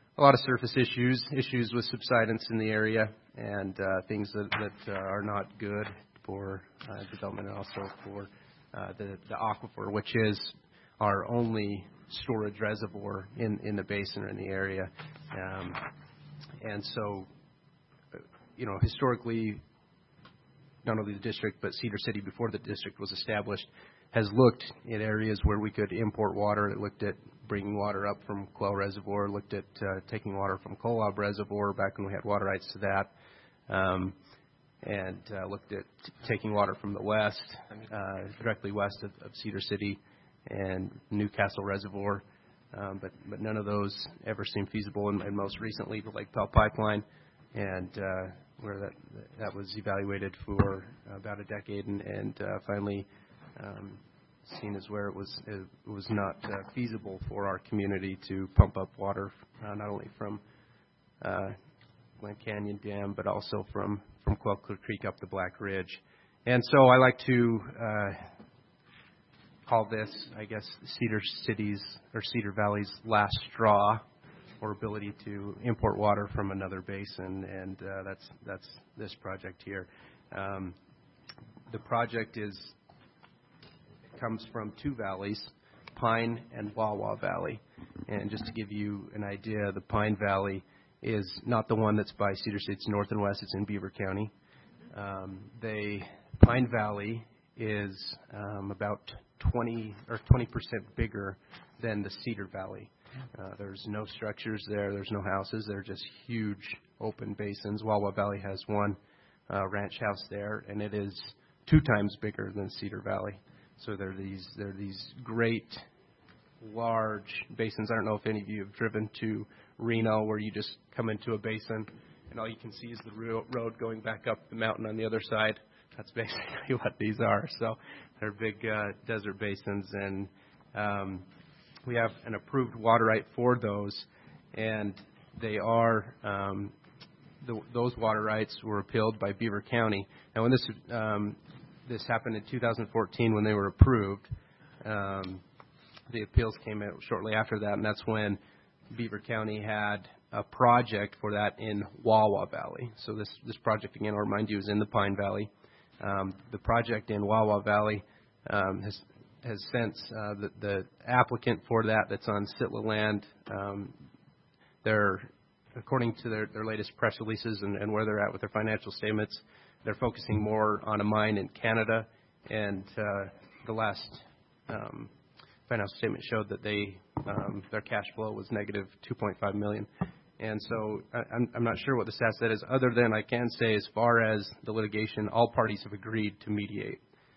a lot of surface issues, issues with subsidence in the area, and uh, things that, that uh, are not good for uh, development, and also for uh, the, the aquifer, which is our only storage reservoir in, in the basin or in the area. Um, and so, you know, historically, not only the district, but Cedar City, before the district was established, has looked at areas where we could import water. It looked at bringing water up from Quail Reservoir, looked at uh, taking water from Kolob Reservoir back when we had water rights to that, um, and uh, looked at t- taking water from the west, uh, directly west of, of Cedar City and Newcastle Reservoir, um, but, but none of those ever seemed feasible, and, and most recently the Lake Powell Pipeline, and uh, where that that was evaluated for about a decade, and, and uh, finally um, seen as where it was it was not uh, feasible for our community to pump up water, uh, not only from uh, Glen Canyon Dam, but also from from Quail Creek up the Black Ridge. And so I like to uh, call this, I guess, Cedar City's or Cedar Valley's last straw, or ability to import water from another basin, and uh, that's that's this project here. Um, the project is comes from two valleys, Pine and Wawa Valley. And just to give you an idea, the Pine Valley is not the one that's by Cedar City. It's north and west. It's in Beaver County. Um, they Pine Valley is um, about twenty or twenty percent bigger than the Cedar Valley. Uh, there's no structures there. There's no houses. They're just huge open basins. Wawa Valley has one uh, ranch house there, and it is two times bigger than Cedar Valley. So they're these they're these great large basins. I don't know if any of you have driven to Reno, where you just come into a basin and all you can see is the ro- road going back up the mountain on the other side. That's basically what these are. So they're big uh, desert basins, and um, we have an approved water right for those, and they are um, the, those water rights were appealed by Beaver County. Now, when this um, this happened in two thousand fourteen, when they were approved, um, the appeals came out shortly after that, and that's when Beaver County had a project for that in Wawa Valley. So this this project, again, I'll remind you, is in the Pine Valley. Um, the project in Wawa Valley um, has has since uh, the, the applicant for that that's on Sitla land. Um, they're according to their, their latest press releases and, and where they're at with their financial statements, they're focusing more on a mine in Canada. And uh, the last um, financial statement showed that they um, their cash flow was negative two point five million dollars. And so I, I'm, I'm not sure what the stats that is, other than I can say as far as the litigation, all parties have agreed to mediate.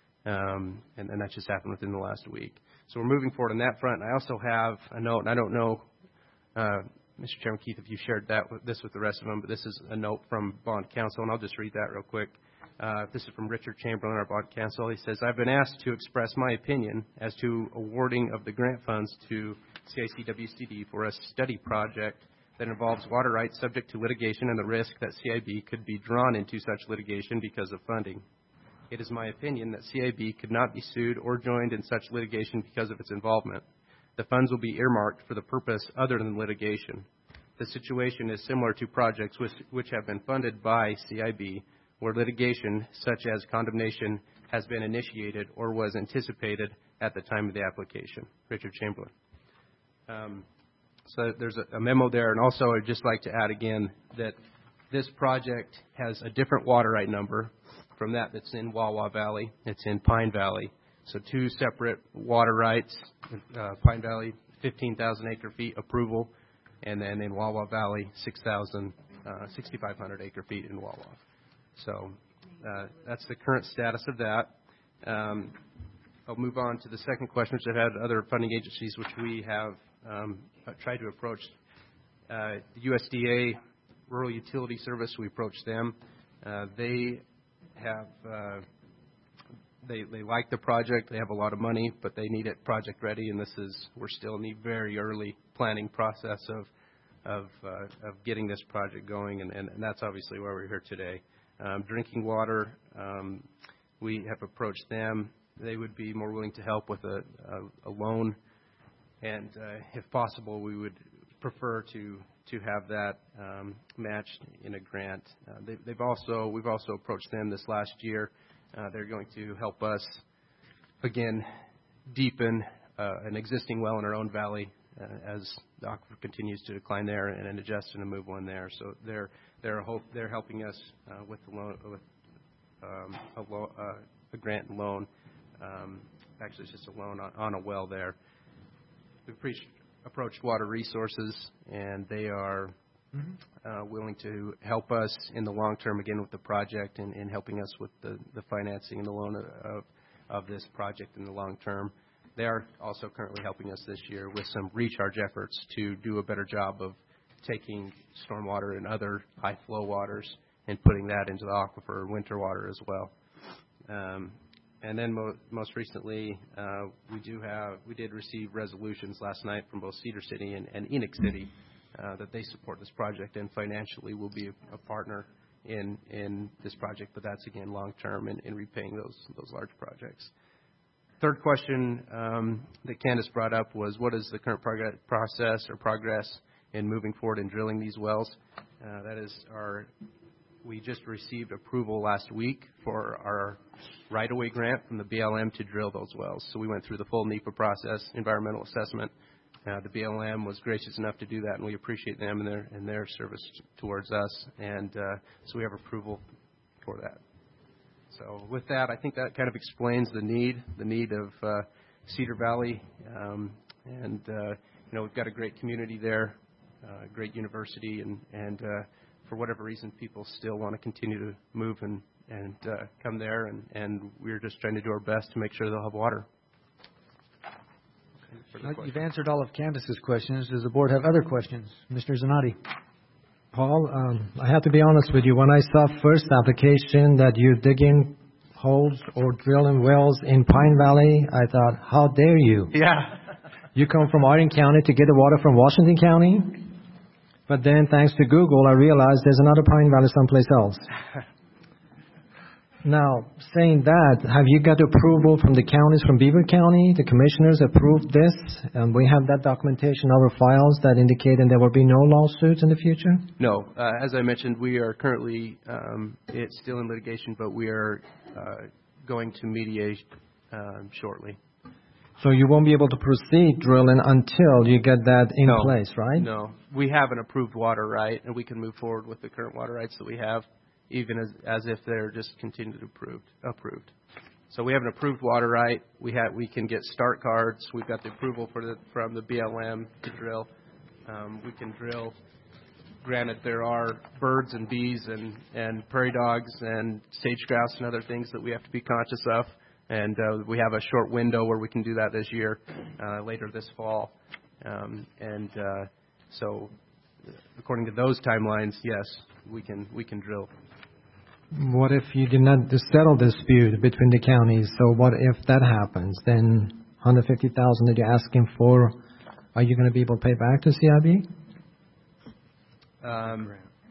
Um, and, and that just happened within the last week. So we're moving forward on that front. I also have a note, and I don't know, uh, Mister Chairman Keith, if you shared that with, this with the rest of them, but this is a note from bond counsel, and I'll just read that real quick. Uh, this is from Richard Chamberlain, our bond counsel. He says, I've been asked to express my opinion as to awarding of the grant funds to C I C W C D for a study project that involves water rights subject to litigation and the risk that C I B could be drawn into such litigation because of funding. It is my opinion that C I B could not be sued or joined in such litigation because of its involvement. The funds will be earmarked for the purpose other than litigation. The situation is similar to projects which, which have been funded by C I B, where litigation, such as condemnation, has been initiated or was anticipated at the time of the application. Richard Chamberlain. Um, so there's a, a memo there, and also I'd just like to add again that this project has a different water right number from that that's in Wawa Valley. It's in Pine Valley. So two separate water rights, uh, Pine Valley, fifteen thousand acre feet approval, and then in Wawa Valley, six thousand, uh, sixty-five hundred acre feet in Wawa. So uh, that's the current status of that. Um, I'll move on to the second question, which I've had other funding agencies which we have um, tried to approach. Uh, the U S D A Rural Utility Service, we approached them. Uh, they have uh, they they like the project. They have a lot of money, but they need it project ready. And this is we're still in the very early planning process of of uh, of getting this project going, and, and, and that's obviously why we're here today. Um, drinking water, um, we have approached them. They would be more willing to help with a, a, a loan, and uh, if possible, we would prefer to to have that um, matched in a grant. Uh, they, they've also we've also approached them this last year. Uh, they're going to help us again deepen uh, an existing well in our own valley uh, as the aquifer continues to decline there, and then adjust and move one there. So they're they're hope they're helping us uh, with the loan with um, a, lo- uh, a grant and loan. Um, actually, it's just a loan on, on a well there. We've pre- approached Water Resources, and they are uh, willing to help us in the long term again with the project, and, and helping us with the, the financing and the loan of, of this project in the long term. They are also currently helping us this year with some recharge efforts to do a better job of taking stormwater and other high flow waters and putting that into the aquifer winter water as well. Um, and then mo- most recently, uh, we do have we did receive resolutions last night from both Cedar City and, and Enoch City uh, that they support this project and financially will be a, a partner in in this project. But that's again long term in, in repaying those those large projects. Third question um, that Candace brought up was, what is the current prog- process or progress in moving forward and drilling these wells? Uh, that is our, we just received approval last week for our right-of-way grant from the B L M to drill those wells. So we went through the full NEPA process, environmental assessment. Uh, the B L M was gracious enough to do that, and we appreciate them and their, and their service towards us. And uh, so we have approval for that. So with that, I think that kind of explains the need, the need of uh, Cedar Valley. Um, and, uh, you know, we've got a great community there, uh, great university, and, and uh, for whatever reason, people still want to continue to move and, and uh, come there. And, and we're just trying to do our best to make sure they'll have water. Well, you've answered all of Candace's questions. Does the board have other questions? Mister Zanotti. Paul, um, I have to be honest with you. When I saw first application that you digging holes or drilling wells in Pine Valley, I thought, how dare you? Yeah. You come from Orange County to get the water from Washington County? But then, thanks to Google, I realized there's another Pine Valley someplace else. Now, saying that, have you got approval from the counties, from Beaver County? The commissioners approved this, and we have that documentation in our files that indicating there will be no lawsuits in the future? No. Uh, as I mentioned, we are currently, um, it's still in litigation, but we are uh, going to mediate um, shortly. So you won't be able to proceed drilling until you get that in no. place, right? No. We have an approved water right, and we can move forward with the current water rights that we have, even as, as if they're just continued approved. approved. So we have an approved water right. We have we can get start cards. We've got the approval for the, from the B L M to drill. Um, we can drill. Granted, there are birds and bees and, and prairie dogs and sage grouse and other things that we have to be conscious of. And uh, we have a short window where we can do that this year, uh, later this fall. Um, and uh, so, according to those timelines, yes, we can we can drill. What if you did not settle dispute between the counties? So what if that happens? Then one hundred fifty thousand dollars that you're asking for, are you going to be able to pay back to C I B? Um,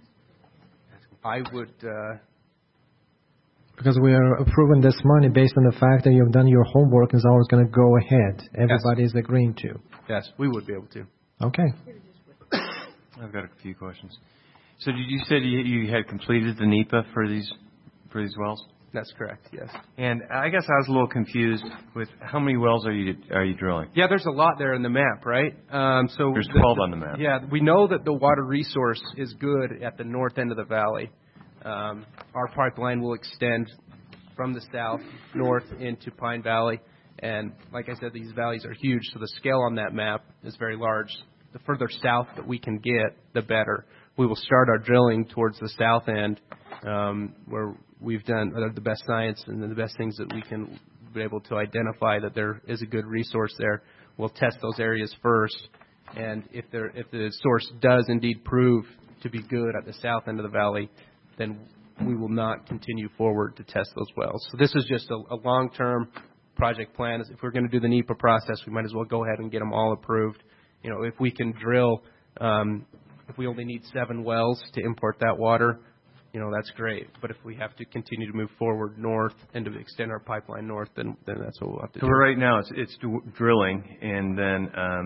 I would. Uh, because we are approving this money based on the fact that you've done your homework and is always going to go ahead. Everybody is agreeing to. Yes, we would be able to. Okay. I've got a few questions. So did you say you, you had completed the NEPA for these for these wells? That's correct. Yes. And I guess I was a little confused with how many wells are you are you drilling? Yeah, there's a lot there in the map, right? Um, so there's the, twelve on the map. Yeah, we know that the water resource is good at the north end of the valley. Um, our pipeline will extend from the south north into Pine Valley, and like I said, these valleys are huge, so the scale on that map is very large. The further south that we can get, the better. We will start our drilling towards the south end, um, where we've done the best science and the best things that we can be able to identify that there is a good resource there. We'll test those areas first, and if there if the source does indeed prove to be good at the south end of the valley, then we will not continue forward to test those wells. So this is just a, a long-term project plan. If we're going to do the NEPA process, we might as well go ahead and get them all approved. You know, if we can drill, um, if we only need seven wells to import that water, you know, that's great. But if we have to continue to move forward north and to extend our pipeline north, then then that's what we'll have to so do. So right now it's it's drilling, and then um,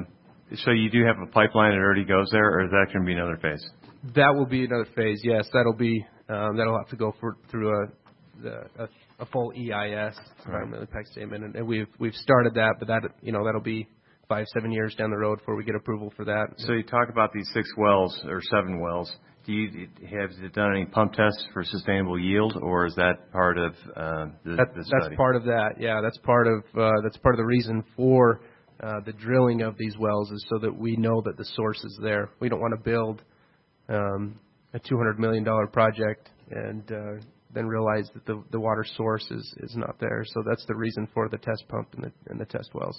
So you do have a pipeline that already goes there, or is that going to be another phase? That will be another phase. Yes, that'll be um, that'll have to go for, through a, the, a a full E I S, environmental impact statement, and, and we've we've started that, but that you know that'll be five seven years down the road before we get approval for that. So you talk about these six wells or seven wells. Do you have it done any pump tests for sustainable yield, or is that part of uh, the, that, the study? That's part of that. Yeah, that's part of uh, that's part of the reason for uh, the drilling of these wells is so that we know that the source is there. We don't want to build um, a two hundred million dollars project and uh, then realize that the, the water source is, is not there. So that's the reason for the test pump and the, and the test wells.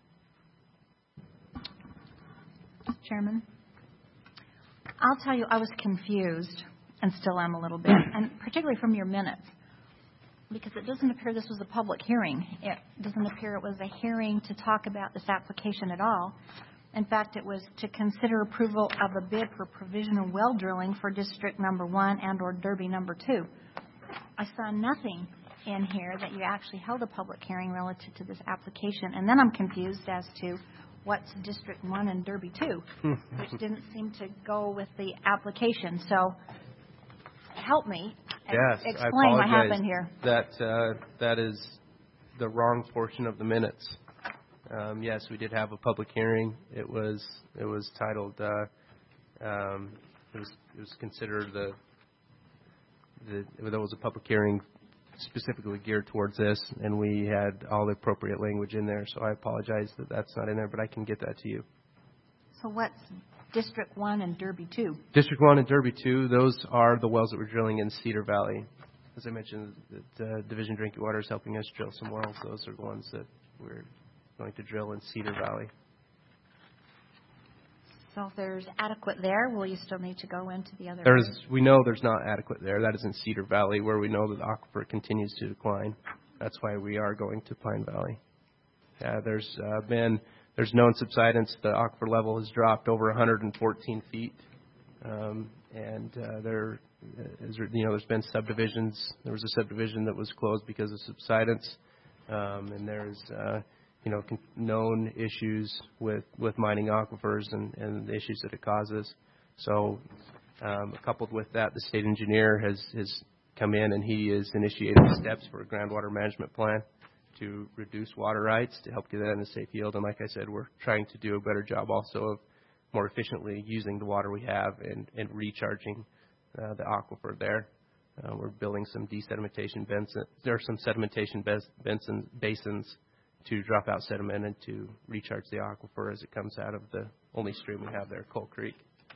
Chairman, I'll tell you, I was confused and still am a little bit, and particularly from your minutes, because it doesn't appear this was a public hearing. It doesn't appear it was a hearing to talk about this application at all. In fact, it was to consider approval of a bid for provisional well drilling for District Number One and or Derby Number Two. I saw nothing in here that you actually held a public hearing relative to this application, and then I'm confused as to what's District One and Derby Two, which didn't seem to go with the application. So, help me. Yes, explain I what apologize. happened here. That uh, that is the wrong portion of the minutes. Um, yes, we did have a public hearing. It was it was titled. Uh, um, it was it was considered the the there was a public hearing specifically geared towards this, and we had all the appropriate language in there. So I apologize that that's not in there, but I can get that to you. So what's District One and Derby Two? District One and Derby Two, those are the wells that we're drilling in Cedar Valley. As I mentioned, that uh, Division Drinking Water is helping us drill some wells. Those are the ones that we're going to drill in Cedar Valley. So if there's adequate there, will you still need to go into the other? There's, we know there's not adequate there. That is in Cedar Valley, where we know that the aquifer continues to decline. That's why we are going to Pine Valley. Yeah, there's uh, been there's known subsidence. The aquifer level has dropped over one hundred fourteen feet, um, and uh, there is, you know, there's been subdivisions. There was a subdivision that was closed because of subsidence, um, and there's uh, you know, known issues with, with mining aquifers and, and the issues that it causes. So um, coupled with that, the state engineer has, has come in and he is initiating steps for a groundwater management plan to reduce water rights, to help get that in a safe yield. And like I said, we're trying to do a better job also of more efficiently using the water we have and, and recharging uh, the aquifer there. Uh, we're building some desedimentation basins. There are some sedimentation basins, basins to drop out sediment and to recharge the aquifer as it comes out of the only stream we have there, Coal Creek.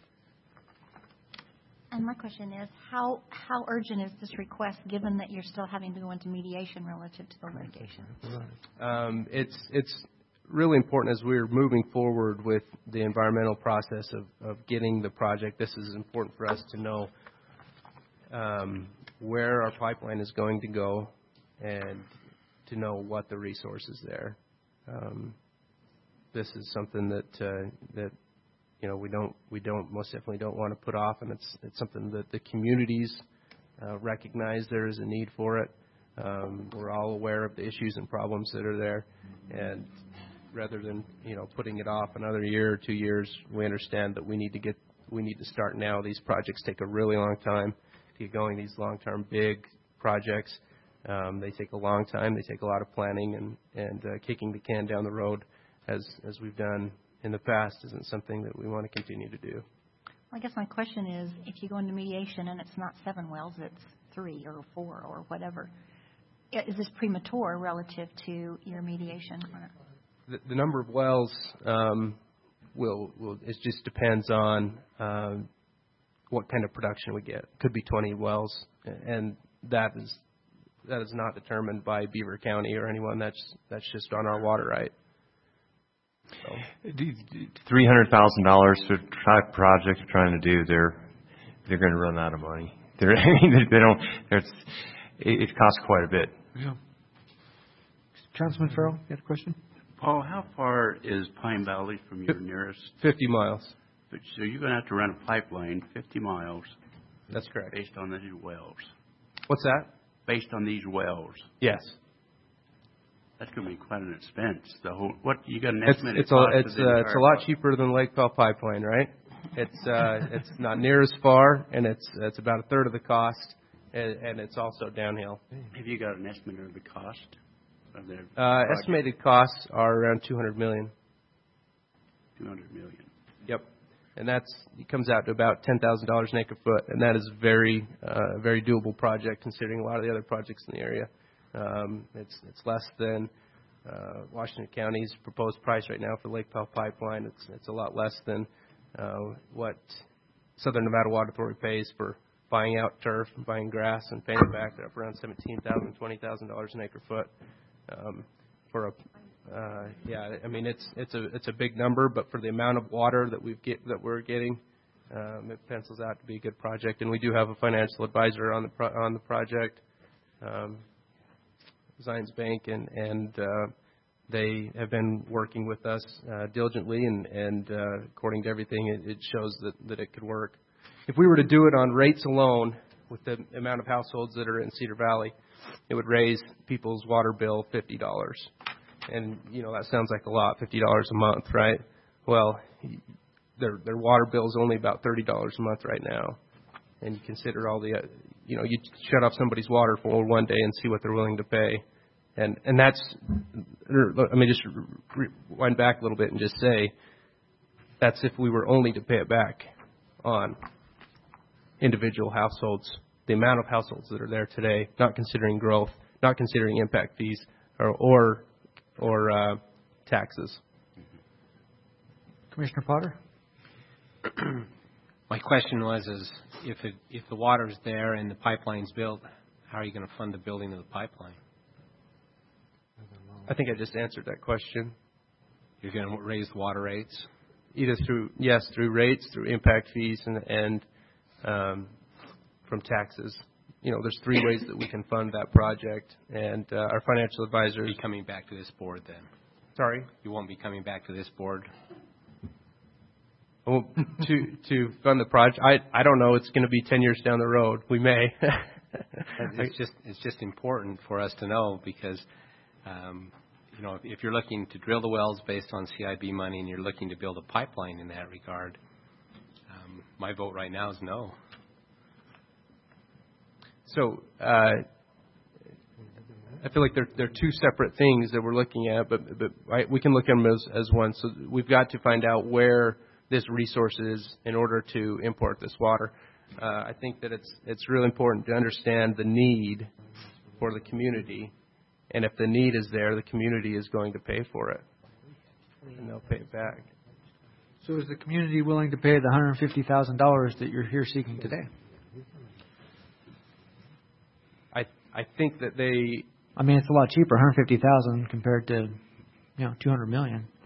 And my question is, how how urgent is this request, given that you're still having to go into mediation relative to the litigation? Um, it's it's really important as we're moving forward with the environmental process of, of getting the project. This is important for us to know um, where our pipeline is going to go and to know what the resource is there. Um, this is something that uh, that you know we don't we don't most definitely don't want to put off, and it's it's something that the communities uh, recognize there is a need for it. Um, we're all aware of the issues and problems that are there, and rather than you know putting it off another year or two years, we understand that we need to get we need to start now. These projects take a really long time to get going. These long-term big projects. Um, they take a long time. They take a lot of planning, and, and uh, kicking the can down the road, as as we've done in the past, isn't something that we want to continue to do. Well, I guess my question is, if you go into mediation and it's not seven wells, it's three or four or whatever, is this premature relative to your mediation? The, the number of wells um, will will it just depends on um, what kind of production we get. It could be twenty wells, and that is. That is not determined by Beaver County or anyone. That's that's just on our water right. So. Three hundred thousand dollars for a project they're trying to do. They're they're going to run out of money. They're I mean, they don't. There's it, it costs quite a bit. Yeah. Councilman Farrell, you had a question? Paul, how far is Pine Valley from your nearest? Fifty miles. So you're going to have to run a pipeline fifty miles. That's correct. Based on these wells. What's that? Based on these wells. Yes. That's going to be quite an expense. The whole, what, you got an It's estimated it's a cost it's of the uh, it's a entire lot project? cheaper than Lake Bell Pipeline, right? It's uh, it's not near as far, and it's it's about a third of the cost, and, and it's also downhill. Have you got an estimate of the cost of their Uh, project? estimated costs are around two hundred million. two hundred million. Yep, and that's it comes out to about ten thousand dollars an acre foot, and that is very uh, very doable project considering a lot of the other projects in the area. Um, it's it's less than uh, Washington County's proposed price right now for Lake Powell Pipeline. It's it's a lot less than uh, what Southern Nevada Water Authority pays for buying out turf, buying grass, and paying it back. They're up around seventeen thousand, twenty thousand dollars an acre foot um, for a uh, yeah. I mean it's it's a it's a big number, but for the amount of water that we've get that we're getting, um, it pencils out to be a good project. And we do have a financial advisor on the pro- on the project. Um, Zions Bank, and, and uh, they have been working with us uh, diligently, and, and uh, according to everything, it, it shows that, that it could work. If we were to do it on rates alone, with the amount of households that are in Cedar Valley, it would raise people's water bill fifty dollars. And, you know, that sounds like a lot, fifty dollars a month, right? Well, their their water bill is only about thirty dollars a month right now. And you consider all the, uh, you know, you shut off somebody's water for one day and see what they're willing to pay. And and that's, let me just rewind back a little bit and just say, that's if we were only to pay it back on individual households, the amount of households that are there today, not considering growth, not considering impact fees or or, or uh, taxes. Commissioner Potter? My question was, is if it, if the water's there and the pipeline's built, how are you going to fund the building of the pipeline? I think I just answered that question. You're going to raise the water rates? Either through, yes, through rates, through impact fees, and, and um, from taxes. You know, there's three ways that we can fund that project, and uh, our financial advisor Will you be coming back to this board then? Sorry? You won't be coming back to this board? Well, to to fund the project, I I don't know. It's going to be ten years down the road. We may. It's just it's just important for us to know because, um, you know, if, if you're looking to drill the wells based on C I B money and you're looking to build a pipeline in that regard, um, my vote right now is no. So uh, I feel like they're they're two separate things that we're looking at, but but right, we can look at them as as one. So we've got to find out where this resource is in order to import this water. Uh, I think that it's it's really important to understand the need for the community, and if the need is there, the community is going to pay for it, and they'll pay it back. So is the community willing to pay the one hundred fifty thousand dollars that you're here seeking today? I I think that they. I mean, it's a lot cheaper, one hundred fifty thousand dollars compared to, you know, two hundred million dollars.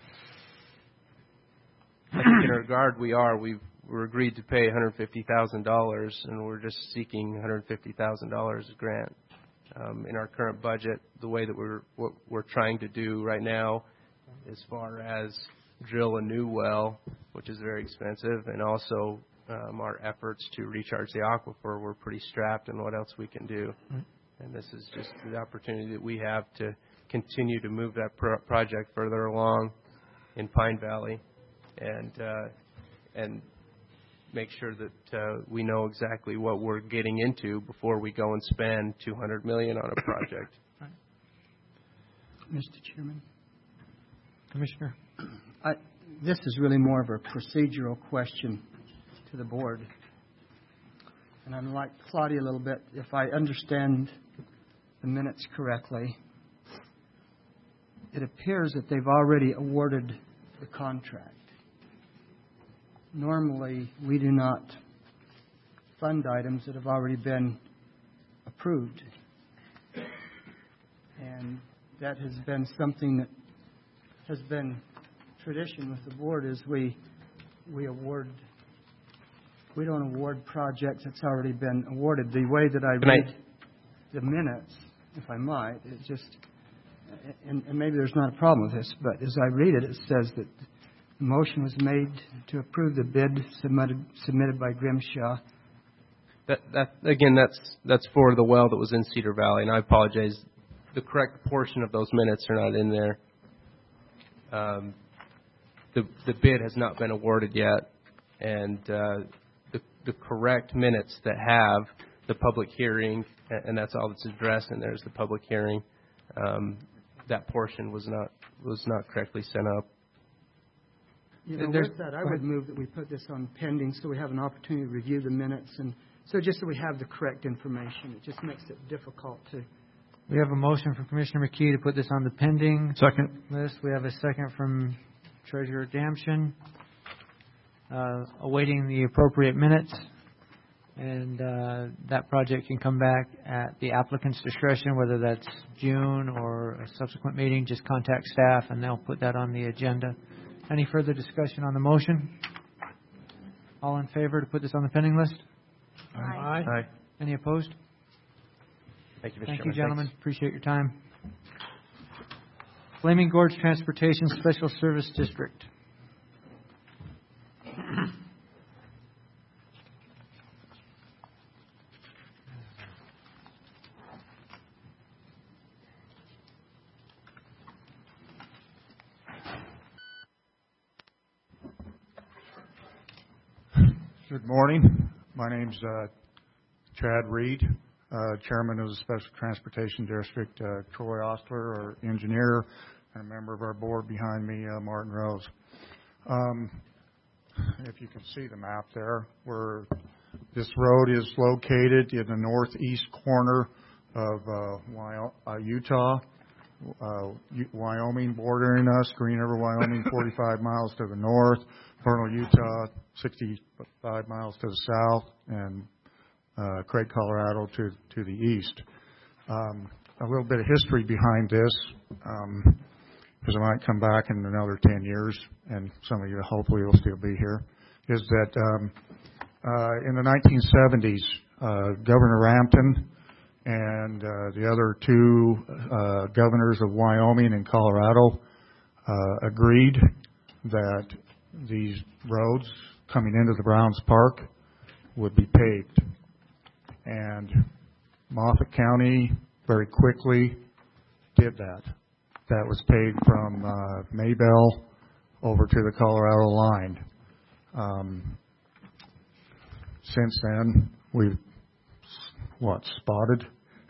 I think in our regard we are. We've we're agreed to pay one hundred fifty thousand dollars, and we're just seeking one hundred fifty thousand dollars grant. Um, in our current budget, the way that we're what we're trying to do right now, as far as drill a new well, which is very expensive, and also um, our efforts to recharge the aquifer, we're pretty strapped in what else we can do. Right. And this is just the opportunity that we have to continue to move that pro- project further along in Pine Valley, and uh, and make sure that uh, we know exactly what we're getting into before we go and spend two hundred million dollars on a project. Right. Mister Chairman, Commissioner, I, this is really more of a procedural question to the board, and I'm like Claudia a little bit. If I understand the minutes correctly, it appears that they've already awarded the contract. Normally, we do not fund items that have already been approved. And that has been something that has been tradition with the board is we we award, we don't award projects that's already been awarded. The way that I Can read I- the minutes, if I might, it just, and, and maybe there's not a problem with this, but as I read it, it says that the motion was made to approve the bid submitted submitted by Grimshaw. That, that again, that's that's for the well that was in Cedar Valley, and I apologize. the correct portion of those minutes are not in there. Um, the the bid has not been awarded yet, and uh, the the correct minutes that have the public hearing, and that's all that's addressed, and there's the public hearing. Um, that portion was not was not correctly sent up. You know, There's- with that, I would move that we put this on pending so we have an opportunity to review the minutes, and so just so we have the correct information. It just makes it difficult to. We have a motion from Commissioner McKee to put this on the pending Second. list. We have a second from Treasurer Damshin, uh, awaiting the appropriate minutes. And uh, that project can come back at the applicant's discretion, whether that's June or a subsequent meeting. Just contact staff and they'll put that on the agenda. Any further discussion on the motion? All in favor to put this on the pending list? Aye. Aye. Any opposed? Thank you, Mister Thank you, Chairman. gentlemen. Thanks. Appreciate your time. Flaming Gorge Transportation Special Service District. Good morning. My name's uh, Chad Reed, uh, Chairman of the Special Transportation District. Uh, Troy Ostler, our engineer, and a member of our board behind me, uh, Martin Rose. Um, if you can see the map there, where this road is located in the northeast corner of uh, Wy- uh, Utah, uh, U- Wyoming bordering us, Green River, Wyoming, forty-five miles to the north, Vernal, Utah, sixty-five miles to the south, and uh, Craig, Colorado to, to the east. Um, a little bit of history behind this, um, because I might come back in another ten years, and some of you hopefully will still be here, is that um, uh, in the nineteen seventies, uh, Governor Rampton and uh, the other two uh, governors of Wyoming and Colorado uh, agreed that these roads coming into the Browns Park would be paved. And Moffat County very quickly did that. That was paved from uh, Maybell over to the Colorado line. Um, since then, we've, what, spotted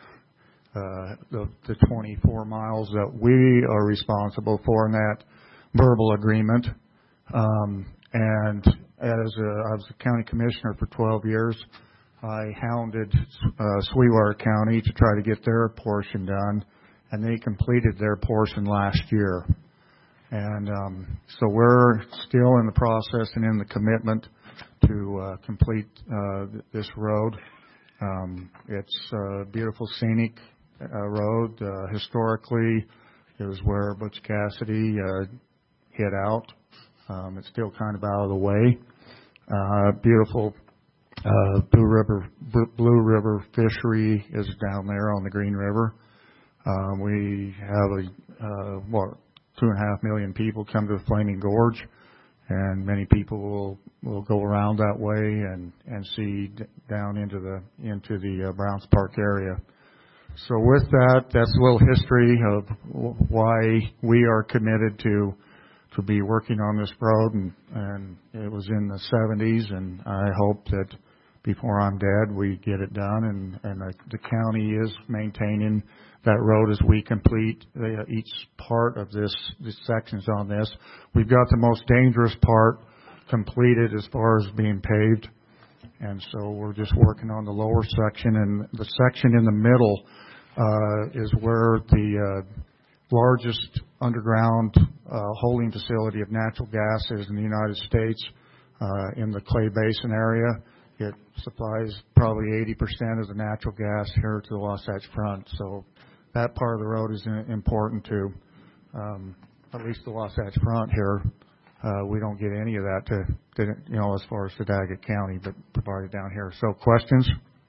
uh, the, the twenty-four miles that we are responsible for in that verbal agreement. Um, and as a, I was a county commissioner for twelve years, I hounded uh, Sweetwater County to try to get their portion done, and they completed their portion last year. And um, so we're still in the process and in the commitment to uh, complete uh, this road. Um, it's a beautiful scenic uh, road. Uh, historically, it was where Butch Cassidy uh, hid out. Um, it's still kind of out of the way. Uh, beautiful uh, Blue River Blue River fishery is down there on the Green River. Uh, we have a uh, what two and a half million people come to the Flaming Gorge, and many people will will go around that way and and see d- down into the into the uh, Browns Park area. So with that, that's a little history of w- why we are committed to. to be working on this road, and, and it was in the seventies, and I hope that before I'm dead we get it done, and, and the, the county is maintaining that road as we complete the, each part of this, the sections on this. We've got the most dangerous part completed as far as being paved, and so we're just working on the lower section, and the section in the middle uh, is where the uh, largest underground uh, holding facility of natural gas is in the United States, uh, in the Clay Basin area. It supplies probably eighty percent of the natural gas here to the Wasatch Front. So that part of the road is important to um, at least the Wasatch Front here. Uh, we don't get any of that to, to, you know, as far as to Daggett County, but provided down here. So questions?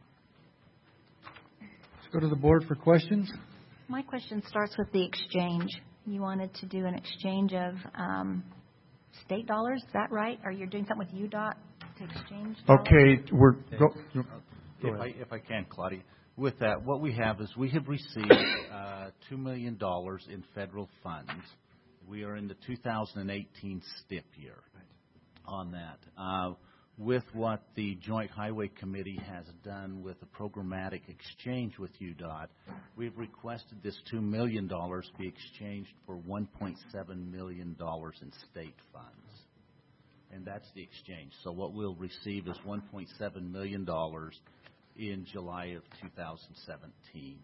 Let's go to the board for questions. My question starts with the exchange. You wanted to do an exchange of um, state dollars, is that right? Or you're doing something with U DOT to exchange dollars? Okay, we're go, go If I, ahead. if I can, Claudia, with that, what we have is we have received uh, two million dollars in federal funds. We are in the two thousand eighteen S T I P year on that. Uh, with what the Joint Highway Committee has done with the programmatic exchange with U D O T, we've requested this two million dollars be exchanged for one point seven million dollars in state funds. And that's the exchange. So what we'll receive is one point seven million dollars in July of two thousand seventeen.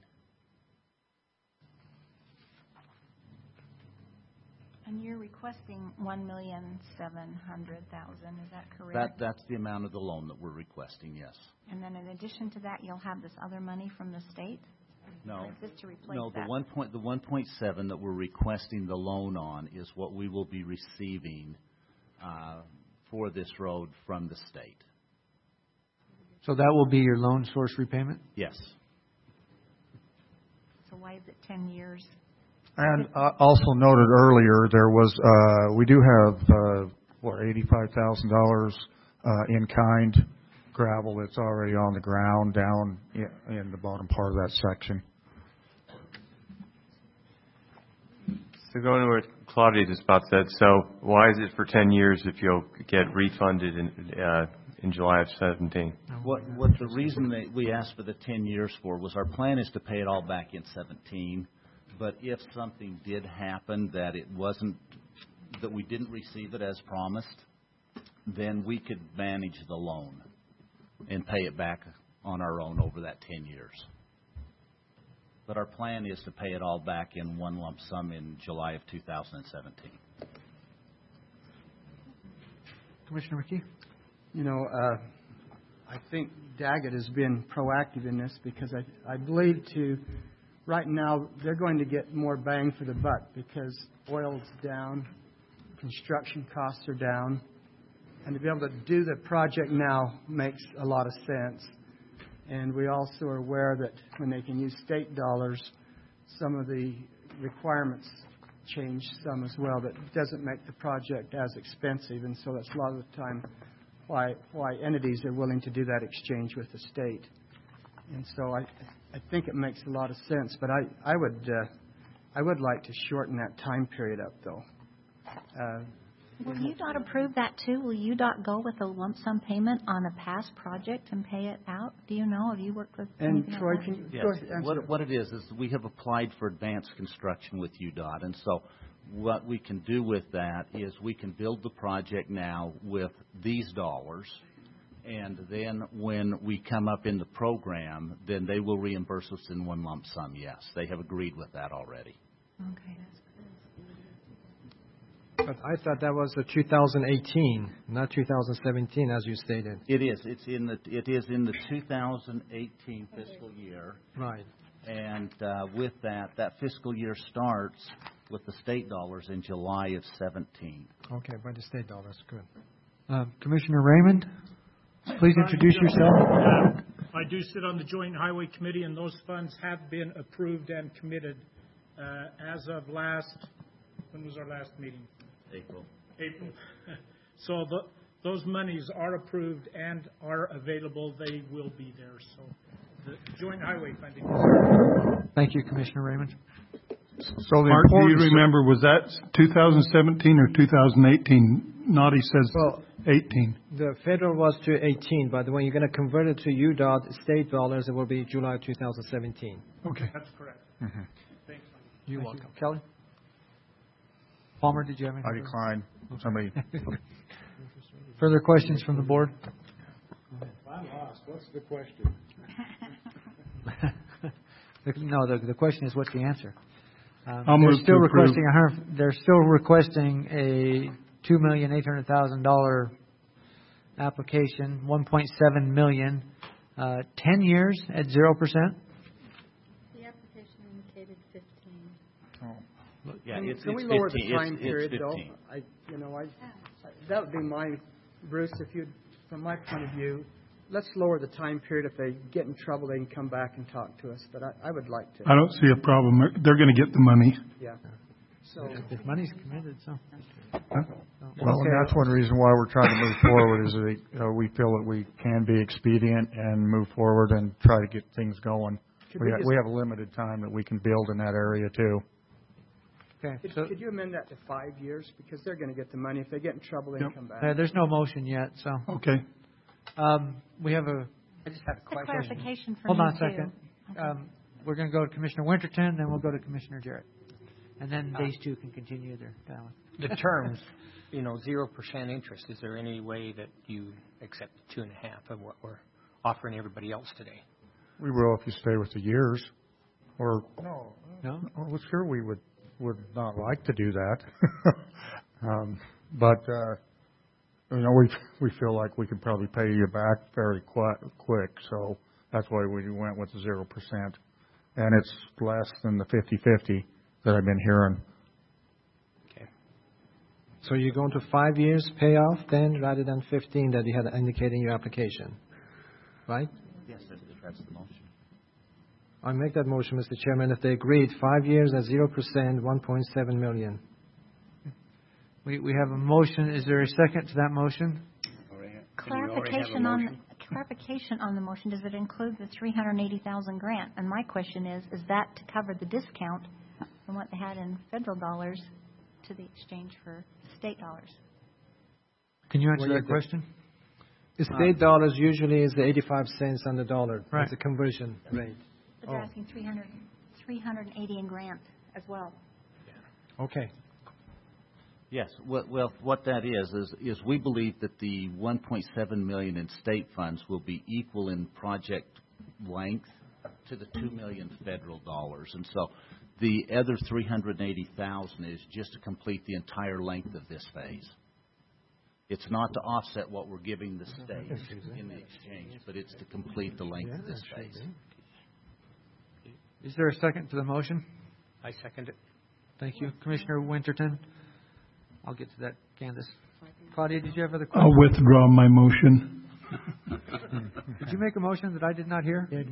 And you're requesting one million seven hundred thousand, is that correct? That, that's the amount of the loan that we're requesting, yes. And then in addition to that, you'll have this other money from the state? No. Or is this to replace No, that? the one point, the one point seven that we're requesting the loan on is what we will be receiving uh, for this road from the state. So that will be your loan source repayment? Yes. So why is it ten years? And uh, also noted earlier, there was, uh, we do have, uh, what, eighty-five thousand dollars uh, in kind gravel that's already on the ground down in, in the bottom part of that section. So going to what Claudia just about said, so why is it for ten years if you'll get refunded in, uh, in July of seventeen? What, what the reason that we asked for the ten years for was our plan is to pay it all back in seventeen. But if something did happen that it wasn't, that we didn't receive it as promised, then we could manage the loan and pay it back on our own over that ten years. But our plan is to pay it all back in one lump sum in July of two thousand seventeen. Commissioner McKee? You know, uh, I think Daggett has been proactive in this because I, I believe to, right now, they're going to get more bang for the buck because oil's down, construction costs are down, and to be able to do the project now makes a lot of sense. And we also are aware that when they can use state dollars, some of the requirements change some as well. That doesn't make the project as expensive, and so that's a lot of the time why why entities are willing to do that exchange with the state. And so I I think it makes a lot of sense, but I I would uh, I would like to shorten that time period up though. Uh, Will U D O T approve that too? Will U D O T go with a lump sum payment on a past project and pay it out? Do you know? Have you worked with And anything Troy, like that? can you Yes. go ahead and What, answer? what it is, is we have applied for advanced construction with U D O T. And so what we can do with that is we can build the project now with these dollars. And then when we come up in the program, then they will reimburse us in one lump sum, yes. They have agreed with that already. Okay, that's But I thought that was the two thousand eighteen, not two thousand seventeen, as you stated. It is. It's in the. It is in the two thousand eighteen fiscal year. Right. And uh, with that, that fiscal year starts with the state dollars in July of seventeen. Okay, by the state dollars, good. Uh, Commissioner Raymond, please introduce yourself. I do sit on the Joint Highway Committee, and those funds have been approved and committed uh, as of last. When was our last meeting? April. April. So the, those monies are approved and are available. They will be there. So the Joint Highway funding is. Thank you, Commissioner Raymond. So Mark, do you remember, was that two thousand seventeen or two thousand eighteen? Naughty says Well, eighteen. The federal was to eighteen, but when you're going to convert it to U D O T state dollars, it will be July two thousand seventeen. Okay. That's correct. Mm-hmm. Thanks. You're Thank welcome. Kelly? Palmer, did you have anything? I decline. Somebody. Further questions from the board? I'm lost. What's the question? No, the, the question is, what's the answer? Um, I'll they're move still to approve. requesting a hundred, they're still requesting a two million eight hundred thousand dollar application, one point seven million, uh, ten years at zero percent. The application indicated fifteen. Oh. Yeah, Can, it's, can it's we lower fifteen. the time it's, period it's though? fifteen. I, you know, I, that would be my, Bruce. If you, from my point of view, let's lower the time period. If they get in trouble, they can come back and talk to us. But I, I would like to. I don't see a problem. They're going to get the money. Yeah. So If money's committed, so. Huh? so. Well, and that's one reason why we're trying to move forward is that uh, we feel that we can be expedient and move forward and try to get things going. Could We, we ha- just- we have a limited time that we can build in that area too. Okay. Could, So could you amend that to five years? Because they're going to get the money. If they get in trouble, they Yep. can come back. uh, there's no motion yet, so. Okay. Um, we have a. I just had a It's a clarification for Hold me, on a too. second. Um, we're going to go to Commissioner Winterton, then we'll go to Commissioner Jarrett. And then Uh, these two can continue their dialogue. The terms, you know, zero percent interest, is there any way that you accept two and a half of what we're offering everybody else today? We will if you stay with the years. Or No. No? well, sure, we would would not like to do that. um, but uh, you know, we we feel like we could probably pay you back very qu- quick. So that's why we went with the zero percent, and it's less than the fifty-fifty that I've been hearing. So you're going to five years payoff then, rather than fifteen that you had indicated in your application, right? Yes, that's that's the motion. I make that motion, Mister Chairman. If they agreed, five years at zero percent, one point seven million. We, we have a motion. Is there a second to that motion? Clarification on, clarification on the motion, does it include the three hundred eighty thousand grant? And my question is, is that to cover the discount from what they had in federal dollars to the exchange for state dollars? Can you answer Well, that yeah, question? The state dollars usually is the eighty-five cents on the dollar. Right. That's the conversion rate. But they're Oh. asking three hundred, three hundred eighty in grant as well. Okay. Yes. Well, well, what that is, is, is we believe that the one point seven million in state funds will be equal in project length to the two million federal dollars. And so the other three hundred eighty thousand is just to complete the entire length of this phase. It's not to offset what we're giving the state in the exchange, but it's to complete the length of this phase. Is there a second to the motion? I second it. Thank you. Commissioner Winterton. I'll get to that, Candace. Claudia, did you have other questions? I'll withdraw my motion. Did you make a motion that I did not hear? Yes.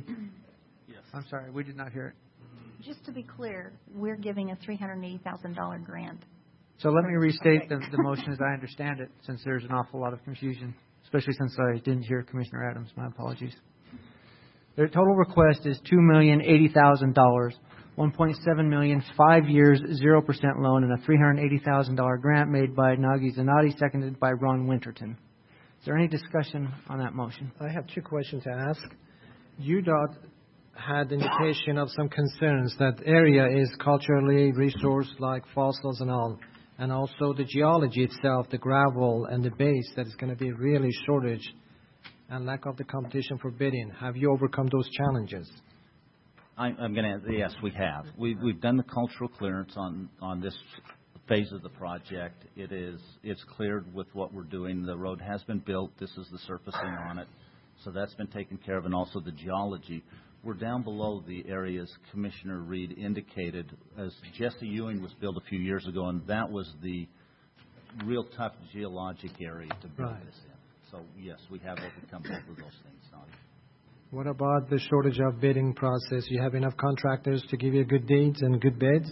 I'm sorry, we did not hear it. Just to be clear, we're giving a three hundred eighty thousand dollars grant. So let me restate the, the motion as I understand it, since there's an awful lot of confusion, especially since I didn't hear Commissioner Adams. My apologies. Their total request is two million eighty thousand dollars, one point seven million dollars, five years, zero percent loan, and a three hundred eighty thousand dollars grant made by Nagi Zanati, seconded by Ron Winterton. Is there any discussion on that motion? I have two questions to ask. U D O T had indication of some concerns that area is culturally resourced like fossils and all, and also the geology itself, the gravel and the base, that is going to be really shortage and lack of the competition for bidding. Have you overcome those challenges? I, I'm going to, yes, we have. We've, we've done the cultural clearance on, on this phase of the project. It is, it's cleared with what we're doing. The road has been built. This is the surfacing on it. So that's been taken care of, and also the geology. We're down below the areas Commissioner Reed indicated, as Jesse Ewing was built a few years ago, and that was the real tough geologic area to build Right. this in. So, yes, we have overcome both of those things, Nagi. What about the shortage of bidding process? You have enough contractors to give you good deeds and good bids?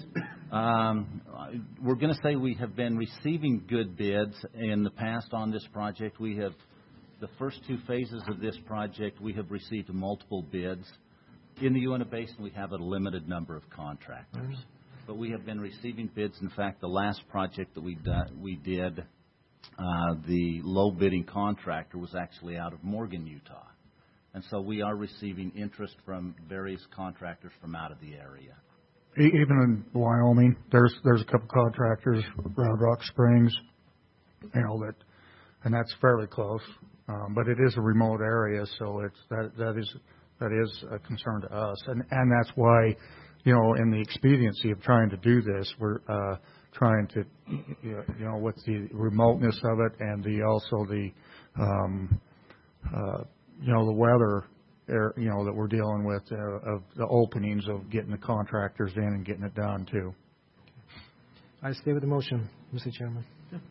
Um, we're going to say we have been receiving good bids in the past on this project. We have, the first two phases of this project, we have received multiple bids. In the Uinta Basin, we have a limited number of contractors. But we have been receiving bids. In fact, the last project that we, do, we did, uh, the low bidding contractor was actually out of Morgan, Utah. And so we are receiving interest from various contractors from out of the area. E- Even in Wyoming, there's there's a couple contractors around Rock Springs, you know, that, and that's fairly close. Um, but it is a remote area, so it's that that is that is a concern to us, and and that's why, you know, in the expediency of trying to do this, we're uh, trying to, you know, with the remoteness of it and the also the, um, uh, you know, the weather, er, you know, that we're dealing with uh, of the openings of getting the contractors in and getting it done too. I stay with the motion, Mister Chairman.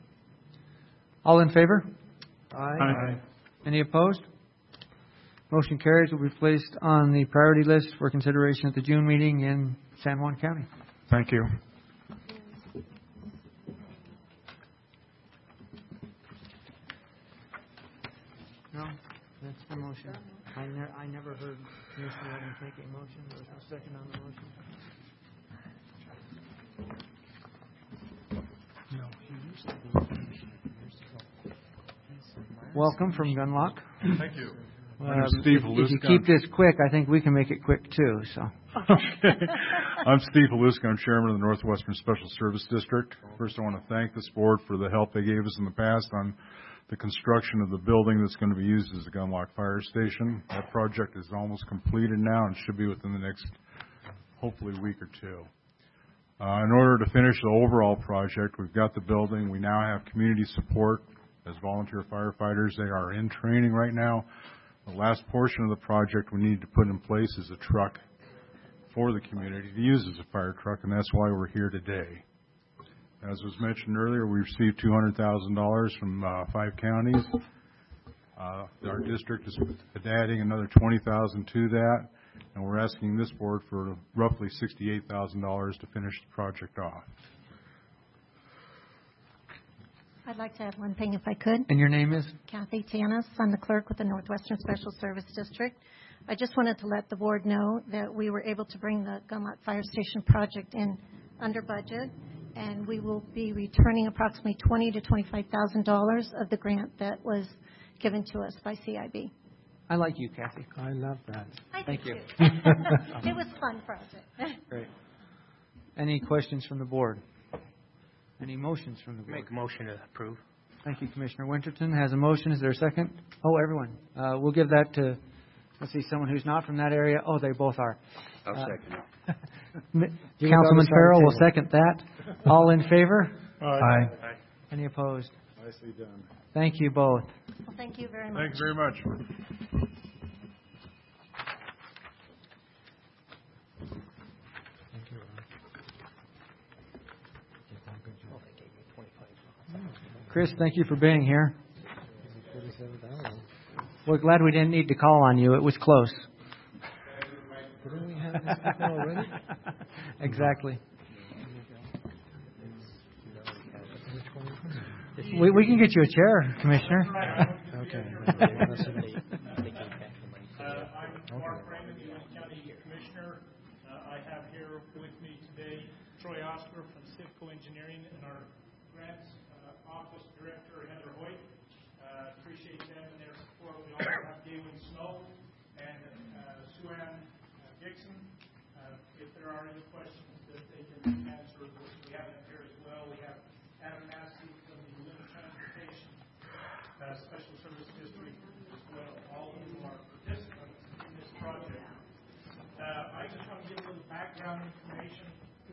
All in favor? Aye. Any opposed? Motion carries, will be placed on the priority list for consideration at the June meeting in San Juan County. Thank you. No, that's the motion. I ne- I never heard Commissioner Evans make a motion. There was no second on the motion. No, he used to be commissioner years ago. Welcome from Gunlock. Thank you. Um, My name's Steve if, if you Haluska. keep this quick, I think we can make it quick too. So. Okay. I'm Steve Haluska. I'm chairman of the Northwestern Special Service District. First, I want to thank this board for the help they gave us in the past on the construction of the building that's going to be used as the Gunlock Fire Station. That project is almost completed now and should be within the next, hopefully, week or two. Uh, in order to finish the overall project, we've got the building. We now have community support as volunteer firefighters. They are in training right now. The last portion of the project we need to put in place is a truck for the community to use as a fire truck, and that's why we're here today. As was mentioned earlier, we received two hundred thousand dollars from uh, five counties. Uh, our district is adding another twenty thousand dollars to that, and we're asking this board for roughly sixty-eight thousand dollars to finish the project off. I'd like to add one thing if I could. And your name is? Kathy Tanis. I'm the clerk with the Northwestern Special Service District. I just wanted to let the board know that we were able to bring the Gunlock Fire Station project in under budget, and we will be returning approximately twenty thousand to twenty-five thousand dollars of the grant that was given to us by C I B. I like you, Kathy. I love that. I Thank do you. too. It was a fun project. Great. Any questions from the board? Any motions from the board? Make a motion to approve. Thank you, Commissioner Winterton. Has a motion. Is there a second? Oh, everyone. Uh, we'll give that to, let's see, someone who's not from that area. Oh, they both are. I'll Uh, second it. Councilman Farrell will second that. All in favor? Aye. Aye. Any opposed? Nicely done. Thank you both. Well, thank you very much. Thanks very much. Chris, thank you for being here. We're glad we didn't need to call on you. It was close. Didn't we have this people already? Exactly. We, we can get you a chair, Commissioner. Uh, Okay. I'm Mark Raymond, the Union County Commissioner. Uh, I have here with me today Troy Oscar from Civco Engineering and our grants uh, office director, Heather Hoyt. Uh, appreciate them and their support. We also have Galen Snow and uh, Sue Ann uh, Dixon. Uh, if there are any questions that they can answer, we have them here as well. We have Adam Massey from the Lynn Transportation uh, Special Service District as well. All of you are participants in this project. Uh, I just want to give a little background information.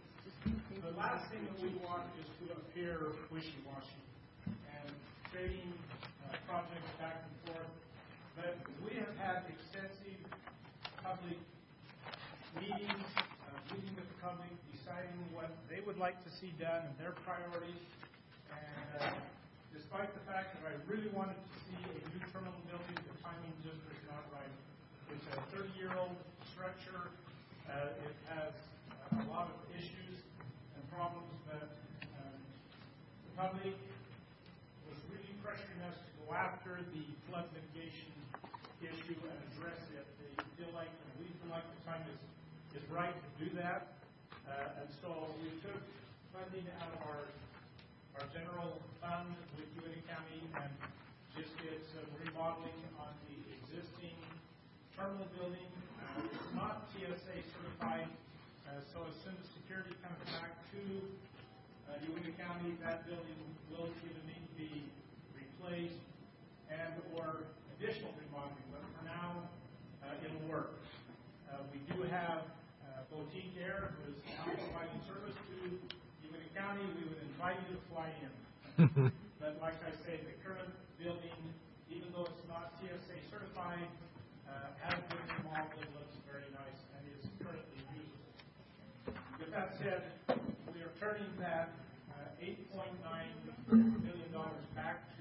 The last thing that we want is to appear wishy-washy and trading uh, projects back and forth. But we have had extensive public meetings, uh, meeting with the public, deciding what they would like to see done and their priorities. And uh, despite the fact that I really wanted to see a new terminal building, the timing just was not right. It's a thirty-year-old structure. Uh, it has uh, a lot of issues and problems, but um, the public was really pressuring us to go after the flood mitigation issue and address it. They feel like, and we feel like the time is, is right to do that. Uh, and so we took funding out of our our general fund with Uinta County and just did some remodeling on the existing terminal building. Uh, it's not T S A certified, uh, so as soon as security comes back to uh, Uinta County, that building will either need to be replaced and or additional remodeling. But for now, uh, it'll work. Uh, we do have uh, Boutique Air, who is now providing service to Uinta County. We would invite you to fly in. But like I say, the current building, even though it's not T S A certified, uh, has been remodeled. It looks very nice and is currently usable. With that said, we are turning that uh, eight point nine million dollars back to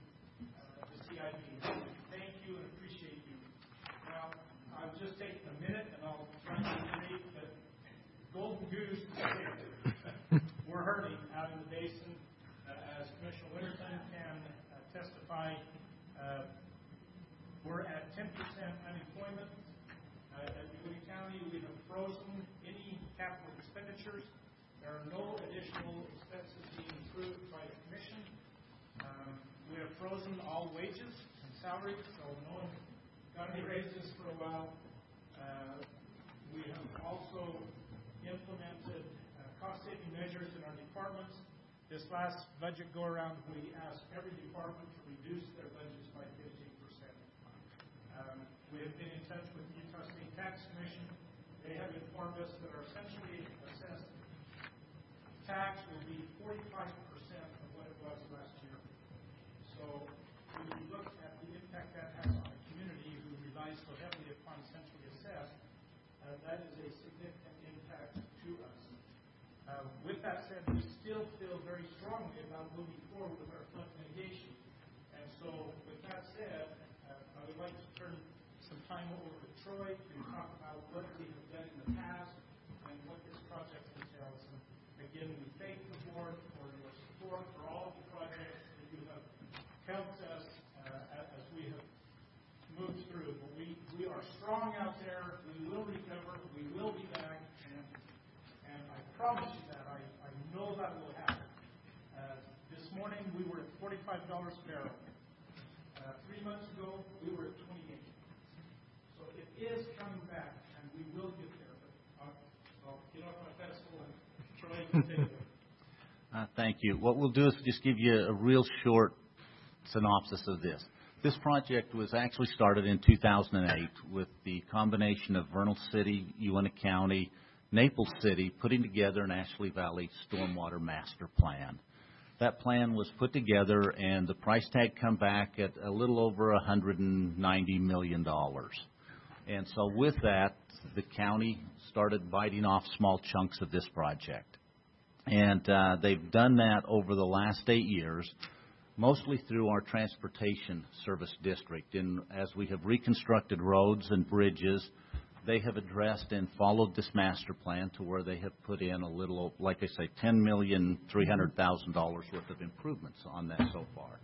uh, the C I B. Thank you and appreciate you. Now, I'll just take a minute and I'll try to be brief, but Golden Goose is here. We're hurting out in the basin. Uh, as Commissioner Winterton can uh, testify, uh, We're at ten percent unemployment. Uh, at Uinta County, we have frozen any capital expenditures. There are no additional expenses being approved by the Commission. Um, we have frozen all wages and salaries, so no one got any raises for a while. Uh, we have also implemented uh, cost-saving measures in our departments. This last budget go-around, we asked every department to reduce their budgets by fifteen percent. Um, we have been in touch with the Utah State Tax Commission. They have informed us that our essentially assessed tax will be forty-five percent of what it was last year. So when you look at the impact that has on a community who relies so heavily upon centrally assessed, uh, that is a significant impact to us. Uh, with that said, we still feel very strongly about moving forward with our flood mitigation. And so with that said, uh, I would like to turn some time over to Troy to talk about what we have done in the past and what this project entails. And again, we thank the board for your support for all of the projects that you have helped us uh, as we have moved through. But we, we are strong out there. We will recover. We will be back. And, and I promise you that. I, I know that will happen. Uh, this morning, we were at forty-five dollars a barrel. Uh, three months ago, we were at twenty-eight. So it is coming back, and we will get there. But I'll, I'll get off my pedestal and Troy can take it. Uh, thank you. What we'll do is just give you a real short synopsis of this. This project was actually started in two thousand eight with the combination of Vernal City, Uinta County, Naples City putting together an Ashley Valley Stormwater Master Plan. That plan was put together, and the price tag come back at a little over one hundred ninety million dollars. And so with that, the county started biting off small chunks of this project. And uh, they've done that over the last eight years, mostly through our transportation service district. And as we have reconstructed roads and bridges, they have addressed and followed this master plan to where they have put in a little, like I say, ten million three hundred thousand dollars worth of improvements on that so far.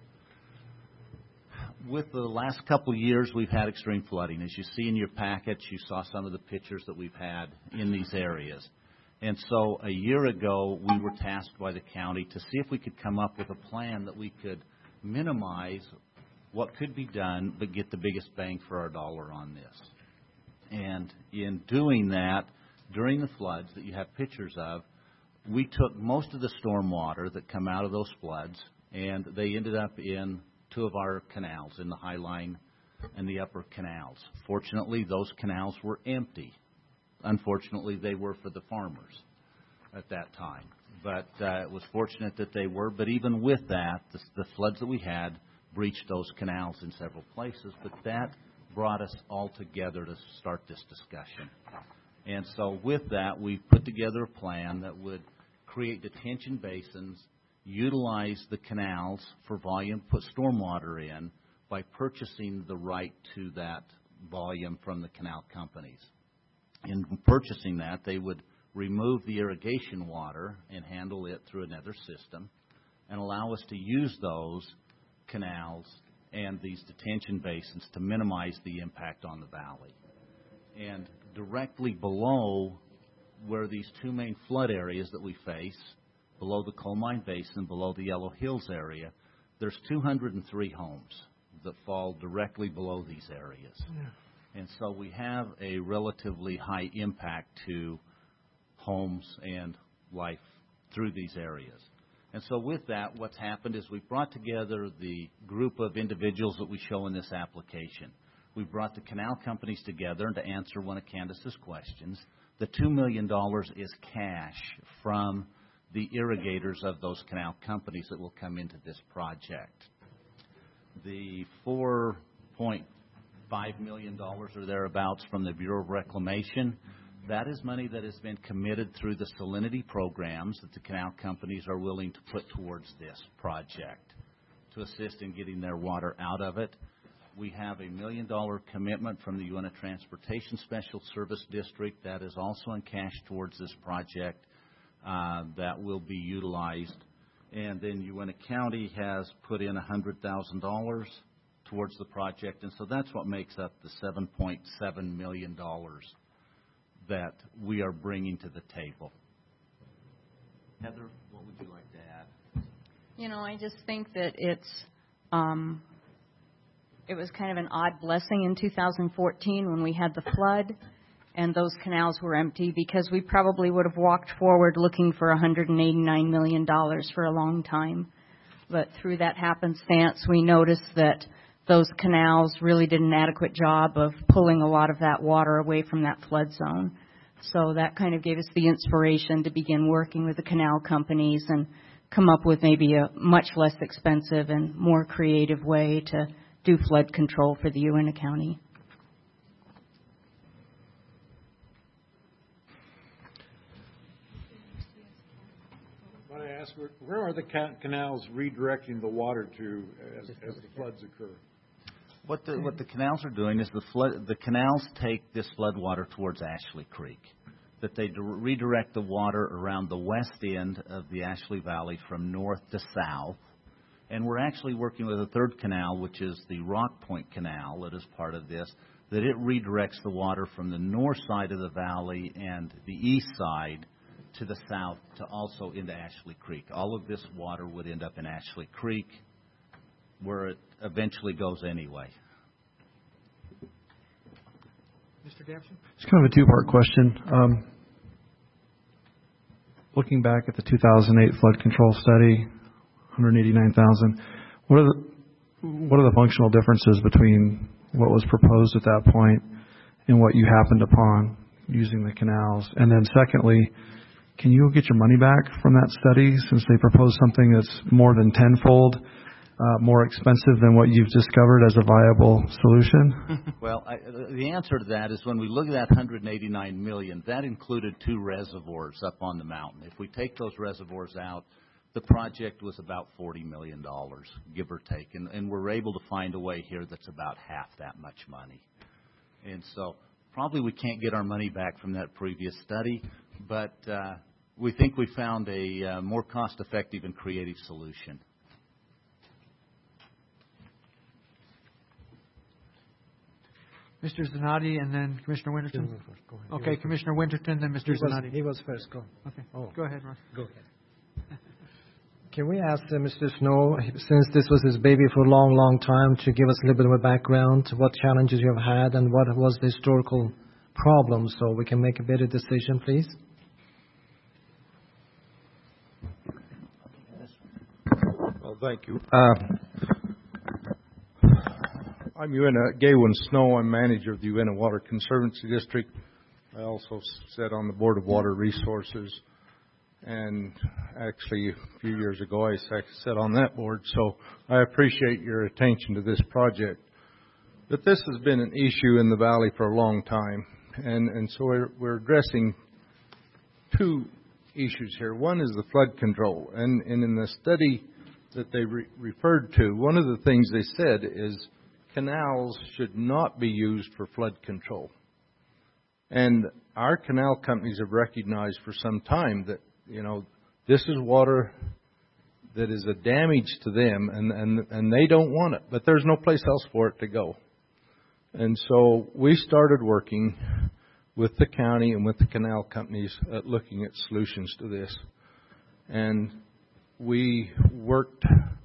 With the last couple of years, we've had extreme flooding. As you see in your packets, you saw some of the pictures that we've had in these areas. And so a year ago, we were tasked by the county to see if we could come up with a plan that we could minimize what could be done but get the biggest bang for our dollar on this. And in doing that, during the floods that you have pictures of, we took most of the storm water that come out of those floods, and they ended up in two of our canals, in the High Line and the Upper Canals. Fortunately, those canals were empty. Unfortunately, they were for the farmers at that time. But uh, it was fortunate that they were. But even with that, the, the floods that we had breached those canals in several places. But that brought us all together to start this discussion. And so with that, we put together a plan that would create detention basins, utilize the canals for volume, put stormwater in by purchasing the right to that volume from the canal companies. In purchasing that, they would remove the irrigation water and handle it through another system and allow us to use those canals and these detention basins to minimize the impact on the valley. And directly below where these two main flood areas that we face, below the Coal Mine Basin, below the Yellow Hills area, there's two hundred three homes that fall directly below these areas. Yeah. And so we have a relatively high impact to homes and life through these areas. And so with that, what's happened is we've brought together the group of individuals that we show in this application. We've brought the canal companies together to answer one of Candace's questions. The two million dollars is cash from the irrigators of those canal companies that will come into this project. The four point five million dollars or thereabouts from the Bureau of Reclamation, that is money that has been committed through the salinity programs that the canal companies are willing to put towards this project to assist in getting their water out of it. We have a million dollar commitment from the Uinta Transportation Special Service District that is also in cash towards this project uh, that will be utilized. And then Uinta County has put in one hundred thousand dollars towards the project, and so that's what makes up the seven point seven million dollars that we are bringing to the table. Heather, what would you like to add? You know, I just think that it's um, it was kind of an odd blessing in two thousand fourteen when we had the flood and those canals were empty, because we probably would have walked forward looking for one hundred eighty-nine million dollars for a long time. But through that happenstance, we noticed that those canals really did an adequate job of pulling a lot of that water away from that flood zone. So that kind of gave us the inspiration to begin working with the canal companies and come up with maybe a much less expensive and more creative way to do flood control for the Uintah County. Might I ask, where- where are the ca- canals redirecting the water to as, as the floods occur? What the what the canals are doing is the flood the canals take this flood water towards Ashley Creek. That they di- redirect the water around the west end of the Ashley Valley from north to south. And we're actually working with a third canal, which is the Rock Point Canal, that is part of this, that it redirects the water from the north side of the valley and the east side to the south to also into Ashley Creek. All of this water would end up in Ashley Creek, where it eventually goes anyway. Mister Damson? It's kind of a two-part question. Um, looking back at the two thousand eight flood control study, one hundred eighty-nine thousand, what are the what are the functional differences between what was proposed at that point and what you happened upon using the canals? And then secondly, can you get your money back from that study since they proposed something that's more than tenfold Uh, more expensive than what you've discovered as a viable solution? Well, I, the answer to that is when we look at that one hundred eighty-nine million dollars, that included two reservoirs up on the mountain. If we take those reservoirs out, the project was about forty million dollars, give or take. And, and we're able to find a way here that's about half that much money. And so probably we can't get our money back from that previous study, but uh, we think we found a uh, more cost-effective and creative solution. Mister Zanotti and then Commissioner Winterton. Go ahead. Okay, Commissioner Winterton, then Mister He was, Zanotti. he was first. Go. Okay. Oh. Go ahead, Ron. Go ahead. Can we ask uh, Mister Snow, since this was his baby for a long, long time, to give us a little bit of a background, what challenges you have had and what was the historical problem, so we can make a better decision, please? Well, thank you. Uh, I'm Uintah Gaywin Snow. I'm manager of the Uintah Water Conservancy District. I also sit on the Board of Water Resources. And actually, a few years ago, I sat on that board. So I appreciate your attention to this project. But this has been an issue in the valley for a long time. And, and so we're, we're addressing two issues here. One is the flood control. And, and in the study that they re- referred to, one of the things they said is canals should not be used for flood control. And our canal companies have recognized for some time that, you know, this is water that is a damage to them, and, and, and they don't want it. But there's no place else for it to go. And so we started working with the county and with the canal companies at looking at solutions to this. And we worked...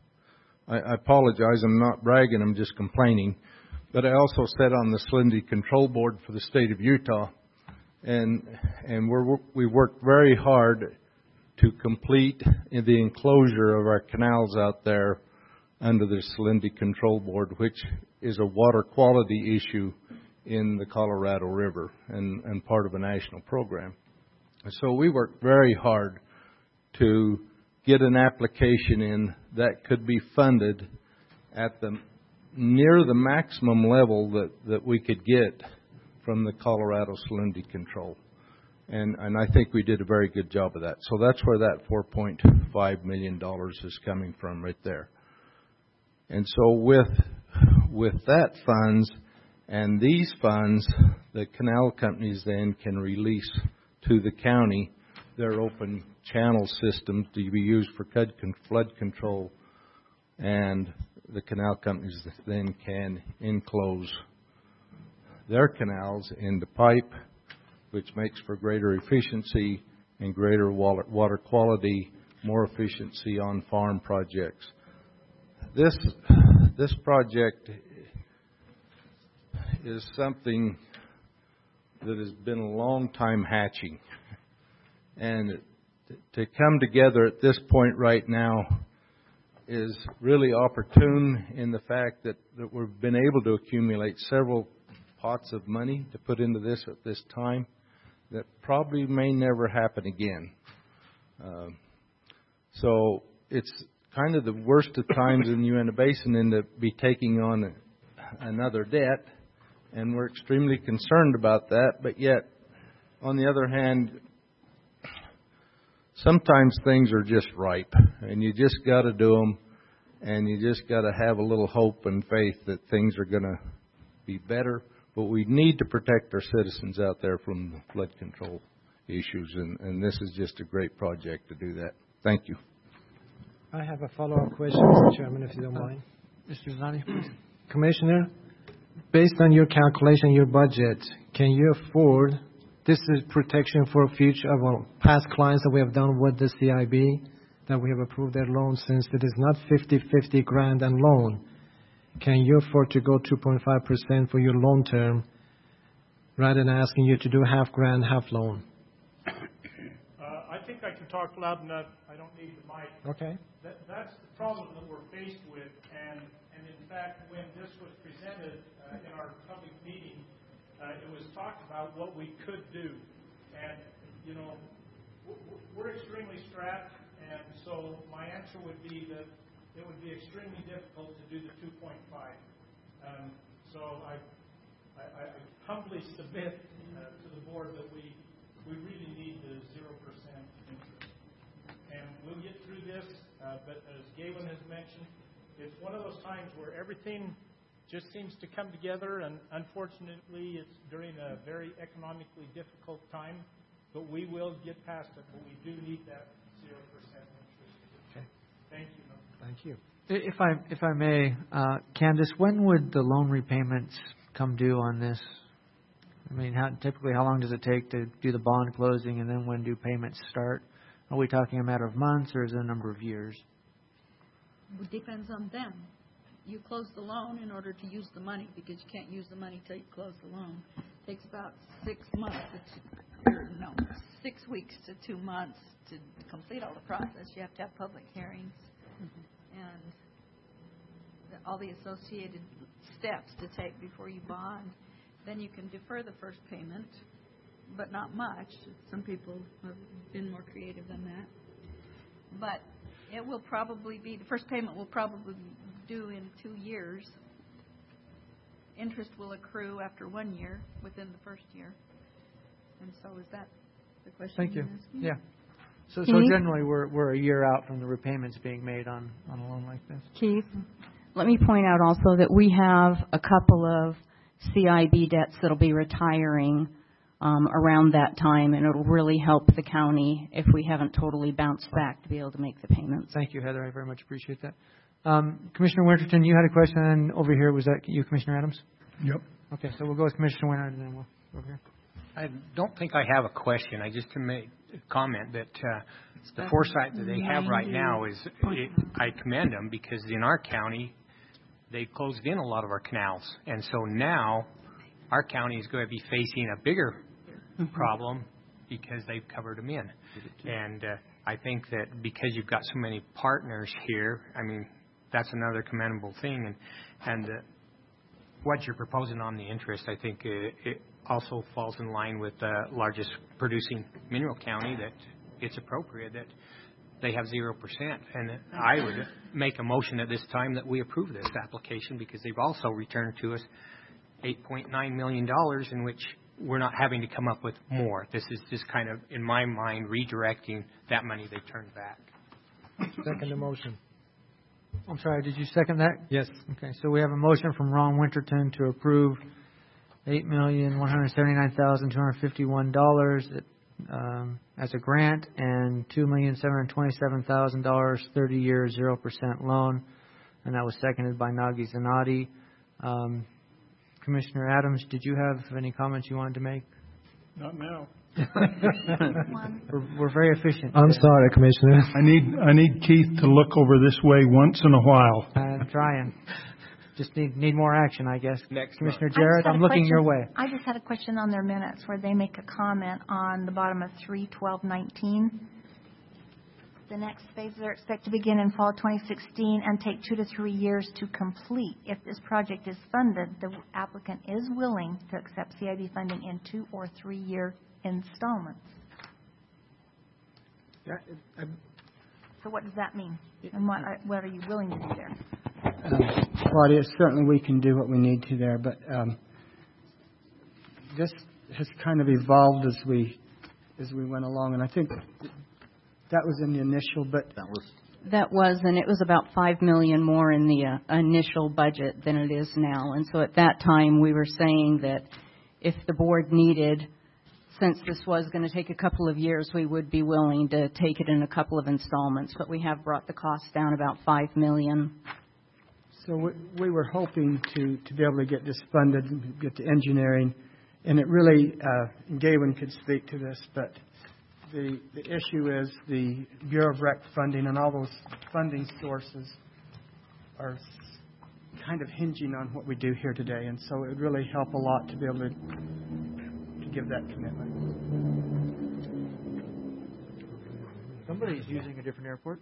I apologize, I'm not bragging, I'm just complaining. But I also sat on the Salinity Control Board for the state of Utah. And and we're, we worked very hard to complete the enclosure of our canals out there under the Salinity Control Board, which is a water quality issue in the Colorado River and, and part of a national program. So we worked very hard to get an application in that could be funded at the near the maximum level that, that we could get from the Colorado Salinity Control. And, and I think we did a very good job of that. So that's where that four point five million dollars is coming from right there. And so with, with that funds and these funds, the canal companies then can release to the county their open channel systems to be used for flood control. And the canal companies then can enclose their canals into pipe, which makes for greater efficiency and greater water, water quality, more efficiency on farm projects. This, this project is something that has been a long time hatching. And to come together at this point right now is really opportune in the fact that, that we've been able to accumulate several pots of money to put into this at this time that probably may never happen again. Uh, so it's kind of the worst of times in the Uinta Basin in to be taking on another debt, and we're extremely concerned about that. But yet, on the other hand, sometimes things are just ripe, and you just got to do them, and you just got to have a little hope and faith that things are going to be better. But we need to protect our citizens out there from the flood control issues, and, and this is just a great project to do that. Thank you. I have a follow-up question, Mister Chairman, if you don't mind. Mister Zani, please. Commissioner, based on your calculation, your budget, can you afford, this is protection for future, well, past clients that we have done with the C I B, that we have approved their loan, since it is not fifty-fifty grant and loan. Can you afford to go two point five percent for your loan term rather than asking you to do half grant, half loan? Uh, I think I can talk loud enough. I don't need the mic. Okay. That, that's the problem that we're faced with. And, and in fact, when this was presented uh, in our public meeting, uh, it was talked about what we could do. And, you know, we're extremely strapped. And so my answer would be that it would be extremely difficult to do the two point five. Um, so I, I, I humbly submit uh, to the board that we we really need the zero percent interest. And we'll get through this, uh, but as Galen has mentioned, it's one of those times where everything just seems to come together, and unfortunately it's during a very economically difficult time, but we will get past it, but we do need that zero percent interest. Okay. Thank you. Thank you. If I if I may, uh, Candace, when would the loan repayments come due on this? I mean, how, typically, how long does it take to do the bond closing, and then when do payments start? Are we talking a matter of months, or is it a number of years? It depends on them. You close the loan in order to use the money, because you can't use the money till you close the loan. It takes about six months, to, or no, six weeks to two months to complete all the process. You have to have public hearings. And the, all the associated steps to take before you bond. Then you can defer the first payment, but not much. Some people have been more creative than that. But it will probably be, the first payment will probably be due in two years. Interest will accrue after one year, within the first year. And so is that the question Thank you. asking? Yeah. So, so generally, we're we're a year out from the repayments being made on, on a loan like this. Chief, let me point out also that we have a couple of C I B debts that'll be retiring um, around that time, and it'll really help the county if we haven't totally bounced back to be able to make the payments. Thank you, Heather. I very much appreciate that. Um, Commissioner Winterton, you had a question, and over here, was that you, Commissioner Adams? Yep. Okay, so we'll go with Commissioner Winter, and then we'll go over here. I don't think I have a question. I just can make a comment that uh, the foresight that they have right now is, it, I commend them, because in our county, they closed in a lot of our canals. And so now our county is going to be facing a bigger problem because they've covered them in. And uh, I think that because you've got so many partners here, I mean, that's another commendable thing. And, and uh, what you're proposing on the interest, I think it, it also falls in line with the largest producing mineral county, that it's appropriate that they have zero percent. And I would make a motion at this time that we approve this application, because they've also returned to us eight point nine million dollars, in which we're not having to come up with more. This is just kind of, in my mind, redirecting that money they turned back. Second the motion. I'm sorry, did you second that? Yes. Okay, so we have a motion from Ron Winterton to approve eight million one hundred seventy-nine thousand two hundred fifty-one dollars um, as a grant, and two million seven hundred twenty-seven thousand dollars thirty-year zero percent loan and that was seconded by Nagi Zanati. Um, Commissioner Adams, did you have any comments you wanted to make? Not now. we're, we're very efficient. I'm sorry, Commissioner. I need I need Keith to look over this way once in a while. I'm trying. Just need need more action, I guess. Next Commissioner I just Jarrett, had a I'm looking question. your way. I just had a question on their minutes where they make a comment on the bottom of three twelve nineteen. The next phases are expected to begin in fall twenty sixteen and take two to three years to complete. If this project is funded, the applicant is willing to accept C I B funding in two or three-year installments. Yeah, I, So what does that mean? And what are, what are you willing to do there? Um, Claudia, certainly we can do what we need to there, but um, this has kind of evolved as we as we went along, and I think that was in the initial, but That was That was, and it was about five million more in the uh, initial budget than it is now. And so at that time, we were saying that if the board needed, since this was going to take a couple of years, we would be willing to take it in a couple of installments. But we have brought the cost down about five million. So we, we were hoping to, to be able to get this funded, and get the engineering, and it really, uh, Gavin could speak to this, but the, the issue is the Bureau of Rec funding and all those funding sources are kind of hinging on what we do here today, and so it would really help a lot to be able to, to give that commitment. Somebody's using a different airport.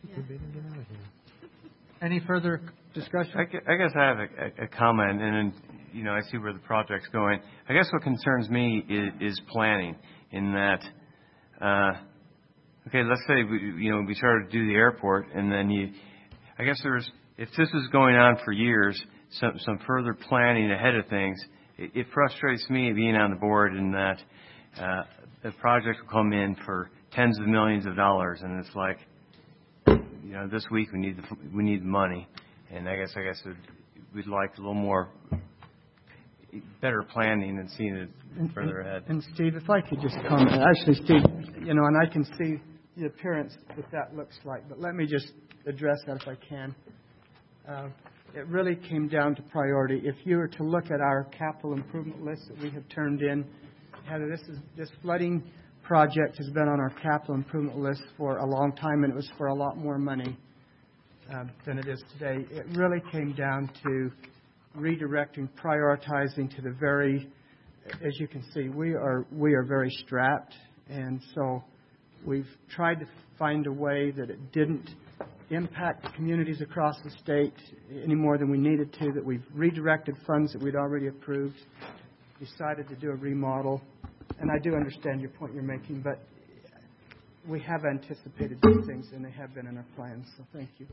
Any further discussion? I gu- I guess I have a, a comment, and then, you know, I see where the project's going. I guess what concerns me is, is planning. In that, uh, okay, let's say we, you know, we started to do the airport, and then you, I guess there's, if this is going on for years, some some further planning ahead of things. It, it frustrates me being on the board in that uh, the project will come in for tens of millions of dollars, and it's like, you know, this week we need the we need the money, and I guess I guess we'd, we'd like a little more better planning and seeing it further ahead. And Steve, if I could just comment, actually, Steve, you know, and I can see the appearance that that looks like, but let me just address that if I can. Uh, it really came down to priority. If you were to look at our capital improvement list that we have turned in, Heather, this is this flooding project has been on our capital improvement list for a long time, and it was for a lot more money uh, than it is today. It really came down to redirecting, prioritizing to the very, as you can see, we are we are very strapped, and so we've tried to find a way that it didn't impact the communities across the state any more than we needed to, that we've redirected funds that we'd already approved, decided to do a remodel. And I do understand your point you're making, but we have anticipated these things, and they have been in our plans. So thank you.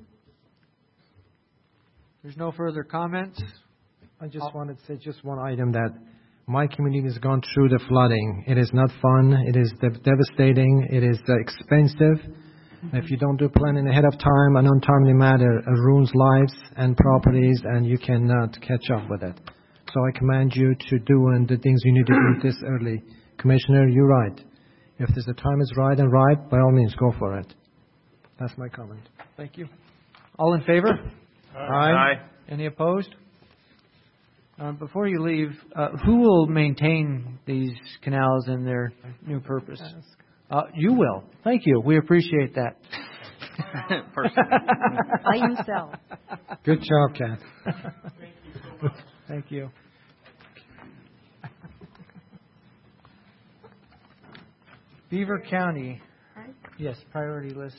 There's no further comments. I just wanted to say just one item that my community has gone through the flooding. It is not fun. It is dev- devastating. It is uh, expensive. If you don't do planning ahead of time, an untimely matter uh, ruins lives and properties, and you cannot catch up with it. So I command you to do and the things you need to do this early. Commissioner, you're right. If there's a time is right and right, by all means, go for it. That's my comment. Thank you. All in favor? Aye. Aye. Any opposed? Um, before you leave, uh, who will maintain these canals in their new purpose? Uh, you will. Thank you. We appreciate that. By himself. Good job, Kat. Thank you. Beaver County. Yes, priority list.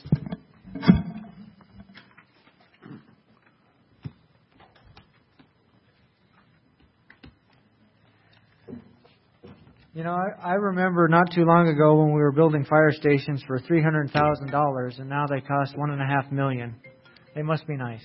You know, I, I remember not too long ago when we were building fire stations for three hundred thousand dollars, and now they cost one and a half million. They must be nice.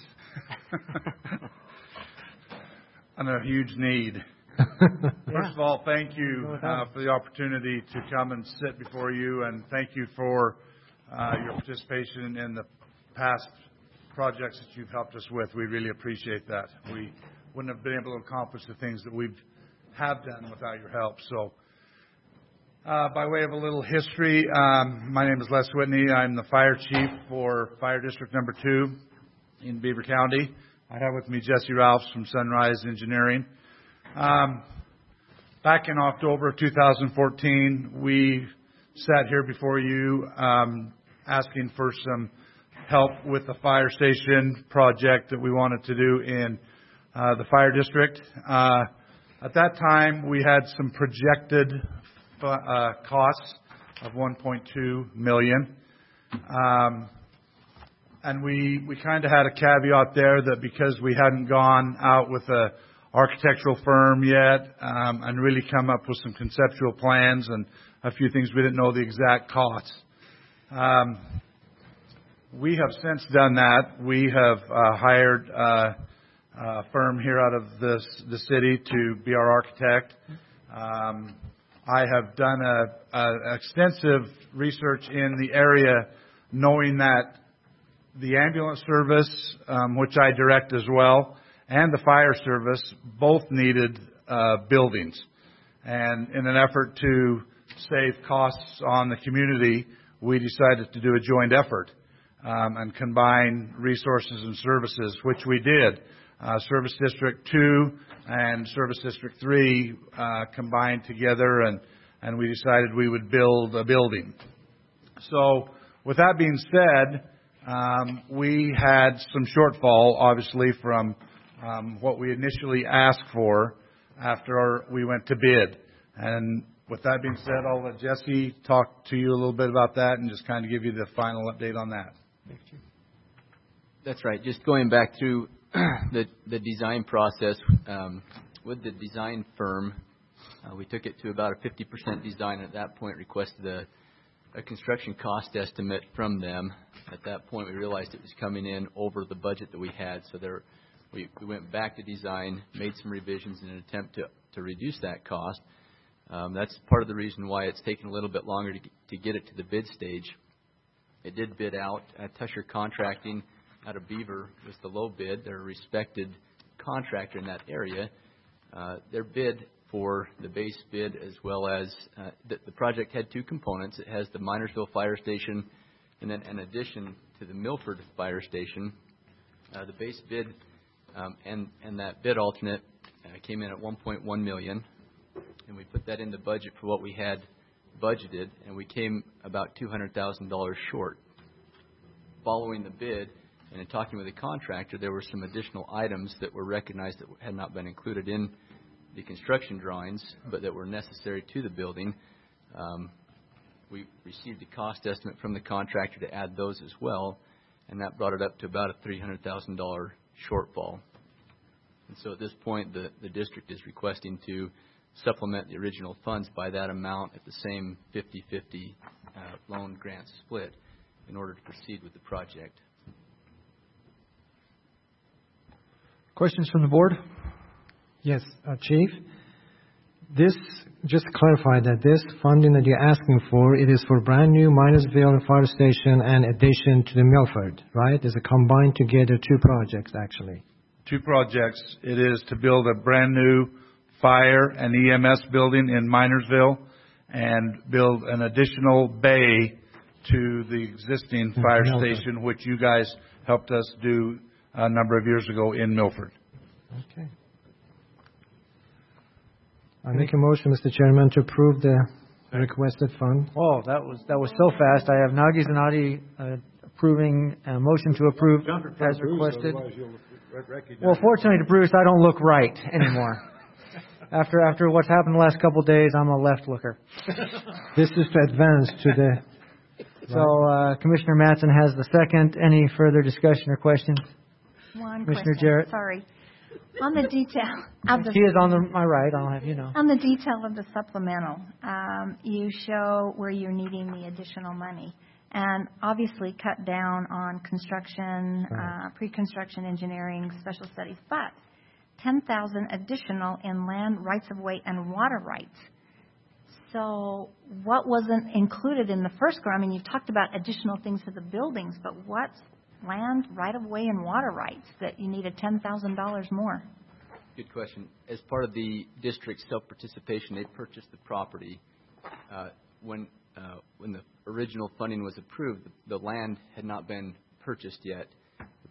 And a huge need. First of all, thank you uh, for the opportunity to come and sit before you, and thank you for uh, your participation in the past projects that you've helped us with. We really appreciate that. We wouldn't have been able to accomplish the things that we have done without your help. So, uh, by way of a little history, um, my name is Les Whitney. I'm the fire chief for Fire District Number Two. in Beaver County. I have with me Jesse Ralphs from Sunrise Engineering. Um, back in October of two thousand fourteen, we sat here before you um, asking for some help with the fire station project that we wanted to do in uh, the fire district. Uh, at that time, we had some projected uh, costs of one point two million dollars. Um, and we, we kind of had a caveat there that because we hadn't gone out with a architectural firm yet um, and really come up with some conceptual plans and a few things, we didn't know the exact costs. Um, we have since done that. We have uh, hired uh, a firm here out of this, the city to be our architect. Um, I have done a, a extensive research in the area, knowing that the ambulance service, um, which I direct as well, and the fire service both needed uh, buildings. And in an effort to save costs on the community, we decided to do a joint effort um, and combine resources and services, which we did. Uh, Service District two and Service District three uh, combined together, and, and we decided we would build a building. So with that being said, um, we had some shortfall, obviously, from um, what we initially asked for after our, we went to bid. And with that being said, I'll let Jesse talk to you a little bit about that and just kind of give you the final update on that. That's right. Just going back through the the design process um, with the design firm, uh, we took it to about a fifty percent design. At that point, requested a, a construction cost estimate from them. At that point, we realized it was coming in over the budget that we had, so there we, we went back to design, made some revisions in an attempt to to reduce that cost. Um, that's part of the reason why it's taken a little bit longer to, to get it to the bid stage. It did bid out. Uh, Tusher Contracting out of Beaver was the low bid. They're a respected contractor in that area. Uh, their bid for the base bid, as well as uh, the, the project had two components. It has the Minersville Fire Station, and then in addition to the Milford Fire Station. Uh, the base bid um, and, and that bid alternate uh, came in at one point one million dollars, and we put that in the budget for what we had budgeted, and we came about two hundred thousand dollars short. Following the bid, and in talking with the contractor, there were some additional items that were recognized that had not been included in the construction drawings, but that were necessary to the building. Um, we received a cost estimate from the contractor to add those as well, and that brought it up to about a three hundred thousand dollars shortfall. And so at this point, the, the district is requesting to supplement the original funds by that amount at the same fifty-fifty uh, loan grant split in order to proceed with the project. Questions from the board? Yes, uh, Chief. This, just to clarify that this funding that you're asking for, it is for brand new Minersville Fire Station and addition to the Milford, right? It's a combined together two projects, actually. Two projects. It is to build a brand new fire and E M S building in Minersville and build an additional bay to the existing fire Milford. station, which you guys helped us do a number of years ago in Milford. Okay. I make a motion, Mister Chairman, to approve the requested fund. Oh, that was that was so fast. I have Nagi Zanati uh, approving a motion to approve as requested. Well, fortunately to Bruce, I don't look right anymore. after after what's happened the last couple of days, I'm a left looker. This is to advance to the. So uh, Commissioner Mattson has the second. Any further discussion or questions? One Commissioner question. Jarrett. Sorry. On the detail of the He is on the, my right. I'll have you know. on the detail of the supplemental, um, you show where you're needing the additional money, and obviously cut down on construction, uh, pre-construction engineering, special studies, but ten thousand additional in land rights of way and water rights. So what wasn't included in the first grant? I mean, you've talked about additional things for the buildings, but what's land right of way and water rights that you needed ten thousand dollars more? Good question. As part of the district's self-participation, they purchased the property. Uh, when uh, when the original funding was approved, the, the land had not been purchased yet. The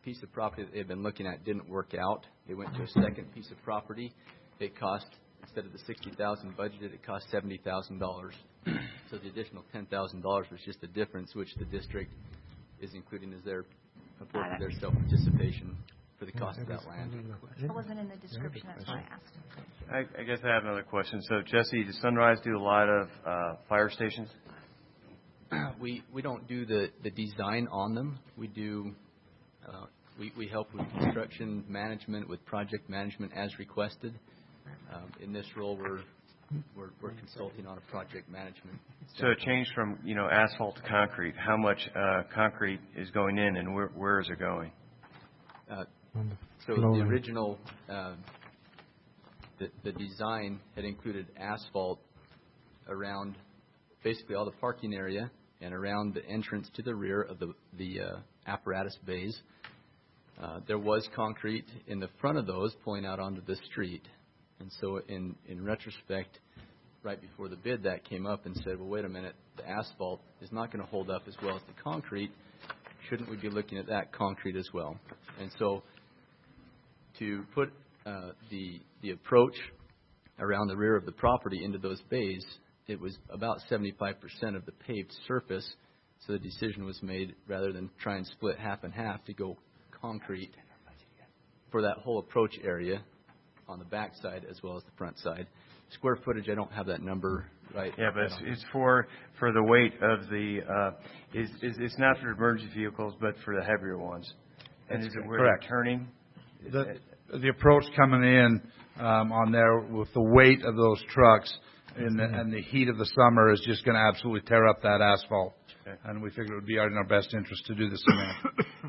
piece of property that they had been looking at didn't work out. They went to a second piece of property. It cost, instead of the sixty thousand dollars budgeted, it cost seventy thousand dollars. So the additional ten thousand dollars was just the difference, which the district is including as their, a portion of their self-participation for the cost of that land. It wasn't in the description, that's why I asked. I, I guess I have another question. So, Jesse, does Sunrise do a lot of uh, fire stations? We we don't do the, the design on them. We do uh, we we help with construction management, with project management as requested. Um, in this role, we're, we're we're consulting on a project management. So it changed from you know asphalt to concrete. How much uh, concrete is going in, and where where is it going? Uh, so the original uh, the the design had included asphalt around basically all the parking area and around the entrance to the rear of the the uh, apparatus bays. Uh, there was concrete in the front of those pulling out onto the street. And so in, in retrospect, right before the bid, that came up and said, well, wait a minute, the asphalt is not going to hold up as well as the concrete. Shouldn't we be looking at that concrete as well? And so to put uh, the the approach around the rear of the property into those bays, it was about seventy-five percent of the paved surface. So the decision was made, rather than try and split half and half, to go concrete for that whole approach area on the back side as well as the front side. Square footage, I don't have that number right. Yeah, but it's, it's for for the weight of the. Uh, is, is it's not for emergency vehicles, but for the heavier ones. And That's is it where correct. they're turning? The, the approach coming in um, on there with the weight of those trucks and the, and the heat of the summer is just going to absolutely tear up that asphalt. Okay. And we figured it would be in our best interest to do the cement.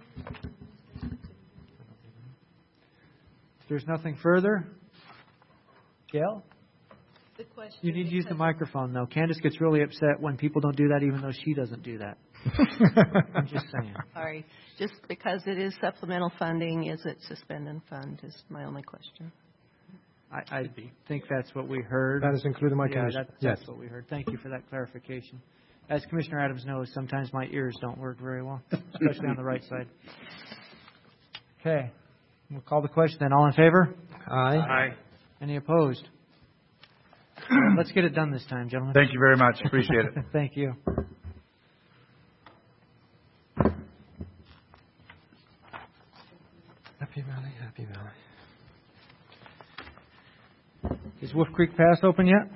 If there's nothing further, Gail? The question You need to use the microphone, though. Candace gets really upset when people don't do that, even though she doesn't do that. I'm just saying. Sorry. Just because it is supplemental funding, is it suspend and fund is my only question. I, I think that's what we heard. That is included in my yeah, commission. That, Yes. that's what we heard. Thank you for that clarification. As Commissioner Adams knows, sometimes my ears don't work very well, especially on the right side. Okay. We'll call the question then. All in favor? Aye. Aye. Any opposed? Let's get it done this time, gentlemen. Thank you very much. Appreciate it. Thank you. Happy Valley, Happy Valley. Is Wolf Creek Pass open yet?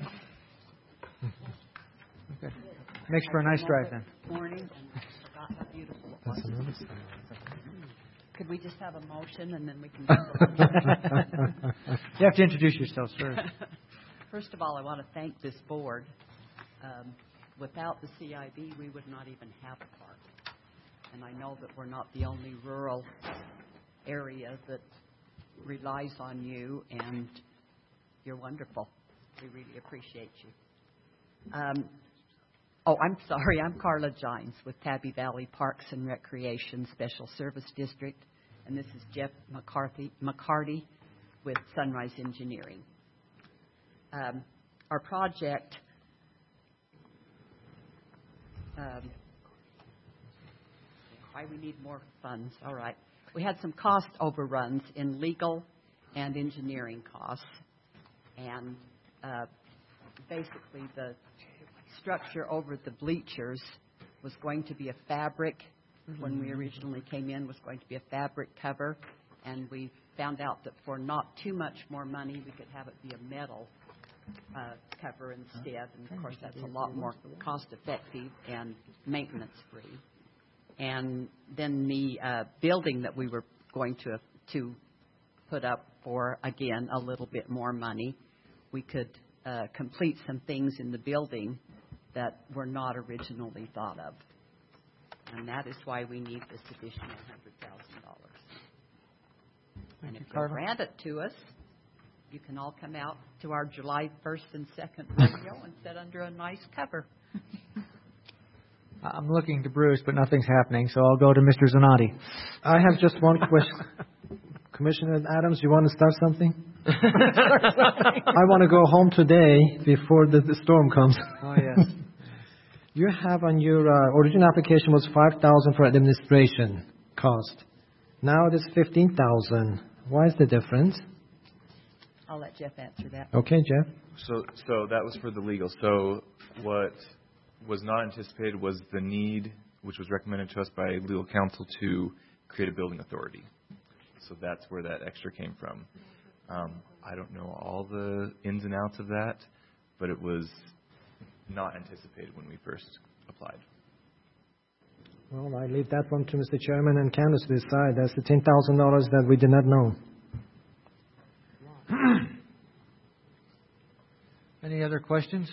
Okay. Makes for a nice drive then. Morning, and forgot how beautiful it was. Could we just have a motion and then we can... You have to introduce yourselves first. First of all, I want to thank this board. Um, without the C I B, we would not even have a park. And I know that we're not the only rural area that relies on you, and you're wonderful. We really appreciate you. Um, oh, I'm sorry. I'm Carla Gines with Tabby Valley Parks and Recreation Special Service District, and this is Jeff McCarthy, McCarty with Sunrise Engineering. Um, our project um, why we need more funds. All right. We had some cost overruns in legal and engineering costs. And uh, basically the structure over the bleachers was going to be a fabric. Mm-hmm. When we originally came in, was going to be a fabric cover. And we found out that for not too much more money, we could have it be a metal uh, cover instead. And, of course, that's a lot more cost-effective and maintenance-free. And then the uh, building that we were going to to put up for, again, a little bit more money, we could uh, complete some things in the building that were not originally thought of. And that is why we need this additional one hundred thousand dollars. And if you grant it to us, you can all come out to our July first and second rodeo and sit under a nice cover. I'm looking to Bruce, but nothing's happening, so I'll go to Mister Zanotti. I have just one question. Commissioner Adams, you want to start something? I want to go home today before the, the storm comes. Oh, yes. You have on your uh, original application was five thousand dollars for administration cost. Now it is fifteen thousand. Why is the difference? I'll let Jeff answer that. Okay, Jeff. So, so that was for the legal. So what was not anticipated was the need, which was recommended to us by legal counsel, to create a building authority. So that's where that extra came from. Um, I don't know all the ins and outs of that, but it was not anticipated when we first applied. Well, I leave that one to Mister Chairman and Candace to decide. That's the ten thousand dollars that we did not know. Any other questions?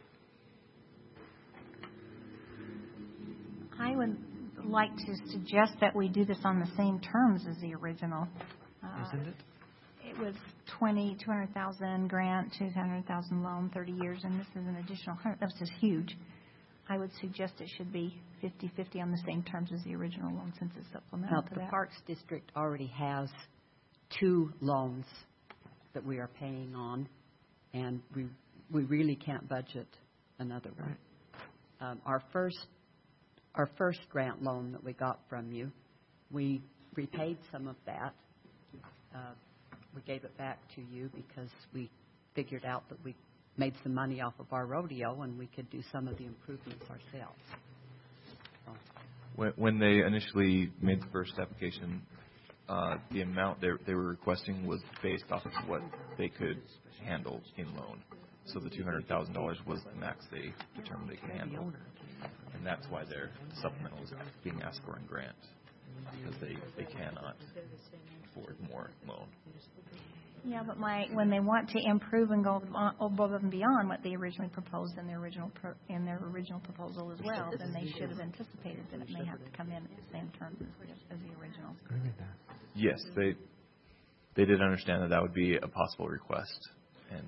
I would like to suggest that we do this on the same terms as the original. Uh, Isn't it? It was twenty, two hundred thousand grant, two hundred thousand loan, thirty years, and this is an additional one hundred. That's just huge. I would suggest it should be fifty-fifty on the same terms as the original loan, since it's supplemental Now, to the that. Parks District already has two loans that we are paying on, and we we really can't budget another one. Um, our first our first grant loan that we got from you, we repaid some of that. Uh, we gave it back to you because we figured out that we made some money off of our rodeo and we could do some of the improvements ourselves. So. When, when they initially made the first application, uh, the amount they, they were requesting was based off of what they could handle in loan. So the two hundred thousand dollars was the max they determined they could handle. And that's why their supplemental is being asked for in grant, because they, they cannot afford more loan. Yeah, but my when they want to improve and go above and beyond what they originally proposed in their original pro, in their original proposal as well, then they should have anticipated that it may have to come in at the same terms as, as the original. Yes, they they did understand that that would be a possible request. And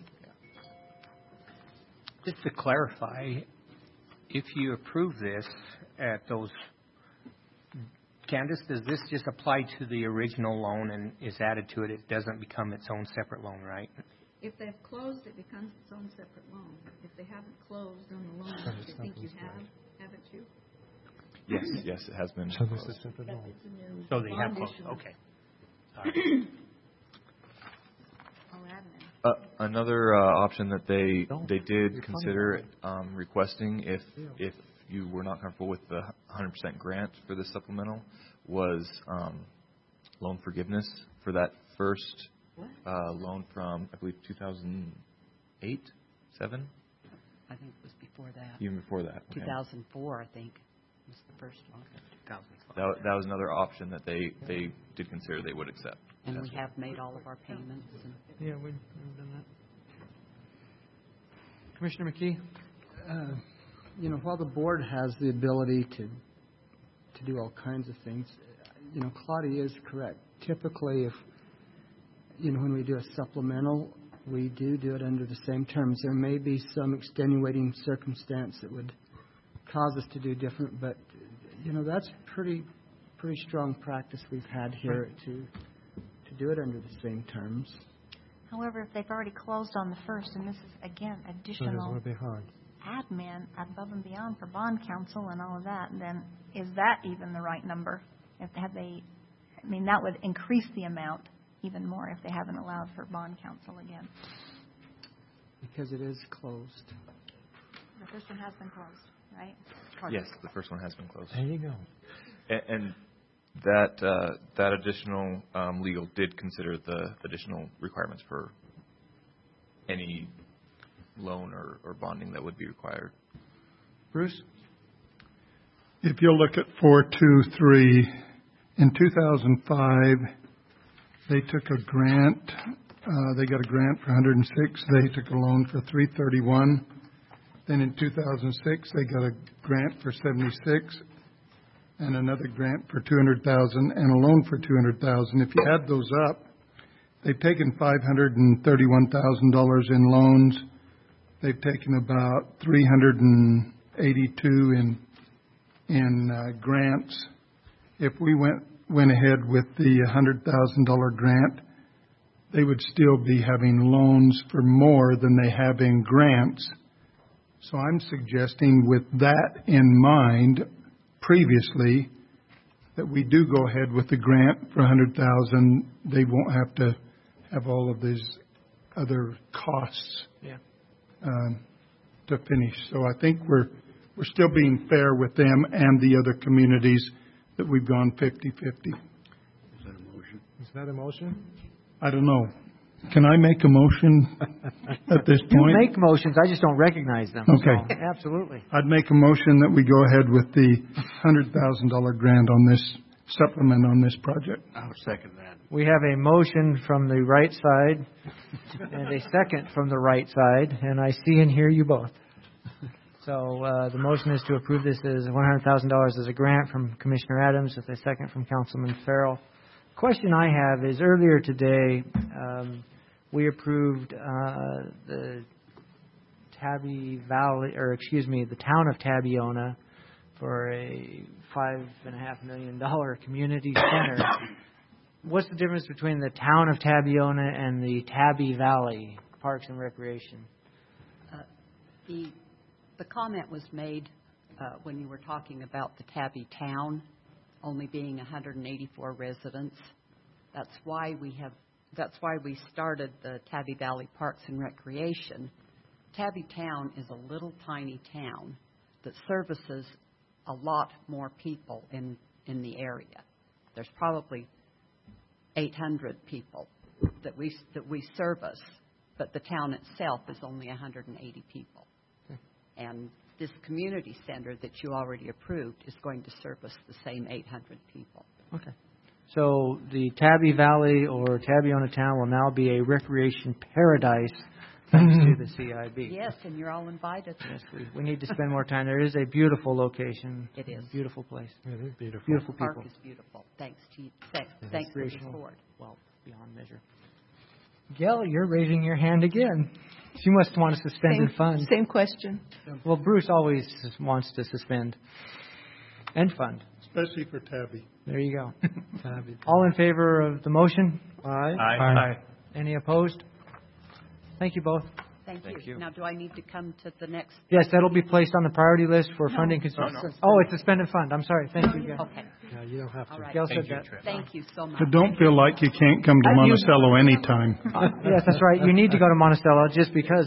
just to clarify, if you approve this at those, Candace, does this just apply to the original loan and is added to it? It doesn't become its own separate loan, right? If they've closed, it becomes its own separate loan. If they haven't closed on the loan, which I think you have, haven't you? yes, yes, it has been. So this is separate loan. So they have closed. Okay. All right. Uh, another uh, option that they they did consider um, requesting, if if you were not comfortable with the one hundred percent grant for the supplemental, was um, loan forgiveness for that first uh, loan from, I believe, two thousand eight, seven? I think it was before that. Even before that. Okay. two thousand four, I think, was the first one. That, that was another option that they, they did consider they would accept. And That's we have made all of our payments. And Yeah, we've done that. Commissioner McKee? Uh, you know, while the board has the ability to to do all kinds of things, you know, Claudia is correct. Typically, if, you know, when we do a supplemental, we do do it under the same terms. There may be some extenuating circumstance that would cause us to do different, but, you know, that's pretty pretty strong practice we've had here to to do it under the same terms. However, if they've already closed on the first, and this is, again, So this additional will be hard. admin above and beyond for bond counsel and all of that, then is that even the right number? If have they, I mean, that would increase the amount even more if they haven't allowed for bond counsel again. Because it is closed. The first one has been closed, right? Yes, the first one has been closed. There you go. And, and that uh, that additional um, legal did consider the additional requirements for any loan or, or bonding that would be required. Bruce? If you'll look at four two three, in two thousand five, they took a grant. Uh, they got a grant for one hundred six. They took a loan for three thirty-one. Then in two thousand six, they got a grant for seventy-six, and another grant for two hundred thousand, and a loan for two hundred thousand. If you add those up, they've taken five hundred thirty-one thousand dollars in loans. They've taken about three hundred eighty-two in in uh, grants. If we went went ahead with the one hundred thousand dollars grant, they would still be having loans for more than they have in grants. So I'm suggesting with that in mind, previously, that we do go ahead with the grant for one hundred thousand dollars, they won't have to have all of these other costs Yeah. um, to finish. So I think we're we're still being fair with them and the other communities that we've gone fifty-fifty. Is that a motion? Is that a motion? I don't know. Can I make a motion at this You point? make motions, I just don't recognize them. Okay. So, absolutely. I'd make a motion that we go ahead with the one hundred thousand dollars grant on this supplement on this project. I'll second that. We have a motion from the right side and a second from the right side, and I see and hear you both. So uh, the motion is to approve this as one hundred thousand dollars as a grant from Commissioner Adams, with a second from Councilman Farrell. Question I have is, earlier today um, we approved uh, the Tabby Valley, or excuse me, the town of Tabiona for a five and a half million dollar community center. What's the difference between the town of Tabiona and the Tabby Valley Parks and Recreation? Uh, the the comment was made uh, when you were talking about the Tabby town only being one hundred eighty-four residents. That's why we have. That's why we started the Tabby Valley Parks and Recreation. Tabby town is a little tiny town that services a lot more people in in the area. There's probably eight hundred people that we that we service, but the town itself is only one hundred eighty people. Okay. And this community center that you already approved is going to service the same eight hundred people. Okay. So the Tabby Valley or Tabiona town will now be a recreation paradise thanks to the C I B. Yes, and you're all invited. Yes, we, we need to spend more time. There is a beautiful location. It is. A beautiful place. It is beautiful. Beautiful The park people. is beautiful. Thanks to you. Thanks, thanks to the board. Well, beyond measure. Gail, you're raising your hand again. She must want to suspend Same, and fund. same question. Well, Bruce always wants to suspend and fund. Especially for Tabby. There you go. All in favor of the motion? Aye. Aye. Aye. Any opposed? Thank you both. Thank, Thank you. you. Now, do I need to come to the next? Yes, that'll be placed on the priority list for No. funding. No, Cons- no. Oh, it's suspend and fund. I'm sorry. Thank you, Gail. Okay. No, you don't have to. All right. Gail Thank said you, that. Trish. Thank you so much. But don't feel like you can't come to Uh, you- Monticello anytime. Uh, yes, that's right. You need to go to Monticello just because.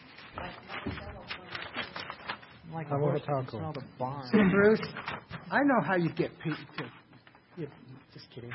Like I want a a taco. smell the barn. See, Bruce, I know how you get Pete to. You, just kidding.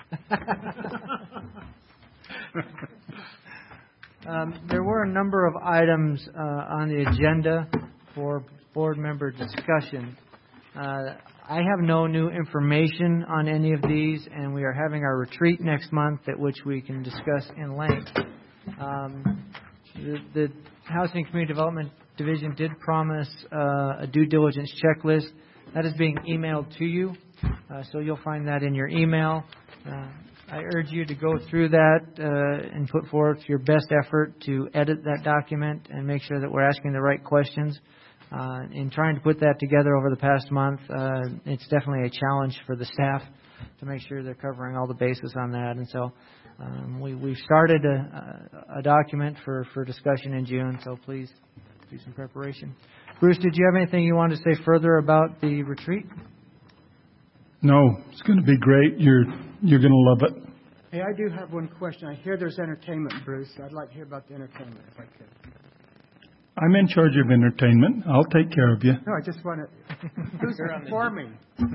Um, there were a number of items uh, on the agenda for board member discussion. Uh, I have no new information on any of these, and we are having our retreat next month at which we can discuss in length. Um, the, the Housing and Community Development Division did promise uh, a due diligence checklist. That is being emailed to you, uh, so you'll find that in your email. Uh, I urge you to go through that uh, and put forth your best effort to edit that document and make sure that we're asking the right questions. Uh, in trying to put that together over the past month, uh, it's definitely a challenge for the staff to make sure they're covering all the bases on that. And so um, we, we've started a, a document for, for discussion in June, so please do some preparation. Bruce, did you have anything you wanted to say further about the retreat? No, it's going to be great. You're you're going to love it. Hey, I do have one question. I hear there's entertainment, Bruce. I'd like to hear about the entertainment, if I could. I'm in charge of entertainment. I'll take care of you. No, I just want to. Who's performing?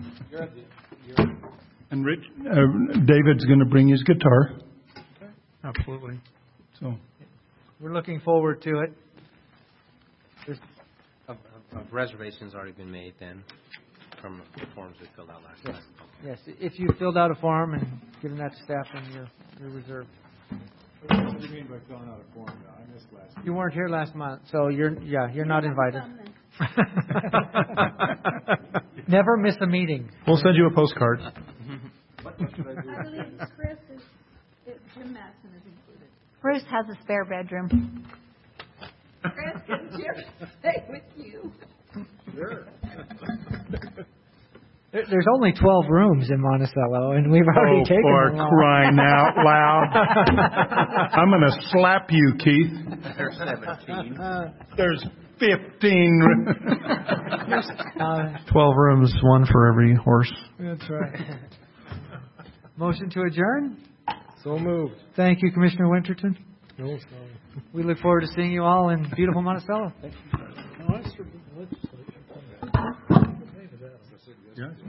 And Rich, uh, David's going to bring his guitar. Absolutely. So we're looking forward to it. There's a, a, a reservation's already been made then from the forms we filled out last Yes. night. Yes, if you filled out a form and given that to staff, then you're, you're reserved. What do you mean by filling out a form? I missed last week. You weren't here last month, so you're yeah, you're not invited. Never miss a meeting. We'll send you a postcard. What should I do? I believe Chris is, it, Jim Matson is included. Bruce has a spare bedroom. Chris, can Jim stay with you? Sure. There, there's only twelve rooms in Monticello, and we've already oh, taken for them all. crying out loud. I'm going to slap you, Keith. There's seventeen. There's fifteen. Uh, Twelve rooms, one for every horse. That's right. Motion to adjourn? So moved. Thank you, Commissioner Winterton. No, sorry. We look forward to seeing you all in beautiful Monticello. Thank you. Yeah.